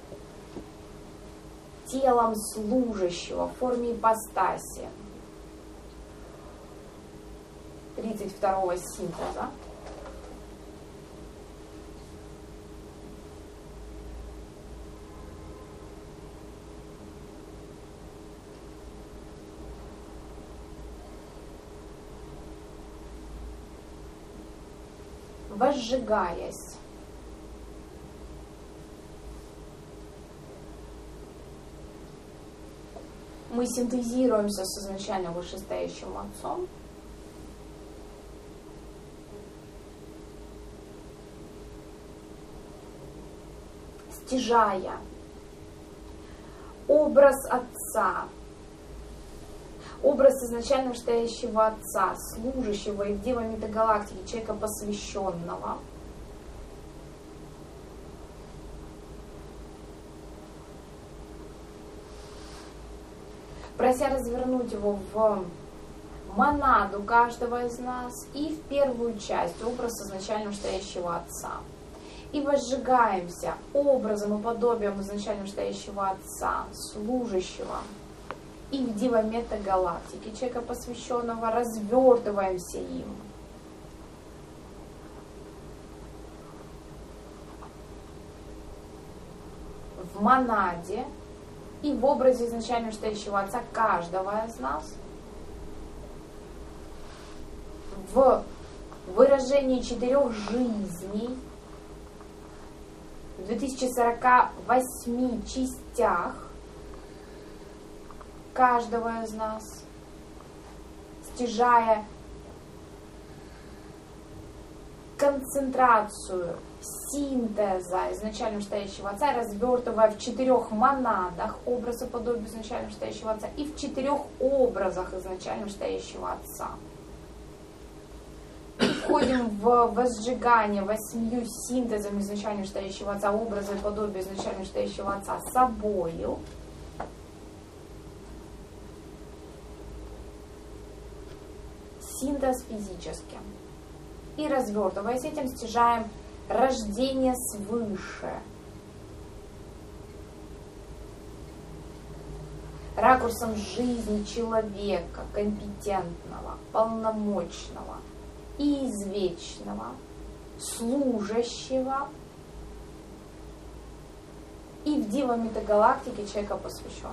Телом служащего в форме ипостаси 32-го синтеза. возжигаясь, мы синтезируемся с изначально вышестоящим Отцом, стяжая образ Отца, образ изначально вышестоящего Отца, служащего и в Дива Метагалактики, человека посвященного, прося развернуть его в монаду каждого из нас и в первую часть, образ изначально вышестоящего Отца. И возжигаемся образом и подобием изначально вышестоящего Отца, служащего, и в Дива Метагалактики, человека посвященного, развертываемся им. В монаде и в образе изначально вышестоящего Отца каждого из нас, в выражении 4 жизней, в 2048 частях каждого из нас, стяжая концентрацию синтеза изначально вышестоящего Отца, развертывая в 4 монадах образа подобия изначально вышестоящего Отца и в 4 образах изначально вышестоящего Отца. И входим в возжигание 8 синтезами изначально вышестоящего Отца, образа и подобия изначально вышестоящего Отца собою. Синтез физически. И развертываясь этим, стяжаем рождение свыше. Ракурсом жизни человека, компетентного, полномочного и извечного, служащего и в Дива Метагалактике человека посвященного.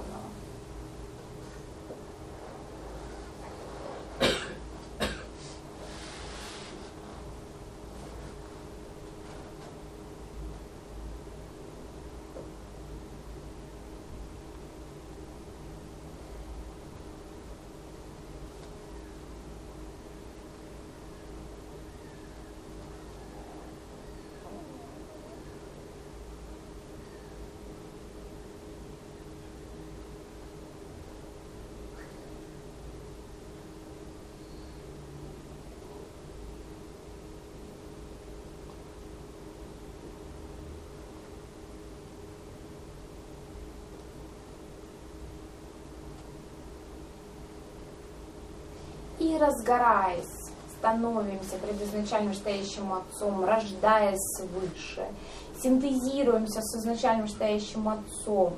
И разгораясь, становимся пред изначально вышестоящим Отцом, рождаясь свыше, синтезируемся с изначально вышестоящим Отцом,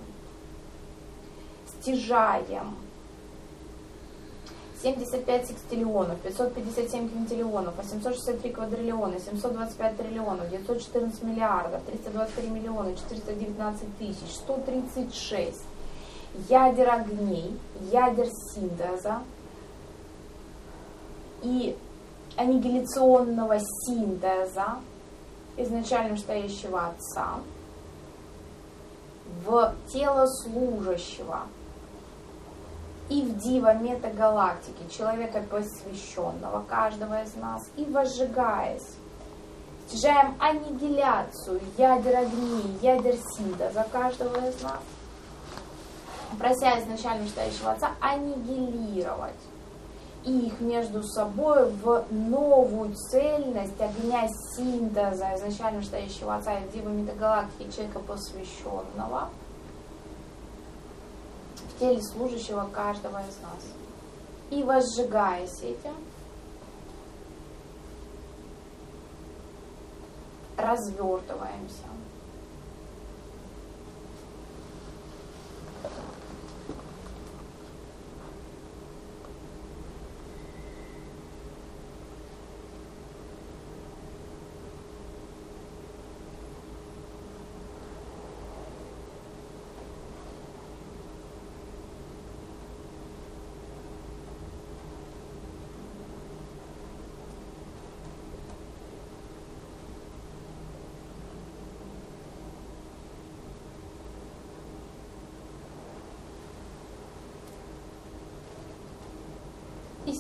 стяжаем 75 секстиллионов, 557 квинтиллионов, 863 квадриллиона, 725 триллионов, 914 миллиардов, 323 миллиона, 419 тысяч, 136 ядер огней, ядер синтеза и аннигиляционного синтеза изначально вышестоящего Отца в тело служащего и в Дива Метагалактики, человека посвященного каждого из нас, и возжигаясь, стяжаем аннигиляцию ядер огней, ядер синтеза каждого из нас, прося изначально вышестоящего Отца аннигилировать их между собой в новую цельность огня синтеза изначально вышестоящего Отца и в Дива Метагалактики, человека посвященного в теле служащего каждого из нас. И возжигаясь этим, развертываемся.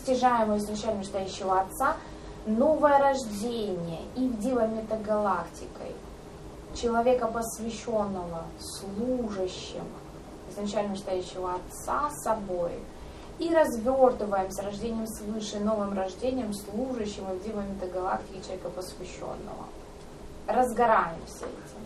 стяжаем изначально настоящего Отца, новое рождение и в Дива метагалактикой человека, посвященного служащим изначально настоящего Отца собой, и развертываемся рождением свыше, новым рождением, служащим и в Дива метагалактике человека, посвященного. Разгораемся этим.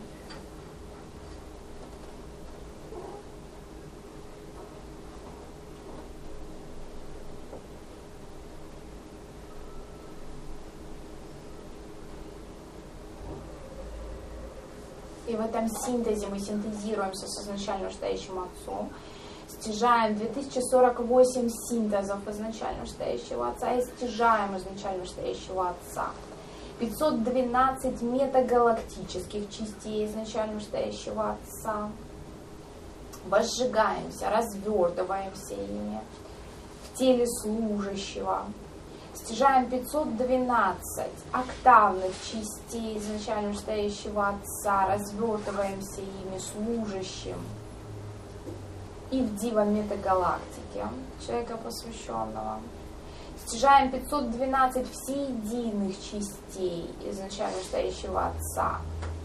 И в этом синтезе мы синтезируемся с изначально настоящим Отцом, стяжаем 2048 синтезов изначально настоящего Отца и стяжаем изначально настоящего Отца, 512 метагалактических частей изначально настоящего Отца, возжигаемся, развертываемся ими в теле служащего, стяжаем 512 октавных частей изначально настоящего Отца, развертываемся ими служащим и в Дива метагалактике человека, посвященного. Стяжаем 512 всеединых частей изначально настоящего Отца,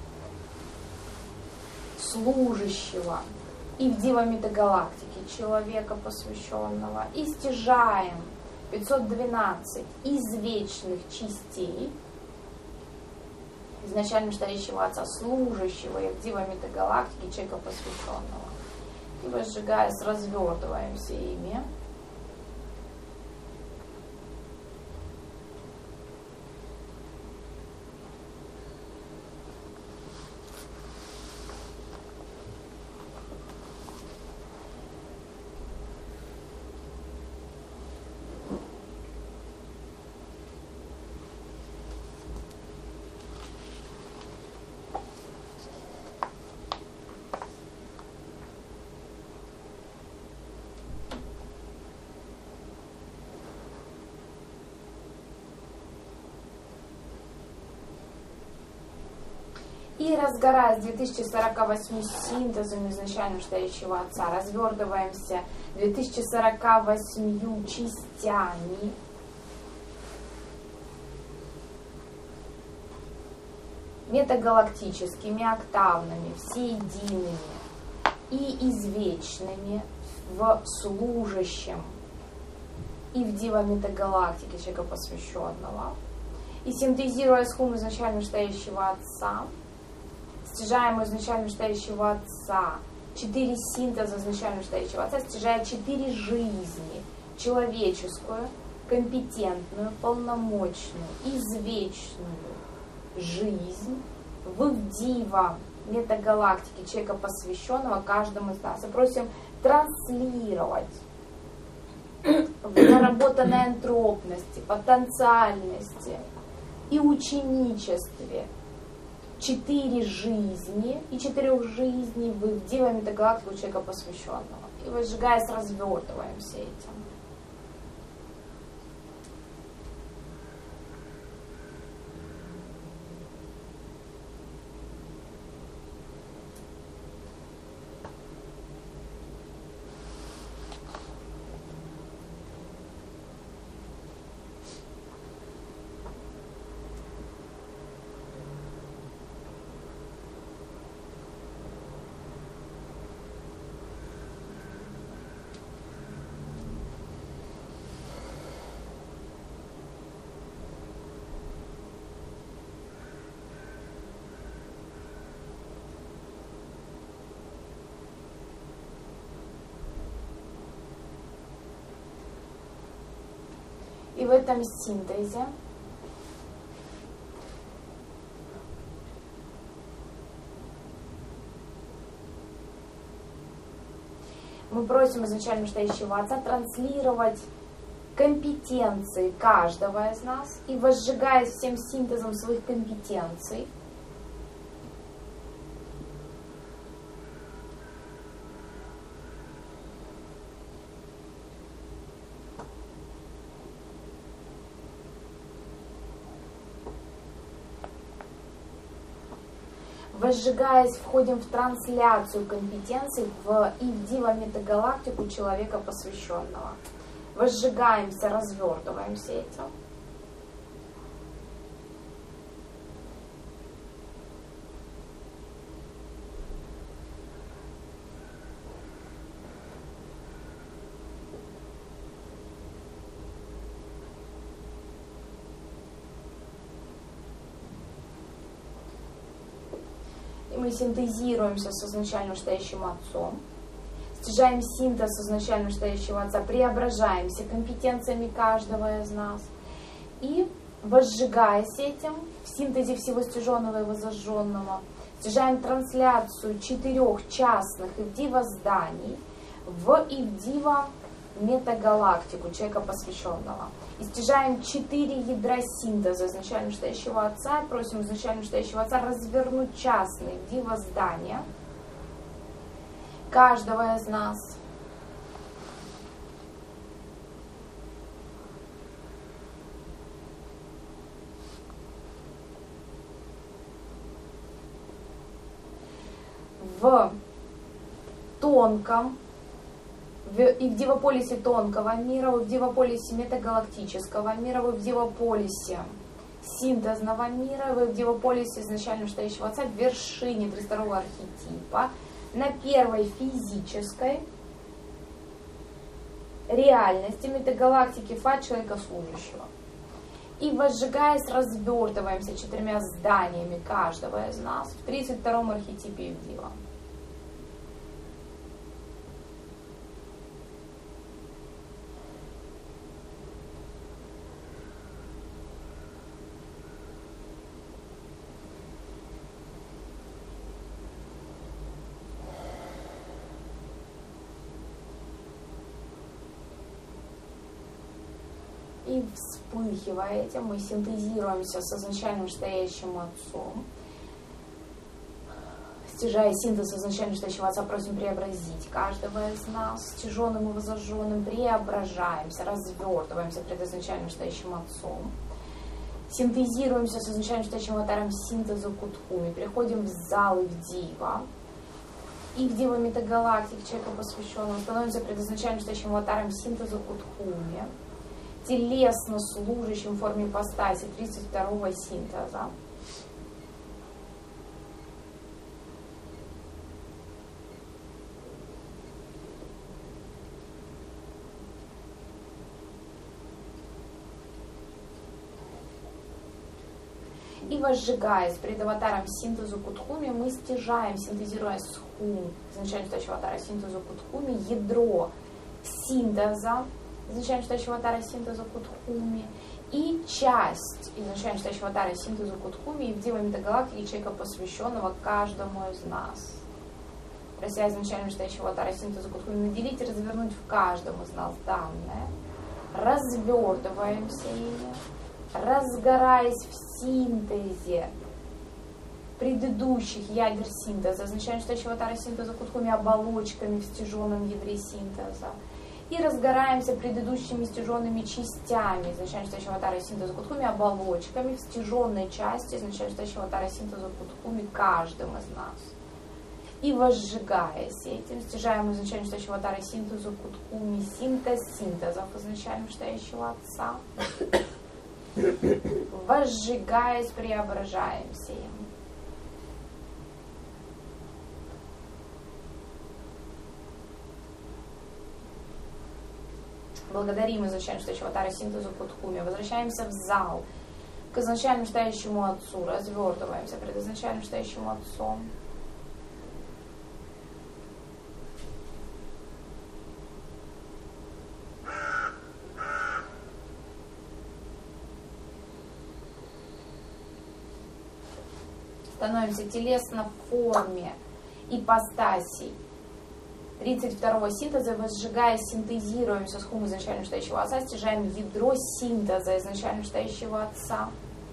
служащего и в Дива метагалактике человека, посвященного. И стяжаем 512 извечных частей изначально настоящего Отца, служащего и в Дива метагалактике человека, посвященного. И возжигаясь, развертываемся ими. И разгораясь 2048 синтезом изначально настоящего Отца, развертываемся 2048 частями метагалактическими, октавными, всеедиными и извечными в служащем и в Дива метагалактике человека, посвященного. И синтезируя схему изначально настоящего Отца, стяжаем изначально настоящего Отца, 4 синтеза изначально настоящего Отца, стяжая 4 жизни: человеческую, компетентную, полномочную, извечную жизнь в Дива метагалактике человека, посвященного каждому из нас. И просим транслировать в наработанной энтропности, потенциальности и ученичестве 4 жизни и 4 жизней в Дива метагалактику человека, посвященного. И возжигаясь, развертываемся этим. И в этом синтезе мы просим изначально настоящего Отца транслировать компетенции каждого из нас и, возжигаясь всем синтезом своих компетенций, возжигаясь, входим в трансляцию компетенций и в Дива метагалактику человека, посвященного. возжигаемся, развертываемся этим. И мы синтезируемся с изначально стоящим Отцом, стяжаем синтез изначально стоящего Отца, преображаемся компетенциями каждого из нас и, возжигаясь этим, в синтезе всего стяженного и возожженного, стяжаем трансляцию 4 частных Ивдива зданий в Ивдива метагалактику, человека посвященного. И стяжаем 4 ядра синтеза изначально стоящего Отца, и просим изначально стоящего Отца развернуть частные Ивдива здания каждого из нас. В тонком, и в дивополисе тонкого мира, в дивополисе метагалактического мира, в дивополисе синтезного мира, в дивополисе изначально стоящего Отца, в вершине 32-го архетипа, на первой физической реальности метагалактики Фа человека служащего. И, возжигаясь, развертываемся 4 зданиями каждого из нас в 32-м архетипе Ивдива. И вспыхивая этим, мы синтезируемся с изначальным стоящим Отцом. Стяжая синтез изначально стоящего Отца, просим преобразить каждого из нас, стяженным и возожженным, преображаемся, развертываемся пред изначально стоящим Отцом. Синтезируемся с изначально стоящим Аватаром синтеза Кутхуми, приходим в зал Ивдива. Ивдива метагалактики, человека посвященного, становимся пред изначально стоящим Аватаром синтеза Кутхуми, телесно служащим в форме ипостаси 32-го синтеза. И, возжигаясь пред аватаром синтезу Кутхуми, мы стяжаем, синтезируя с Хум, изначально стоящего аватара синтезу Кутхуми, ядро синтеза, изначально стоящего аватара синтеза Кутхуми, и часть изначально стоящего аватара синтеза Кутхуми и в Дива метагалактики человека, посвященного каждому из нас. Прося изначально стоящего аватара синтеза Кутхуми наделить и развернуть в каждом из нас данное, развертываемся ими, разгораясь в синтезе предыдущих ядер синтеза, изначально стоящего аватара синтеза Кутхуми оболочками в стяженном ядре синтеза, и разгораемся предыдущими стяженными частями изначально стоящего аватара синтеза Кутхуми оболочками в стяженной части изначально стоящего аватара синтеза Кутхуми каждым из нас. И, возжигаясь этим, стяжаем изначально стоящего аватара синтеза Кутхуми синтез синтезов изначально стоящего Отца. Возжигаясь, преображаемся им. Благодарим изначально стоящего аватара синтезу Кутхуми. Возвращаемся в зал к изначально стоящему Отцу. Развертываемся пред изначально стоящим Отцом. Становимся телесно в форме ипостасей 32-го синтеза, возжигая, синтезируемся с Хум изначально стоящего Отца, стяжаем ядро синтеза изначально стоящего Отца.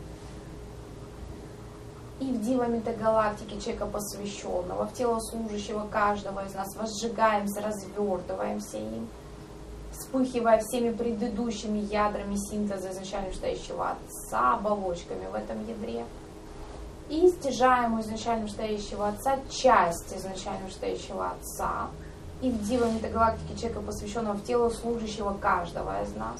И в Дива метагалактики человека посвященного, в тело служащего каждого из нас, возжигаемся, развертываемся им, вспыхивая всеми предыдущими ядрами синтеза изначально стоящего Отца, оболочками в этом ядре. И стяжаем у изначально стоящего Отца часть изначально стоящего Отца, и в Дива метагалактике человека, посвященного в тело служащего каждого из нас.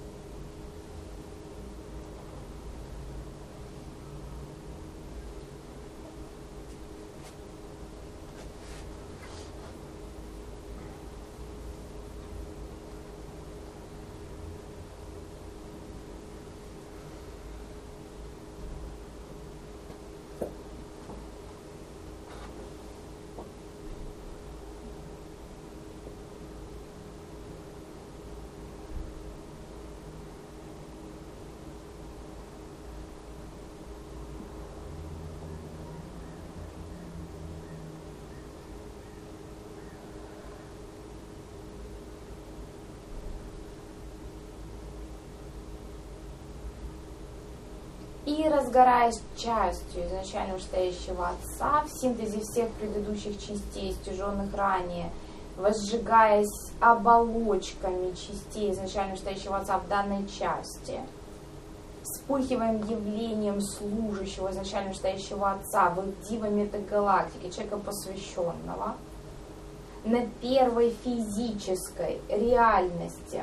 И разгораясь частью изначально вышестоящего Отца, в синтезе всех предыдущих частей, стяженных ранее, возжигаясь оболочками частей изначально вышестоящего Отца в данной части, вспыхиваем явлением служащего изначально вышестоящего Отца в их Дива метагалактике, человека посвященного, на первой физической реальности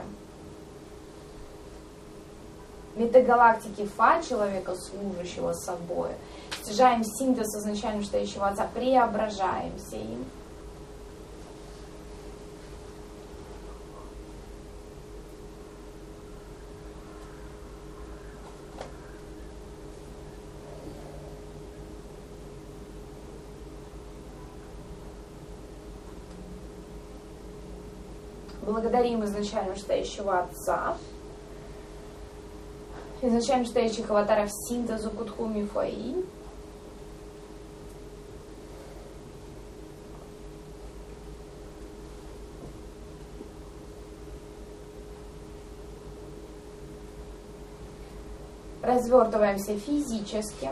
метагалактики Фа, человека, служащего собой, стяжаем синтез изначально вышестоящего Отца, преображаемся им. Благодарим изначально вышестоящего Отца, изначально вышестоящих аватаров синтезу Кутхуми Фаи. Развертываемся физически.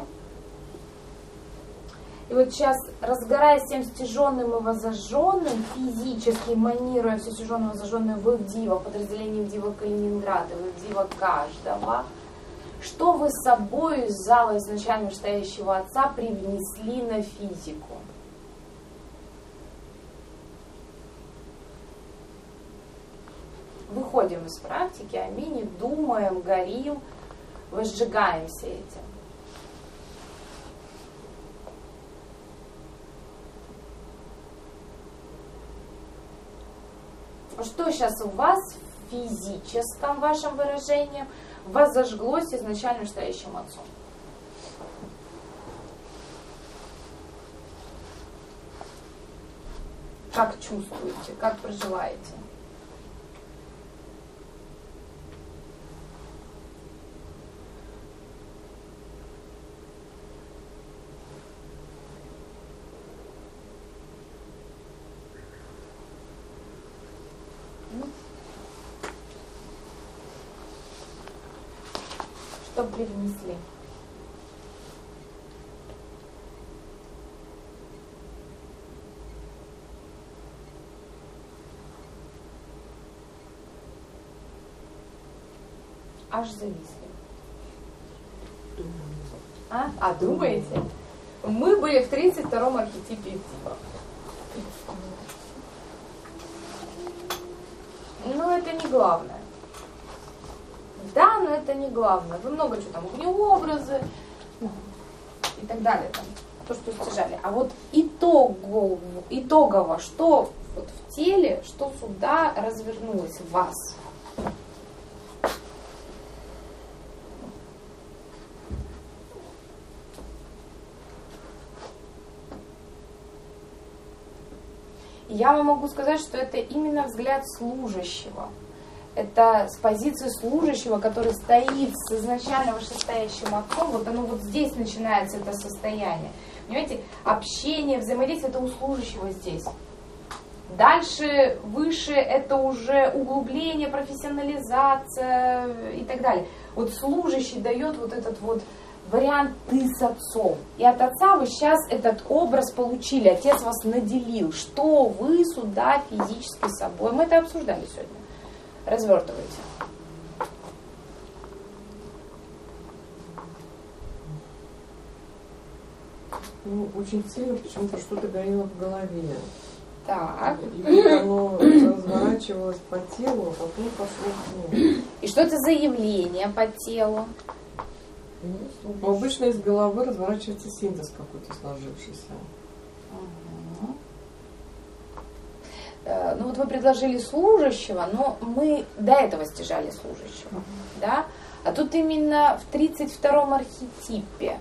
И вот сейчас, разгораясь всем стяженным и возожженным, физически манируя все стяженное и возожженное в их Дива, подразделении в Дива Калининграда, в их Дива каждого, что вы с собой из зала изначально вышестоящего Отца привнесли на физику? Выходим из практики, аминь, думаем, горим, возжигаемся этим. Что сейчас у вас в физическом вашем выражении возожглось изначально вышестоящим Отцом? Как чувствуете, как проживаете? Что привнесли? Аж зависли. Думаете? Мы были в 32-м архетипе Дива. Но это не главное. Да, но это не главное. Вы много чего там, огнеобразы и так далее. Там, то, что стяжали. А вот итогово, что вот в теле, что сюда развернулось в вас? Я вам могу сказать, что это именно взгляд служащего. Это с позиции служащего, который стоит с изначально вышестоящим Отцом, вот оно вот здесь начинается это состояние. Понимаете, общение, взаимодействие, это у служащего здесь. Дальше, выше, это уже углубление, профессионализация и так далее. Вот служащий дает вот этот вот вариант «ты с Отцом». И от Отца вы сейчас этот образ получили, Отец вас наделил. Что вы сюда физически с собой? Мы это обсуждали сегодня. Развертывайте. Ну, очень сильно почему-то что-то горело в голове. Так. И вот оно разворачивалось по телу, а потом пошло к нему. И что это за явление по телу? Но обычно из головы разворачивается синтез какой-то сложившийся. Ну вот вы предложили служащего, но мы до этого стяжали служащего, да? А тут именно в 32-м архетипе.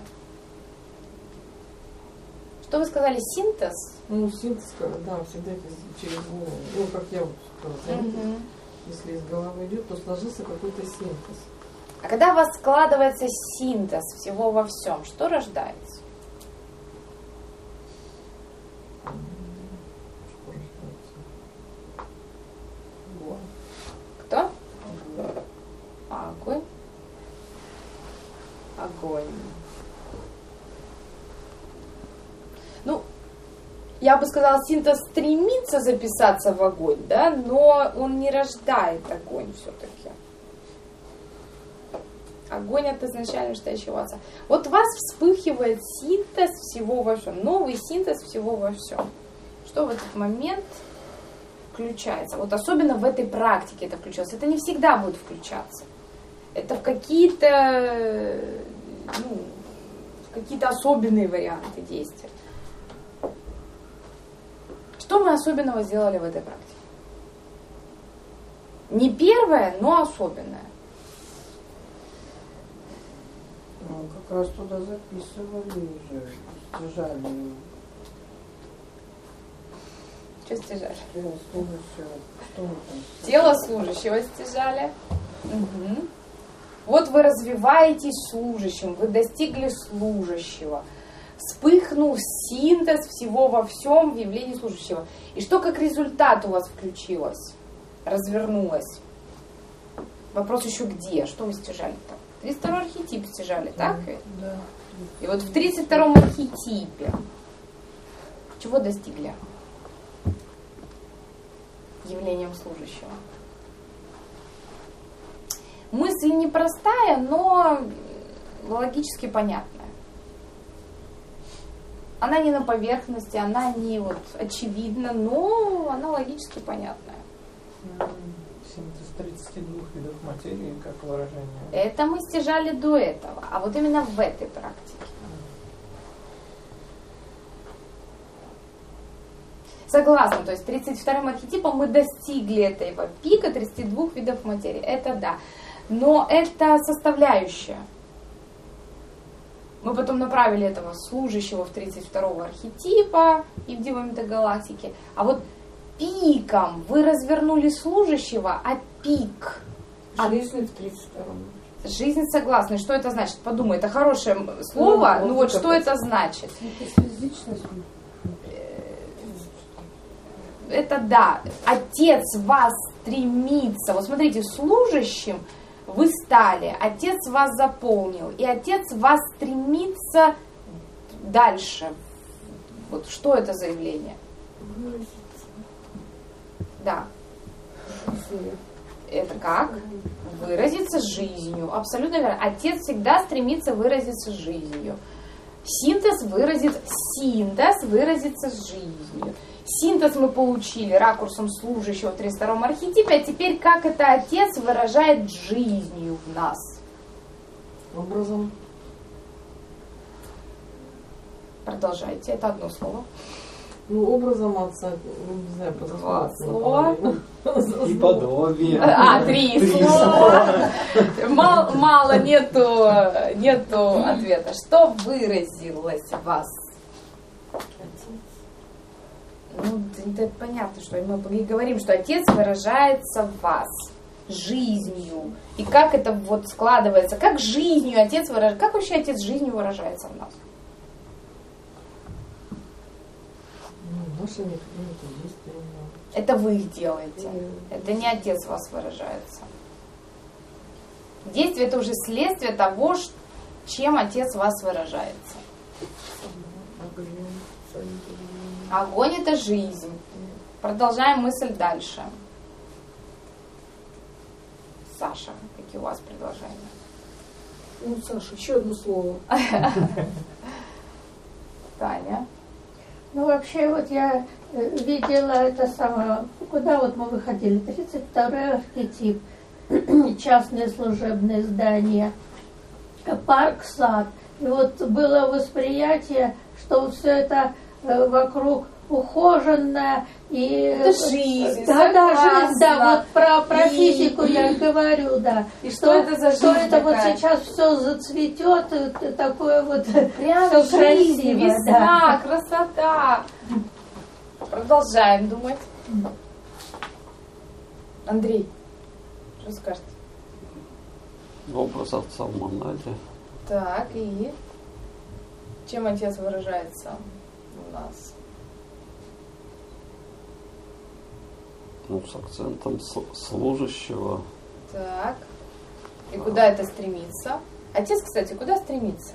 Что вы сказали, синтез? Ну, синтез, да, всегда это через голову. Ну, как я вот сказала, если из головы идет, то сложился какой-то синтез. А когда у вас складывается синтез всего во всем, что рождается? Кто? Огонь. Огонь. Ну, я бы сказала, синтез стремится записаться в огонь, да, но он не рождает огонь все-таки. Огонь от изначально настоящего отца. Вот у вас вспыхивает синтез всего во всем, новый синтез всего во всем. Что в этот момент включается? Вот особенно в этой практике это включалось. Это не всегда будет включаться. Это в какие-то, ну, в какие-то особенные варианты действия. Что мы особенного сделали в этой практике? Не первое, но особенное. Ну, как раз туда записывали уже, стяжали. Что стяжали? Тело служащего. Что мы там? Тело служащего стяжали. Угу. Вот вы развиваетесь служащим, вы достигли служащего. Вспыхнул синтез всего во всем в явлении служащего. И что как результат у вас включилось, развернулось? Вопрос еще где? Что вы стяжали-то? 32-й архетип стяжали, так ведь? Да. И вот в 32-м архетипе чего достигли? Явлением служащего. Мысль непростая, но логически понятная. Она не на поверхности, она не вот очевидна, но она логически понятная. Синтез 32 видов материи, как выражение. Это мы стяжали до этого, а вот именно в этой практике. Согласна, то есть 32-м архетипом мы достигли этого пика 32 видов материи, это да. Но это составляющая. Мы потом направили этого служащего в 32-го архетипа и в Дива галактики. А вот пиком вы развернули служащего, а пик... Жизнь в 32-м. Жизнь согласна. Что это значит? Подумай, это хорошее слово, ну вот что это значит? Это да. Отец вас стремится. Вот смотрите, служащим вы стали, Отец вас заполнил, и Отец вас стремится дальше. Вот что это за явление? Да. Это как? Выразиться жизнью. Абсолютно верно. Отец всегда стремится выразиться жизнью. Синтез выразится жизнью. Синтез мы получили ракурсом служащего в 32-м архетипе, а теперь как это Отец выражает жизнью в нас? Образом. Продолжайте, это одно слово. Ну, образом отца, не знаю, по Два слова. И подобие. 3 слова. Мало, нету ответа. Что выразилось в вас? Ну, это понятно, что мы говорим, что Отец выражается в вас жизнью. И как это вот складывается? Как жизнью Отец выражается? Как вообще Отец жизнью выражается в нас? Нашими какими-то действиями. Это вы их делаете. Это не Отец в вас выражается. Действие — это уже следствие того, чем Отец в вас выражается. Огонь — это жизнь. Продолжаем мысль дальше. Саша, какие у вас предложения? Ну, Саша, еще одно слово. Таня. Ну, вообще, вот я видела это самое, куда вот мы выходили, 32-й архетип, частные служебные здания, парк, сад. И вот было восприятие, что все это вокруг ухоженное и... Это жизнь, да, жизнь, да, согласна. вот про физику я говорю, да. И что это за что жизнь это вот такая? сейчас все зацветет, такое вот Прям всё жизнь, красиво, весна, красота. Продолжаем думать. Андрей, что скажете? Образ отца в монаде. Так, и чем отец выражается у нас? Ну, с акцентом служащего. Так. И куда это стремится? Отец, кстати, куда стремится?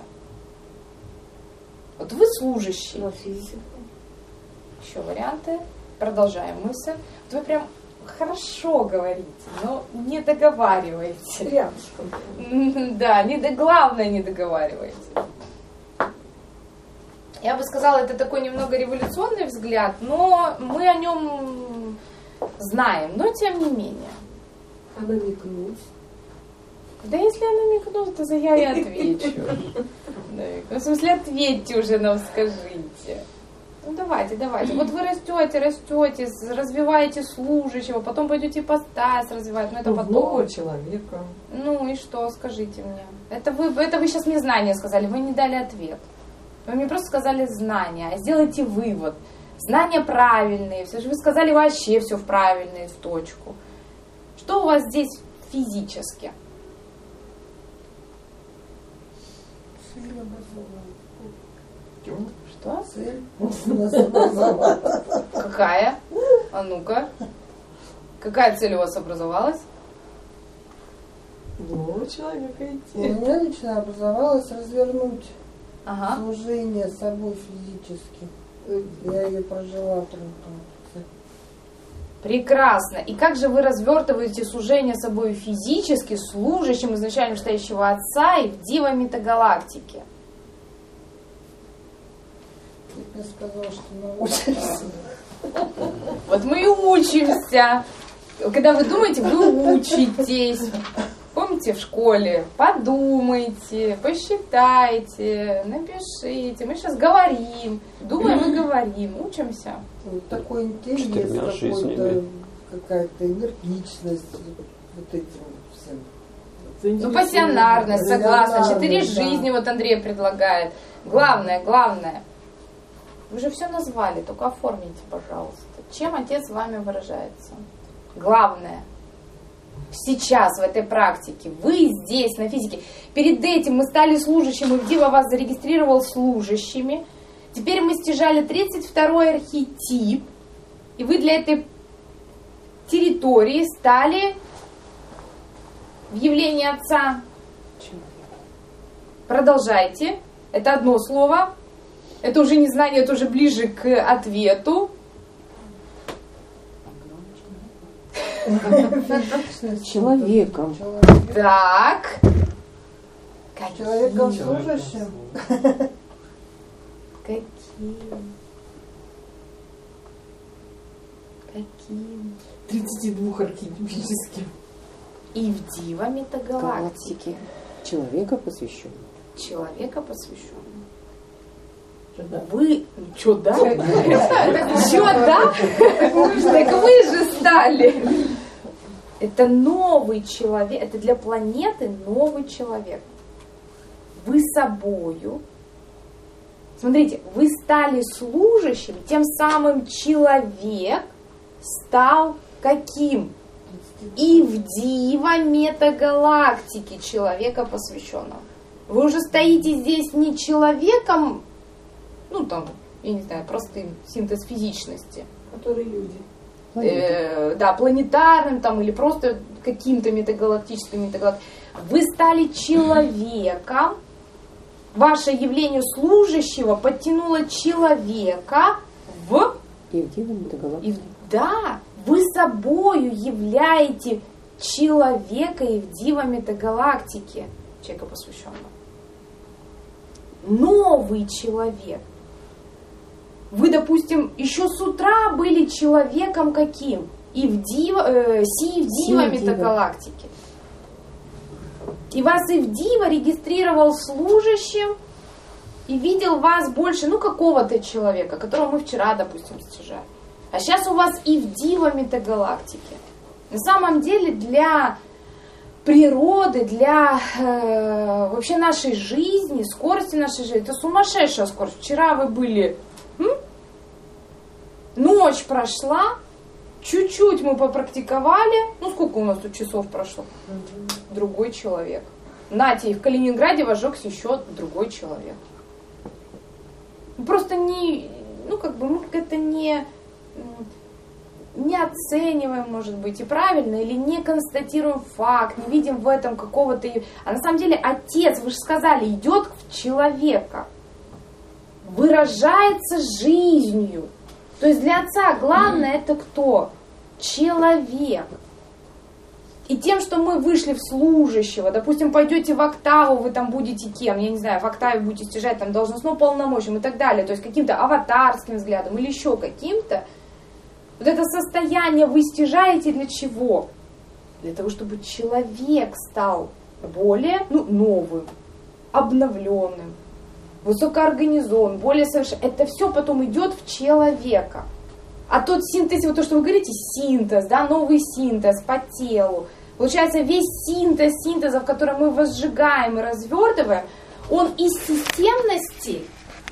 Вот вы служащий. На физику. Еще варианты. Продолжаем мысль. Вот вы прям хорошо говорите, но не договариваете. Рядышком. Да, главное не договариваете. Я бы сказала, это такой немного революционный взгляд, но мы о нем знаем, но тем не менее. А намекнуть? Да если я намекну, то я и отвечу. В смысле, ответьте уже нам, скажите. Ну давайте. Вот вы растете, развиваете служащего, потом пойдете ипостась развивать, но это Ну, потом. нового человека. Ну и что, скажите мне? Это вы сейчас мне знания сказали, вы не дали ответ. Вы мне просто сказали знания, а сделайте вывод. Знания правильные, все же вы сказали вообще все в правильные, в точку. Что у вас здесь физически? Что? Цель у нас образовалась. Какая? А ну-ка. Какая цель у вас образовалась? Нового человека У идти. меня лично образовалось развернуть Ага. служение собой физически. Я ее прожила прям. Прекрасно. И как же вы развертываете служение собой физически, служащим изначально стоящего Отца и в Дива Метагалактике? Я сказала, что научишься. Вот мы и учимся. Когда вы думаете, вы учитесь. Помните в школе? Подумайте, посчитайте, напишите. Мы сейчас говорим. Думаем и говорим. Учимся. Вот такой интерес, 4 жизнями. какая-то энергичность, вот этим всем. Ну, пассионарность, согласна. 4 Да. жизни вот Андрей предлагает. Главное. Вы же все назвали, только оформите, пожалуйста. Чем Отец вами выражается? Главное. Сейчас, в этой практике, вы здесь, на физике. Перед этим мы стали служащими, и Дива вас зарегистрировал служащими. Теперь мы стяжали 32-й архетип, и вы для этой территории стали в явлении Отца. Продолжайте. Это одно слово. Это уже не знание, это уже ближе к ответу. Человеком. Так. Человеком служащим. Каким? 32 архетипическим. И в Дива Метагалактике. Человека посвящен. Человека посвященного. Да. Вы... Чё, да? Чё, да? Так вы же стали. Это новый человек. Это для планеты новый человек. Вы собою. Смотрите, вы стали служащим, тем самым человек стал каким? И в Дива Метагалактике человека посвященного. Вы уже стоите здесь не человеком, ну там, я не знаю, простым синтез физичности. Которые люди. Да, планетарным там или просто каким-то метагалактическим. Вы стали человеком. Ваше явление служащего подтянуло человека в... И в Дива Метагалактике. Да, вы собою являете человека и в Дива Метагалактике, человека посвященного. Новый человек. Вы, допустим, еще с утра были человеком каким? И в Дива метагалактике. И вас Ивдива регистрировал служащим и видел вас больше, какого-то человека, которого мы вчера, допустим, стяжали. А сейчас у вас Ивдива метагалактики. На самом деле для природы, для вообще нашей жизни, скорости нашей жизни, это сумасшедшая скорость. Вчера вы были, ночь прошла, чуть-чуть мы попрактиковали, сколько у нас тут часов прошло? Другой человек. Нате, и в Калининграде возжегся еще другой человек. Просто мы это не оцениваем, может быть, и правильно, или не констатируем факт, не видим в этом какого-то... А на самом деле Отец, вы же сказали, идет в человека, выражается жизнью. То есть для Отца главное это кто? Человек. И тем, что мы вышли в служащего, допустим, пойдете в октаву, вы там будете кем, я не знаю, в октаве будете стяжать там должностным полномочием и так далее, то есть каким-то аватарским взглядом или еще каким-то, вот это состояние вы стяжаете для чего? Для того, чтобы человек стал более новым, обновленным, высокоорганизованным, более совершенным. Это все потом идет в человека. А тот синтез, вот то, что вы говорите, синтез, да, новый синтез по телу. Получается, весь синтез синтезов, который мы возжигаем и развертываем, он из системности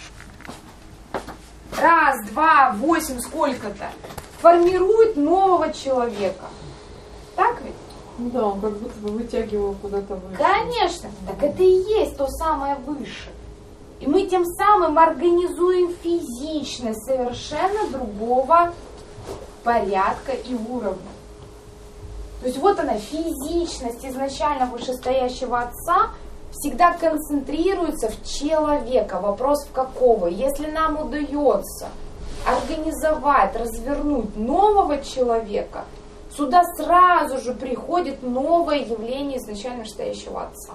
1, 2, 8, сколько-то, формирует нового человека. Так ведь? Да, он как будто бы вытягивал куда-то выше. Конечно, так это и есть то самое выше. И мы тем самым организуем физичность совершенно другого порядка и уровня. То есть вот она, физичность изначально вышестоящего Отца всегда концентрируется в человека. Вопрос в какого? Если нам удается организовать, развернуть нового человека, сюда сразу же приходит новое явление изначально вышестоящего Отца.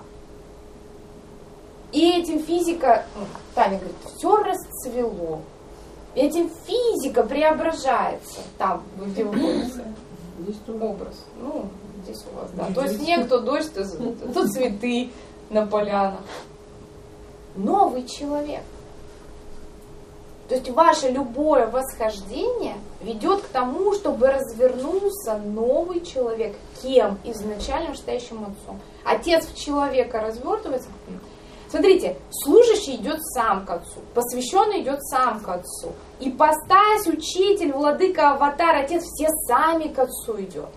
И этим физика, Таня говорит, все расцвело. Этим физика преображается. Там, где вы ходите. Здесь образ. Здесь у вас, да. То снег, то дождь, то цветы на полянах. Новый человек. То есть ваше любое восхождение ведет к тому, чтобы развернулся новый человек. Кем? Изначально вышестоящим Отцом. Отец в человека развертывается. Смотрите, служащий идет сам к Отцу, посвященный идет сам к Отцу. Ипостась, учитель, владыка, аватар, Отец, все сами к Отцу идет.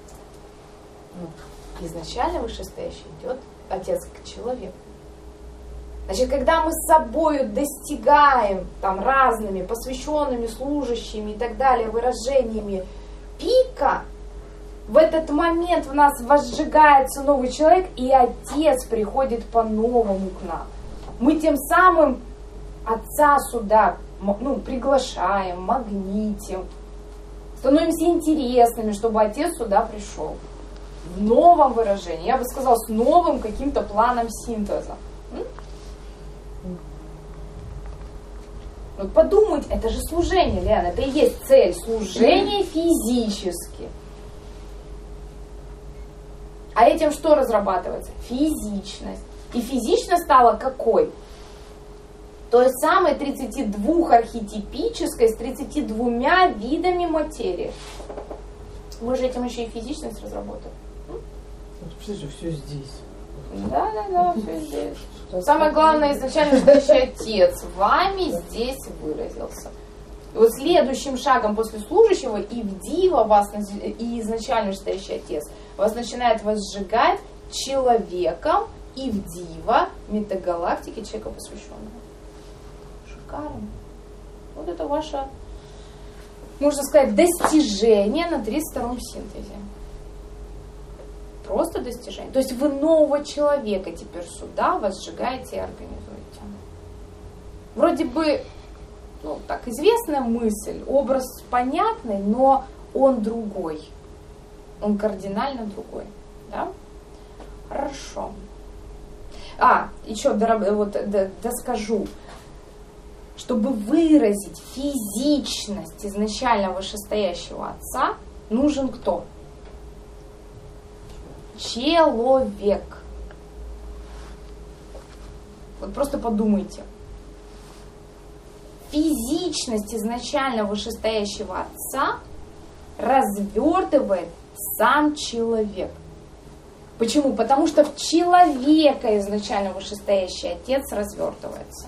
Изначально вышестоящий идет Отец к человеку. Значит, когда мы с собой достигаем там разными посвященными, служащими и так далее выражениями пика, в этот момент в нас возжигается новый человек, и Отец приходит по-новому к нам. Мы тем самым Отца сюда приглашаем, магнитим, становимся интересными, чтобы Отец сюда пришел. В новом выражении, я бы сказала, с новым каким-то планом синтеза. Вот подумать, это же служение, Лена, это и есть цель. Служение физически. А этим что разрабатывается? Физичность. И физичность стала какой? Той самой 32 архетипической с 32 видами материи. Мы же этим еще и физичность разработали. Все здесь. Да, все здесь. Самое главное, изначально вышестоящий Отец вами здесь выразился. И вот следующим шагом после служащего и в Дива вас, и изначально вышестоящий Отец вас начинает возжигать человеком и в Дива метагалактики человека посвященного. Шикарно. Вот это ваше, можно сказать, достижение на 32-м синтезе. Просто достижение. То есть вы нового человека теперь сюда возжигаете и организуете. Вроде бы, так, известная мысль, образ понятный, но он другой. Он кардинально другой. Да? Хорошо. Еще доскажу. чтобы выразить физичность изначально вышестоящего Отца, нужен кто? Человек. Вот просто подумайте. Физичность изначально вышестоящего Отца развертывает сам человек. Почему? Потому что в человека изначально вышестоящий Отец развертывается.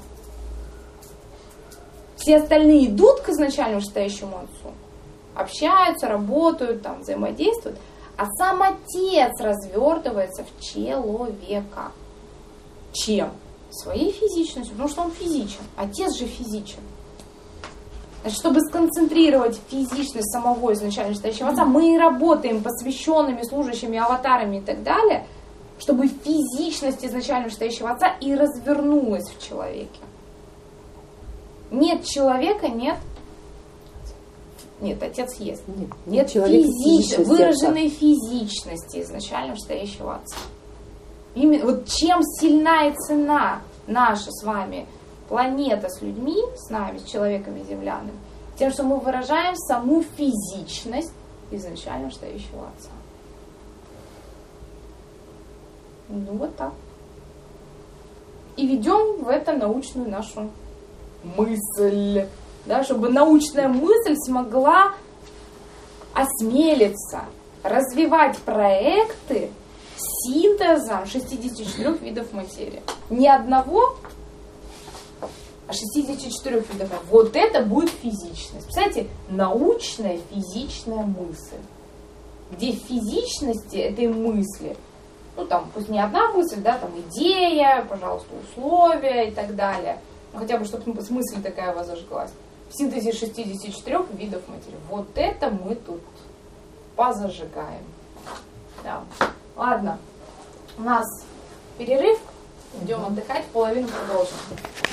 Все остальные идут к изначально вышестоящему Отцу, общаются, работают, там, взаимодействуют, а сам Отец развертывается в человека. Чем? Своей физичностью, потому что он физичен. Отец же физичен. Значит, чтобы сконцентрировать физичность самого изначально вышестоящего Отца, мы и работаем посвященными, служащими, аватарами и так далее, чтобы физичность изначально вышестоящего Отца и развернулась в человеке. Нет человека, нет, Отец есть. Нет выраженной физичности изначально вышестоящего Отца. Именно, вот чем сильна и цена наша с вами планета с людьми, с нами, с человеками земляными, тем, что мы выражаем саму физичность изначально вышестоящего Отца. Ну вот так. И ведем в это научную нашу мысль, да, чтобы научная мысль смогла осмелиться развивать проекты синтезом 64 видов материи. Не одного, а 64 видов. Вот это будет физичность. Представляете, научная физичная мысль, где в физичности этой мысли, ну там, пусть не одна мысль, да, там идея, пожалуйста, условия и так далее, но хотя бы, чтобы мысль такая возожглась. В синтезе 64 видов материи. Вот это мы тут позажигаем. Да. Ладно, у нас перерыв, идем отдыхать, половину продолжим.